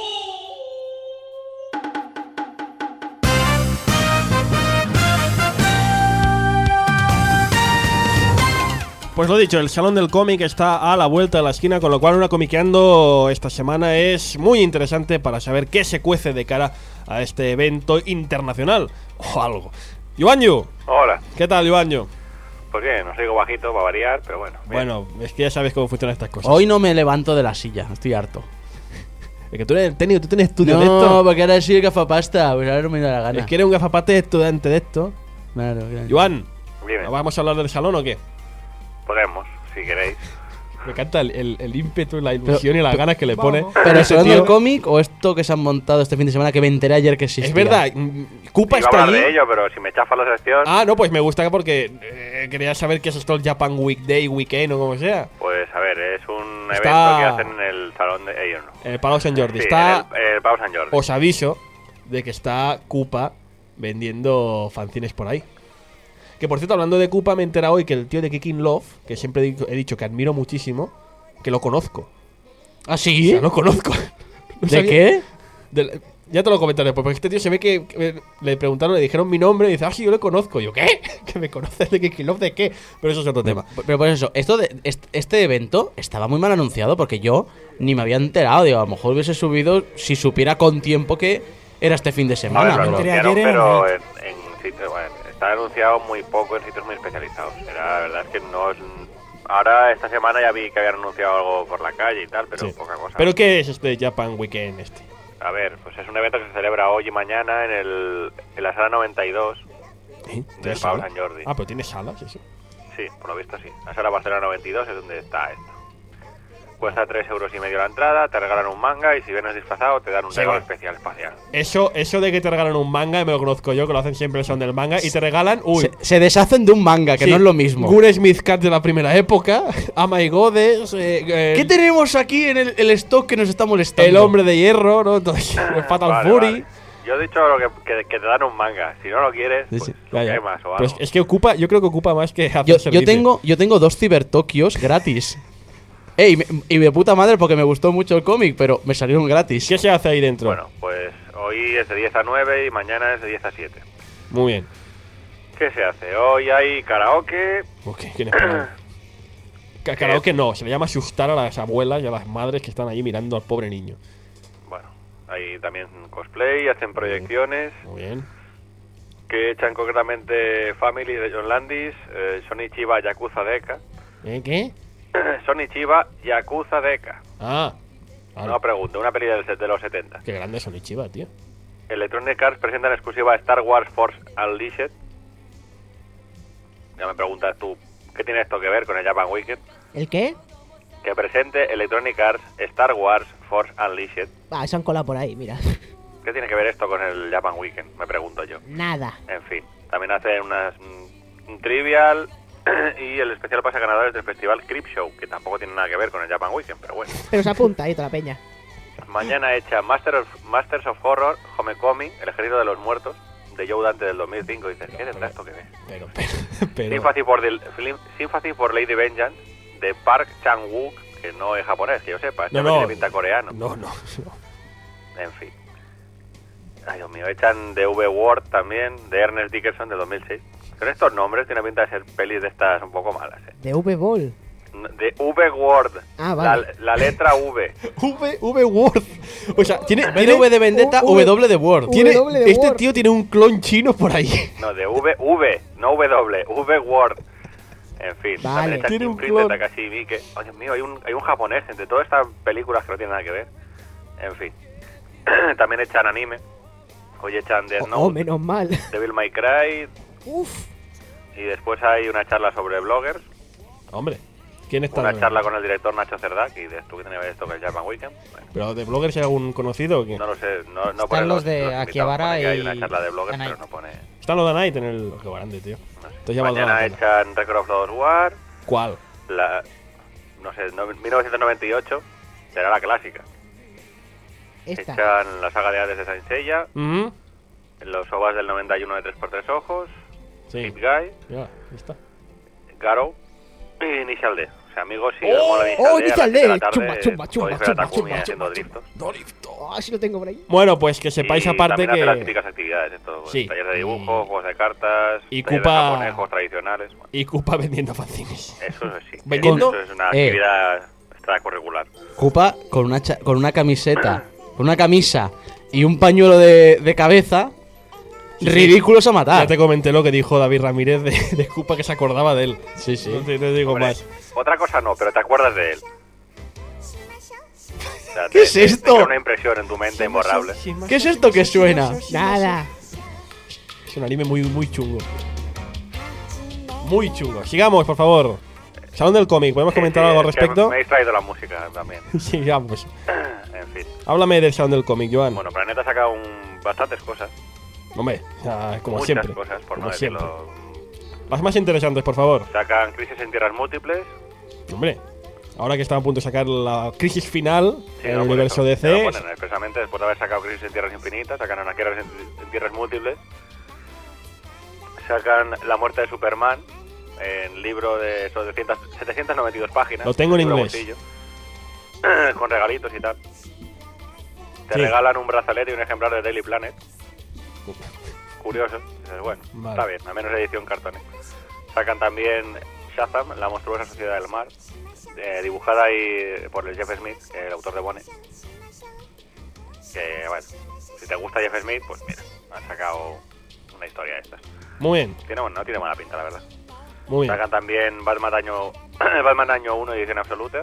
Pues lo dicho, el Salón del Cómic está a la vuelta de la esquina, con lo cual una Comiqueando esta semana es muy interesante para saber qué se cuece de cara a este evento internacional o algo. Yuanyu. Hola. ¿Qué tal, Yuanyu? Pues bien, os digo bajito para variar, pero bueno. bien. Bueno, es que ya sabes cómo funcionan estas cosas. Hoy no me levanto de la silla, estoy harto. Es que tú eres técnico, tú tienes estudio no, de esto. No, porque ahora soy el gafapasta, pues ahora no me da la gana. Es que eres un gafapate estudiante de esto. Claro, claro. Yuan, Dime. ¿vamos a hablar del salón o qué? Podemos, si queréis. Me encanta el, el, el ímpetu, la ilusión Pero- y las ganas que le pone. ¿Pero ese salón tío. del cómic o esto que se han montado este fin de semana que me enteré ayer que existía? Es verdad, mm, Cupa Iba a está hablar allí. de ello, pero si me chafa la sección, Ah, no, pues me gusta porque eh, quería saber qué es esto el Japan Weekday, Weekend o como sea. pues a ver, es un Está- evento que hacen en el salón de ellos, ¿no? El Palau Sant Jordi. Sí, está. en el, el Pau Sant Jordi. Os aviso de que está Cupa vendiendo fanzines por ahí. Que por cierto, hablando de Cupa, me he enterado hoy que el tío de Kicking Love, que siempre he dicho, he dicho que admiro muchísimo, que lo conozco. ¿Ah, sí? O sea, lo conozco. No ¿De sabía- qué? del- ya te lo comentaré después, porque este tío se ve que, que le preguntaron, le dijeron mi nombre y dice, ah, sí, yo le conozco. Y yo, ¿qué? ¿Que me conoces de Kicking Love de qué? Pero eso es otro tema. Pero por eso, esto de, est- este evento estaba muy mal anunciado porque yo ni me había enterado. Digo, a lo mejor hubiese subido si supiera con tiempo que era este fin de A semana. ver, lo pero- anunciaron, pero en, en sitios, bueno, está anunciado muy poco en sitios muy especializados. Era, la verdad es que no es... Ahora, esta semana ya vi que habían anunciado algo por la calle y tal, pero Sí. poca cosa. ¿Pero qué es este Japan Weekend este? A ver, pues es un evento que se celebra hoy y mañana en, el, en la sala noventa y dos ¿Eh? del ¿Tiene Pau sala? Sant Jordi. Ah, pero tiene salas, eso. Sí, por lo visto sí. La sala Barcelona noventa y dos es donde está esto. Cuesta tres euros y medio la entrada, te regalan un manga y si vienes disfrazado te dan un Sí, regalo bueno. especial espacial. Eso, eso de que te regalan un manga, me lo conozco yo, que lo hacen siempre el son del manga, y te regalan. Uy, Se, se deshacen de un manga, que sí, no es lo mismo. Gur Smith Cat de la primera época, Oh My Goddess, eh, eh, ¿Qué tenemos aquí en el, el stock que nos está molestando? el hombre de hierro, ¿no? Todo eso, el Fatal Vale, Fury. vale. Yo he dicho lo que, que, que te dan un manga. Si no lo quieres, Sí, pues sí. lo Ya, ya. quemas o Pero algo. es, es que ocupa, yo creo que ocupa más que hacer Yo, yo, servicio. tengo, yo tengo dos Cibertokios gratis. Ey, me- y de puta madre porque me gustó mucho el cómic, pero me salieron gratis. ¿Qué se hace ahí dentro? Bueno, pues hoy es de diez a nueve y mañana es de diez a siete. Muy bien. ¿Qué se hace? Hoy hay karaoke. Ok, ¿quién esperaba? Ca- Karaoke no, se le llama asustar a las abuelas y a las madres que están ahí mirando al pobre niño. Bueno, hay también cosplay, hacen proyecciones. Muy bien. Que echan concretamente Family de John Landis, eh, Sony Chiba Yakuza Deka. ¿Eh, qué? Sony Chiba Yakuza Deka. Ah, vale. No pregunto, una peli del set de los setenta. Qué grande son Ichiba, tío. Electronic Arts presenta en exclusiva Star Wars Force Unleashed. Ya me preguntas tú, ¿qué tiene esto que ver con el Japan Weekend? ¿El qué? Que presente Electronic Arts Star Wars Force Unleashed. Ah, se han colado por ahí, mira. ¿Qué tiene que ver esto con el Japan Weekend? Me pregunto yo. Nada. En fin, también hacen unas mm, un trivial y el especial pase ganadores del festival Creepshow, que tampoco tiene nada que ver con el Japan Weekend, pero bueno. Pero se apunta ahí toda la peña. Mañana hecha Master of, Masters of Horror, Homecoming, El ejército de los muertos, de Joe Dante del dos mil cinco. Dices, ¿qué tendrá esto que ver? Pero, pero, pero. Sympathy for, the, Film- Sympathy for Lady Vengeance, de Park Chan-wook, que no es japonés, que yo sepa, este No, no, no. tiene pinta coreano. No, no, no. En fin. Ay, Dios mío, echan de V-Word también, de Ernest Dickerson del dos mil seis. Con estos nombres tiene pinta de ser pelis de estas un poco malas, ¿eh? De V-Ball. De V-Word. Ah, vale. La, la letra V. V, V Word. O sea, tiene. En vez de V de Vendetta, U- W de Word. tiene W de este Word. tío tiene un clon chino por ahí. No, de V, V, no W, V-Word. En fin, Vale. también echan Tiene un Imprint de clon. Takashi Miike. Oh, Dios mío, hay un, hay un japonés entre todas estas películas que no tienen nada que ver. En fin. También echan anime. Hoy echan Death Oh, Note, oh, menos mal. Devil May Cry. Uf. Y después hay una charla sobre bloggers. Hombre, ¿Quién está? Una charla con el director Nacho Cerdac y de esto que tenía esto que es Japan Weekend. Bueno, ¿Pero de bloggers hay algún conocido o qué? no lo sé, no, no Están pone los de invitados, Akihabara pone que hay y una charla de bloggers, Night. pero no pone... Están los de Night en el... Qué grande, tío. Entonces ya valdrá Mañana la pena. echan Record of Lodoss War. ¿Cuál? La, no sé, no- mil novecientos noventa y ocho. Será la clásica. Esta. Echan la saga de Hades de Saint Seiya. Mhm. Los O V As del noventa y uno de tres por tres ojos. Sí. Hit Guy. Ya, ahí está. Garou. Y Initial D. O sea, amigos, si ¡Oh! os mola ¡Oh, Initial Initial D, a las siete de la D! tarde Chumba, chumba, chumba, podéis ver a chumba, Takumi chumba, haciendo chumba. driftos. Ah, sí lo tengo por ahí. Bueno, pues que sepáis Y aparte también hace las que... típicas actividades, esto, Sí. talleres de dibujo, juegos de cartas, Y talleres Kupa- de japonés, juegos tradicionales. Bueno, Y Koopa vendiendo fanzines. eso sí. ¿Vendiendo? Eso es una Eh. actividad extracurricular. Cupa con una, cha- con una camiseta, con una camisa y un pañuelo de, de cabeza, ridículos a Ya matar. te comenté lo que dijo David Ramírez de, de Koopa, que se acordaba de él. Sí, sí. No te, no te digo Hombre, más. Otra cosa no, pero te acuerdas de él. O sea, ¿Qué te- es te- te esto? crea una impresión en tu mente imborrable. ¿Qué es esto que suena? Nada. Es un anime muy, muy chungo. Muy chungo. Sigamos, por favor. Salón del cómic, ¿podemos comentar Sí, algo al es que respecto? Me he distraído la música también. Sigamos. En fin. Háblame del Salón del cómic, Joan. Bueno, Planeta ha sacado un- bastantes cosas. Hombre, o sea, como Muchas siempre. cosas, por como no siempre. decirlo. Las más interesantes, por favor. Sacan Crisis en Tierras Múltiples. Hombre, ahora que están a punto de sacar la crisis final Sí, en el no, por universo eso, ya lo D C. ponen expresamente después de haber sacado Crisis en Tierras Infinitas, sacan una Crisis en, en Tierras Múltiples. Sacan La Muerte de Superman, en libro de setecientas noventa y dos páginas. Lo tengo en libro inglés. bolsillo, con regalitos y tal. Te Sí. regalan un brazalete y un ejemplar de Daily Planet. Curioso. Dices, bueno, Vale. está bien, a menos edición cartones. Sacan también Shazam, La monstruosa sociedad del mar, eh, dibujada ahí por el Jeff Smith, el autor de Bonnet. Que, bueno, si te gusta Jeff Smith, pues mira, han sacado una historia de estas. Muy bien, Tiene, bueno, no tiene mala pinta, la verdad. muy bien. Sacan también Batman año, Batman año uno, edición absoluta.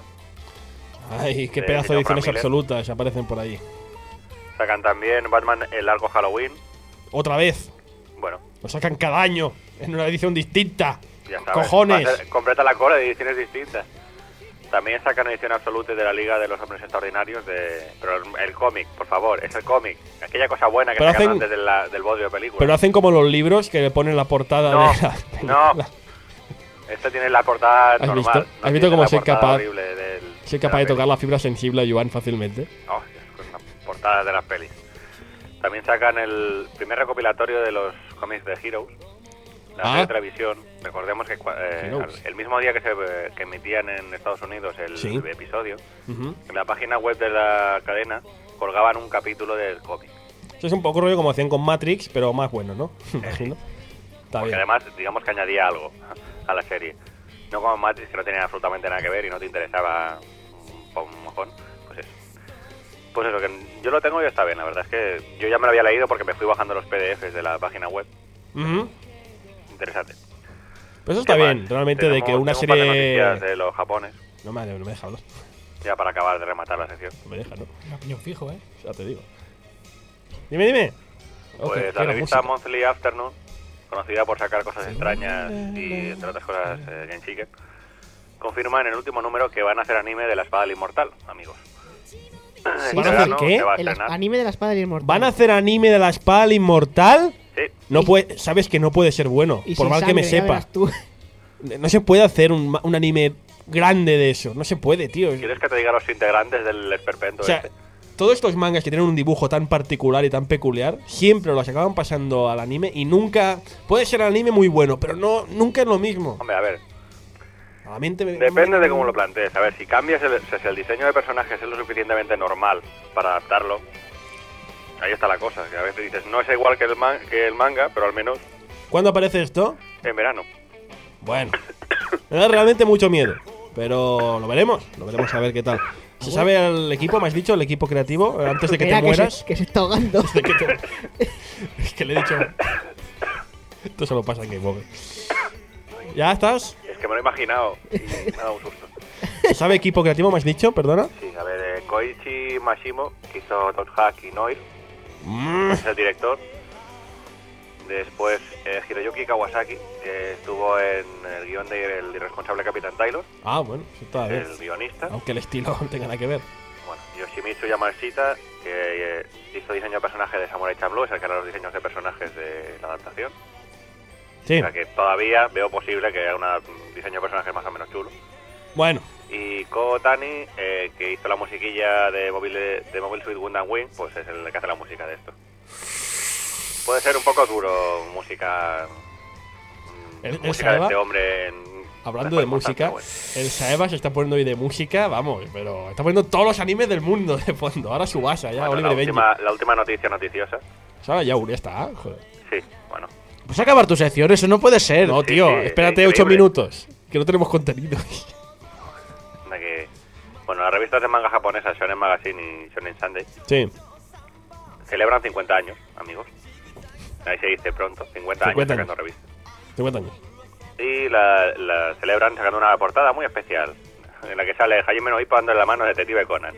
Ay, qué de pedazo de John ediciones Miller. absolutas aparecen por ahí. Sacan también Batman el largo Halloween. Otra vez. Bueno, Lo sacan cada año en una edición distinta. ya sabes. Cojones. va a ser- completa la cola de ediciones distintas. También sacan edición absoluta de la Liga de los Hombres Extraordinarios, de pero el, el cómic, por favor, es el cómic. Aquella cosa buena que Pero sacan hacen- antes de la- del bodrio de película. Pero hacen como los libros que le ponen la portada No, de la no. película. Este tiene la portada ¿Has normal. visto? no ¿Has tiene visto cómo la soy portada capaz, horrible del- soy de capaz la de peli. tocar la fibra sensible a Joan fácilmente? Oh, con las portadas de las pelis. También sacan el primer recopilatorio de los cómics de Heroes, la Ah. serie de televisión. Recordemos que cua- eh, Heroes. el mismo día que se eh, que emitían en Estados Unidos el Sí. episodio, Ujú. en la página web de la cadena colgaban un capítulo del cómic. Eso es un poco rollo como hacían con Matrix, pero más bueno, ¿no? Imagino. Está Porque bien. además, digamos que añadía algo a la serie. No como Matrix, que no tenía absolutamente nada que ver y no te interesaba un, po- un mojón. Pues eso. Pues eso, que yo lo tengo y está bien. La verdad es que yo ya me lo había leído porque me fui bajando los P D Fs de la página web. Ujú. Interesante. Pero eso está ¿Qué bien, más? realmente, de Tenemos- que una tengo un par de serie. noticias de los japones, No me, no me deja hablar. ya para acabar de rematar la sección. No me deja, ¿no? Un opinión fijo, ¿eh? Ya te digo. Dime, dime. Ok, Pues la quiero revista música. Monthly Afternoon, conocida por sacar cosas extrañas y entre otras cosas eh, Genshike, confirma en el último número que van a hacer anime de la espada del inmortal, amigos. ¿Van a Este hacer verano qué? se va a El estrenar. anime de la espada del inmortal. ¿Van a hacer anime de la espada al inmortal? Sí. No puede, sabes que no puede ser bueno, Y por sin mal que me sangre, ya sepa. verás tú. No se puede hacer un, ma- un anime grande de eso. No se puede, tío. ¿Quieres que te diga los integrantes del esperpento O sea, este? todos estos mangas que tienen un dibujo tan particular y tan peculiar, siempre los acaban pasando al anime y nunca. Puede ser anime muy bueno, pero no nunca es lo mismo. Hombre, a ver, A la mente me- depende de cómo lo plantees. A ver, si cambias el, o sea, si el diseño de personajes es lo suficientemente normal para adaptarlo, ahí está la cosa. Que a veces dices, no es igual que el, man- que el manga, pero al menos ¿Cuándo aparece esto? en verano. Bueno, me da realmente mucho miedo. Pero lo veremos, lo veremos a ver qué tal. ¿Se sabe el equipo, me has dicho, el equipo creativo, eh, antes de que Mira, te que se- mueras? Que se está ahogando. De que te- Es que le he dicho. Esto solo pasa en Game Over. ¿Ya estás? Es que me lo he imaginado y me ha dado un susto. ¿Se sabe equipo creativo, me has dicho? Perdona. Sí, a ver, eh, Koichi Mashimo, que hizo Dot Hack y Noir, Mm, es el director. Después eh, Hiroyuki Kawasaki, que estuvo en el guión de El irresponsable Capitán Taylor. Ah, bueno, eso está bien. El guionista. Aunque el estilo no tenga nada que ver. Bueno, Yoshimitsu Yamashita, que eh, hizo diseño de personaje de Samurai Champloo, es el que hará los diseños de personajes de la adaptación. Sí. O sea que todavía veo posible que haya un diseño de personajes más o menos chulo. Bueno. Y Ko Tani, eh, que hizo la musiquilla de Mobile, de Mobile Suit Gundam Wing, pues es el que hace la música de esto. Puede ser un poco duro música, El, el música Saeva, de este hombre en hablando de música, bueno. El Saeva se está poniendo hoy de música, vamos, pero está poniendo todos los animes del mundo de fondo. Ahora Subasa, ya, bueno, Oliver la, Benji. última, la última noticia noticiosa. Ahora ya Uri está, joder. Sí, bueno. Pues acabar tu sección, eso no puede ser. No, tío, sí, sí, espérate increíble. ocho minutos, que no tenemos contenido. De que, bueno, las revistas de manga japonesas, Shonen Magazine y Shonen Sunday, Sí. celebran cincuenta años, amigos. Ahí se dice pronto, cincuenta, cincuenta años sacando años. revistas. cincuenta años. Y la, la celebran sacando una portada muy especial, en la que sale Hajime no Ippo dando la mano a Detective Conan.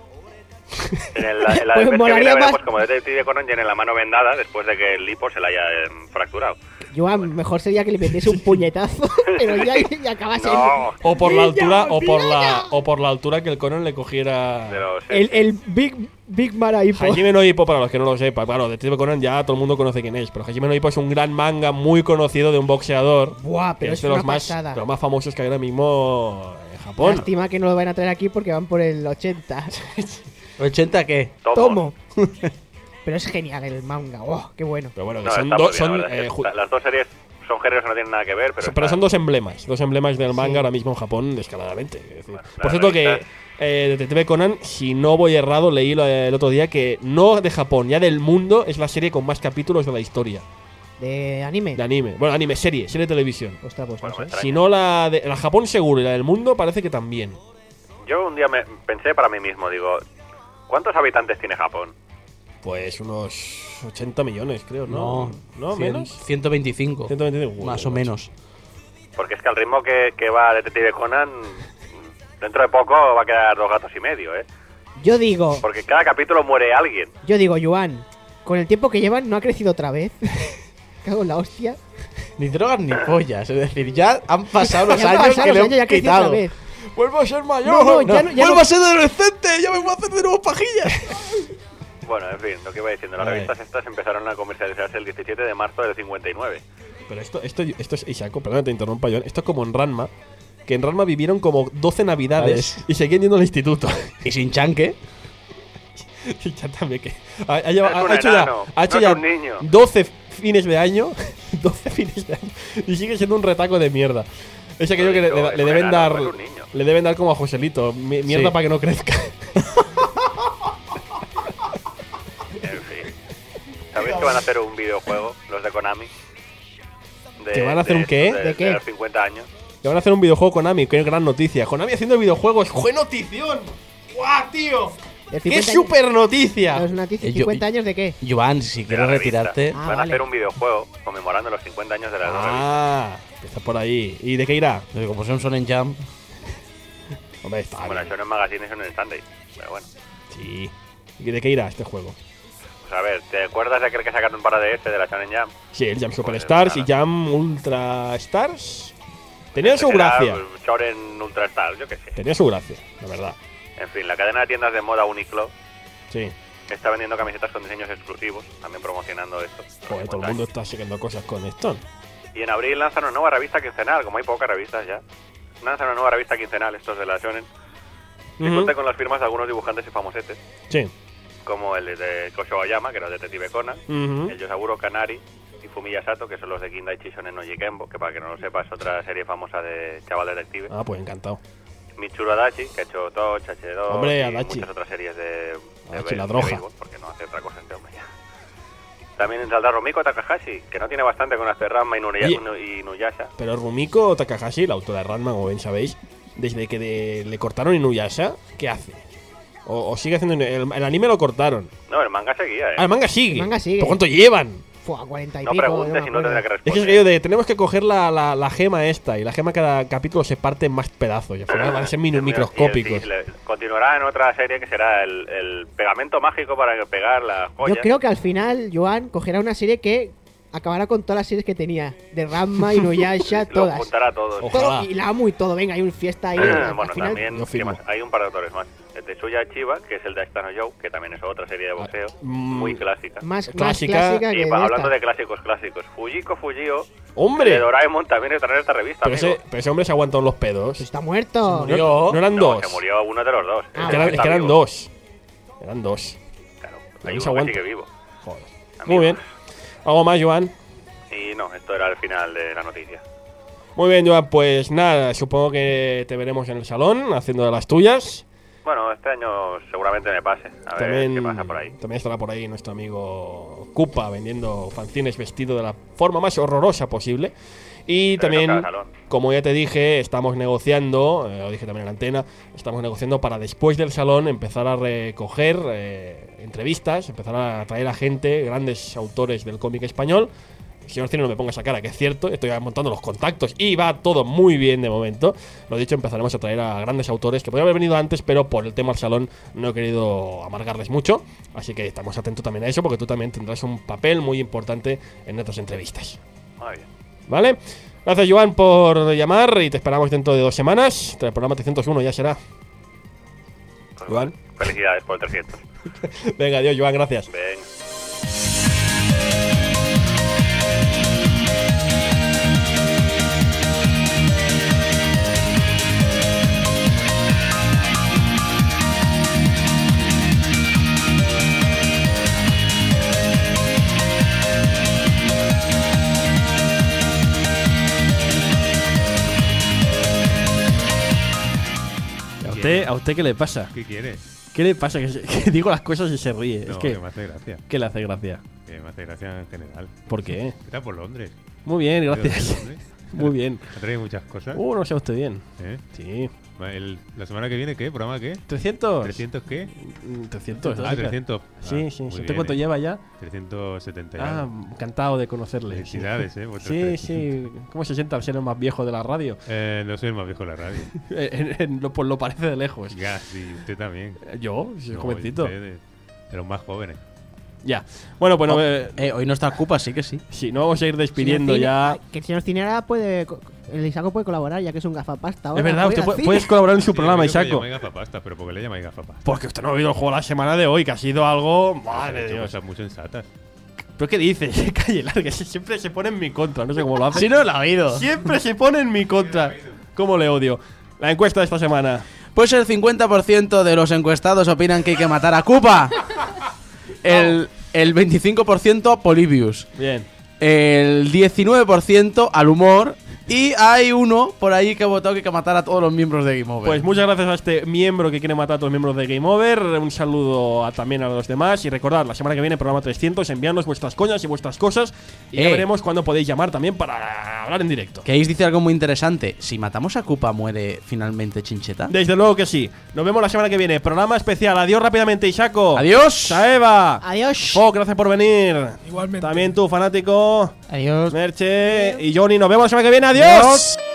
En, el, en la Pues vez que molaría viene más- veremos como Detective Conan tiene la mano vendada después de que el hipo se la haya eh, fracturado. Joan, mejor sería que le metiese un puñetazo, pero ya, ya acabase. No. O por la Niña, altura, o por la, niña. o por la altura que el Conan le cogiera. De los, El, el Big, Big Maraipo. Hajime no Ippo, para los que no lo sepan, claro, Detective Conan ya todo el mundo conoce quién es, pero Hajime no Ippo es un gran manga muy conocido de un boxeador. Buah, pero que es de los una más, pasada. de los más famosos que hay ahora mismo en Japón. Lástima que no lo van a traer aquí porque van por el ochenta. ¿ochenta qué? Tomo. Pero es genial el manga. Oh, qué bueno. Pero bueno, que No, son, está dos muy bien, son, la verdad. eh, ju- La- las dos series son géneros que no tienen nada que ver, pero, pero está- son dos emblemas, dos emblemas del manga Sí. ahora mismo en Japón descaradamente. Es decir, Bueno, por la cierto que revista- eh, Detective Conan, si no voy errado, leí lo- el otro día que no de Japón, ya del mundo, es la serie con más capítulos de la historia. ¿De anime? De anime. Bueno, anime, serie, serie de televisión. Ostras, pues Bueno, no sé. extraño. Si no la de la Japón seguro y la del mundo parece que también. Yo un día me pensé para mí mismo, digo, ¿cuántos habitantes tiene Japón? Pues unos ochenta millones, creo, ¿no? No, ¿No? cien- ¿Menos? ciento veinticinco. ciento veinticinco. Más o Joder, menos. Porque es que al ritmo que, que va Detective Conan, dentro de poco va a quedar dos gatos y medio, ¿eh? Yo digo, Porque cada capítulo muere alguien. yo digo, Joan, con el tiempo que llevan, ¿no ha crecido otra vez? Cago en la hostia. Ni drogas ni pollas. Es decir, ya han pasado los Ya han años pasado que los le años, ya han ha crecido quitado. otra vez. ¡Vuelvo a ser mayor! No, no, ya no- ya ¡Vuelvo no- a ser adolescente! ¡Ya me voy a hacer de nuevo pajillas! Bueno, en fin, lo que iba diciendo, las A ver. revistas estas empezaron a comercializarse el diecisiete de marzo del cincuenta y nueve. Pero esto, esto, esto es Isako, perdón que te interrumpa, John. Esto es como en Ranma, que en Ranma vivieron como doce navidades ¿Sabes? y seguían yendo al instituto. Y sin chanque. Y ya también que ha, ha lleva- Es ha un hecho ya, enano, ha hecho no ya es un niño. doce fines de año, doce fines de año y sigue siendo un retaco de mierda. Es aquello que le, Digo, le- es le un deben enano, dar, no es un niño. le deben dar como a Joselito, mi- mierda Sí. para que no crezca. En fin. ¿Sabéis que van a hacer un videojuego, los de Konami? De- ¿Que van a hacer de un qué? esto, De, ¿De qué? de los cincuenta años. Que van a hacer un videojuego Konami, qué gran noticia. Konami haciendo videojuegos, ¡jue notición! ¡Guau, tío! El ¡Qué cincuenta super años- noticia! No es noticia, Eh, yo- ¿cincuenta años de qué? Joan, si de quieres la revista. retirarte. Ah, Van a vale. hacer un videojuego conmemorando los cincuenta años de la revista. Ah, empieza por ahí. ¿Y de qué irá? Digo, Como son Shonen Jump. Hombre, está Bueno, bien. eso no es magazine, eso no es Sunday. Pero bueno. Sí. ¿Y de qué irá este juego? Pues a ver, ¿te acuerdas de aquel que sacaron para D S de la Shonen Jump? Sí, el Jam Pues, Superstars y nada. Jam Ultra Stars. Tenía su Ese será, gracia. pues, Shonen Ultra Star, yo qué sé. Tenía su gracia, la verdad. En fin, la cadena de tiendas de moda Uniqlo Sí. está vendiendo camisetas con diseños exclusivos, también promocionando esto. Joder, todo el mundo está siguiendo cosas con esto. Y en abril lanzan una nueva revista quincenal, como hay pocas revistas ya. Lanzan una nueva revista quincenal, estos de la Shonen. Y Ujú. cuenta con las firmas de algunos dibujantes y famosetes, Sí. como el de Kosho Oyama, que era el Detective Conan, Ujú. el Yosaburo Kanari y Fumiya Sato, que son los de Kindaichi Shonen no Jikembo, que para que no lo sepa es otra serie famosa de Chaval Detective. Ah, pues encantado. Michiro Adachi, que ha hecho Touch, H dos Hombre, y Adachi. muchas otras series de, de, Adachi, be- la de droga. béisbol, porque no hace otra cosa este hombre ya. También saldrá Romiko Takahashi, que no tiene bastante con hacer Ranma y, Nuya- Oye. y Nuyasha. Pero Rumiko Takahashi, la autora de Ranma, como bien sabéis, desde que de- le cortaron Inuyasha, ¿qué hace? O, o sigue haciendo. El, el anime lo cortaron. No, el manga seguía, ¿eh? Ah, el manga sigue. El manga sigue. ¿Por cuánto llevan? Fua, cuarenta y No pico. preguntes me si no acuerdo. tendrá que Es que es responder. aquello de tenemos que coger la, la, la gema esta y la gema cada capítulo se parte en más pedazos y al final van a ser minu- Mira, microscópicos. y el- sí, le- continuará en otra serie que será el, el pegamento mágico para pegar las Yo joyas. creo que al final Joan cogerá una serie que acabará con todas las series que tenía. De Ranma, Inuyasha, Lo todas. juntará a todos. Todo, y la amo y todo. Venga, hay una fiesta ahí. al Bueno, final- también ¿qué más? Hay un par de autores más. El Tetsuya Chiba, que es el de Aitano Joe, que también es otra serie de boxeo muy clásica. Más, más Clásica. clásica que Y de pa- hablando esta. de clásicos clásicos, Fujiko Fujio ¡Hombre! de Doraemon también trae esta revista, Pero amigo. ese, pero ese hombre se aguantó los pedos. Está muerto. Se murió. No eran No, dos. se murió uno de los dos. Es que eran, es que eran dos. Eran dos. Claro, Ahí hay se uno que aguanta. sigue vivo. Joder. Amigos. Muy bien. ¿Algo más, Joan? Y no, esto era el final de la noticia. Muy bien, Joan. Pues nada, supongo que te veremos en el salón haciendo de las tuyas. Bueno, este año seguramente me pase. A ver También, qué pasa por ahí. también estará por ahí nuestro amigo Cupa vendiendo fanzines vestido de la forma más horrorosa posible. Y Pero no también, cada salón. como ya te dije, estamos negociando, eh, lo dije también en la antena, estamos negociando para después del salón empezar a recoger eh, entrevistas, empezar a traer a gente, grandes autores del cómic español. Señor Cine, no me ponga esa cara, que es cierto, estoy montando los contactos y va todo muy bien de momento. Lo dicho, empezaremos a traer a grandes autores que podrían haber venido antes, pero por el tema del salón no he querido amargarles mucho. Así que estamos atentos también a eso, porque tú también tendrás un papel muy importante en nuestras entrevistas. Muy bien. ¿Vale? Gracias, Joan, por llamar y te esperamos dentro de dos semanas. El programa trescientos uno ya será. Pues Joan. Felicidades por el trescientos. Venga, adiós, Joan, gracias. Venga. ¿A usted, ¿A usted qué le pasa? ¿Qué quiere? ¿Qué le pasa? Que, se- que digo las cosas y se ríe. No, es que, que me hace gracia. ¿Qué le hace gracia? Que me hace gracia en general. ¿Por qué? Está por Londres. Muy bien, ¿Pero gracias. de Londres? Muy bien. ¿Ha traído muchas cosas? Uh, no sea usted bien. ¿Eh? Sí. Va, el- ¿La semana que viene qué? ¿Programa qué? ¿trescientos? ¿trescientos qué? Mm, trescientos. Ah, trescientos. Sí, Ah, sí. muy ¿Usted bien, cuánto eh. lleva ya? trescientos setenta y Ah, algo. encantado de conocerle. sí. Felicidades, eh, vosotros Sí, tres. sí. ¿Cómo se siente al ser el más viejo de la radio? Eh, no soy el más viejo de la radio. En- en lo, pues lo parece de lejos. Ya, sí, usted también. ¿Yo? Soy No, jovencito. usted de, de los más jóvenes. Ya. Bueno, pues no, Oh, eh, eh, hoy no está Cupa, sí que sí. sí, no vamos a ir despidiendo Señor ya. Cine- Que el señor Cinera puede. co- El Isaco puede colaborar, ya que es un gafapasta. ahora. Es verdad, Puede usted ir al puede, cine. puedes colaborar en su Sí, programa, yo creo que Isaco. le llamáis gafapasta, pero ¿por qué le llamáis gafapasta? Porque usted no ha oído el juego la semana de hoy, que ha sido algo. Ha Madre de hecho Dios. cosas muy sensatas. ¿Pero qué dices? Calle larga, siempre se pone en mi contra, no sé cómo lo hace. Si no lo ha oído. Siempre se pone en mi contra. ¿Cómo le odio? La encuesta de esta semana. Pues el cincuenta por ciento de los encuestados opinan que hay que matar a Cupa. El, el veinticinco por ciento a Polybius. Bien. El diecinueve por ciento al humor. Y hay uno por ahí que ha votado que hay que matar a todos los miembros de Game Over. Pues muchas gracias a este miembro que quiere matar a todos los miembros de Game Over. Un saludo a, también a los demás. Y recordad, la semana que viene, programa trescientos, enviadnos vuestras coñas y vuestras cosas. Y ya Eh. veremos cuándo podéis llamar también para hablar en directo. Que Ace dice algo muy interesante. Si matamos a Cupa, ¿muere finalmente Chincheta? Desde luego que sí. Nos vemos la semana que viene. Programa especial. Adiós rápidamente, Isaco. Adiós. Saeva. Adiós. Oh, gracias por venir. Igualmente. También tú, fanático. Adiós. Merche y Johnny. Nos vemos la semana que viene. Adiós. Adiós.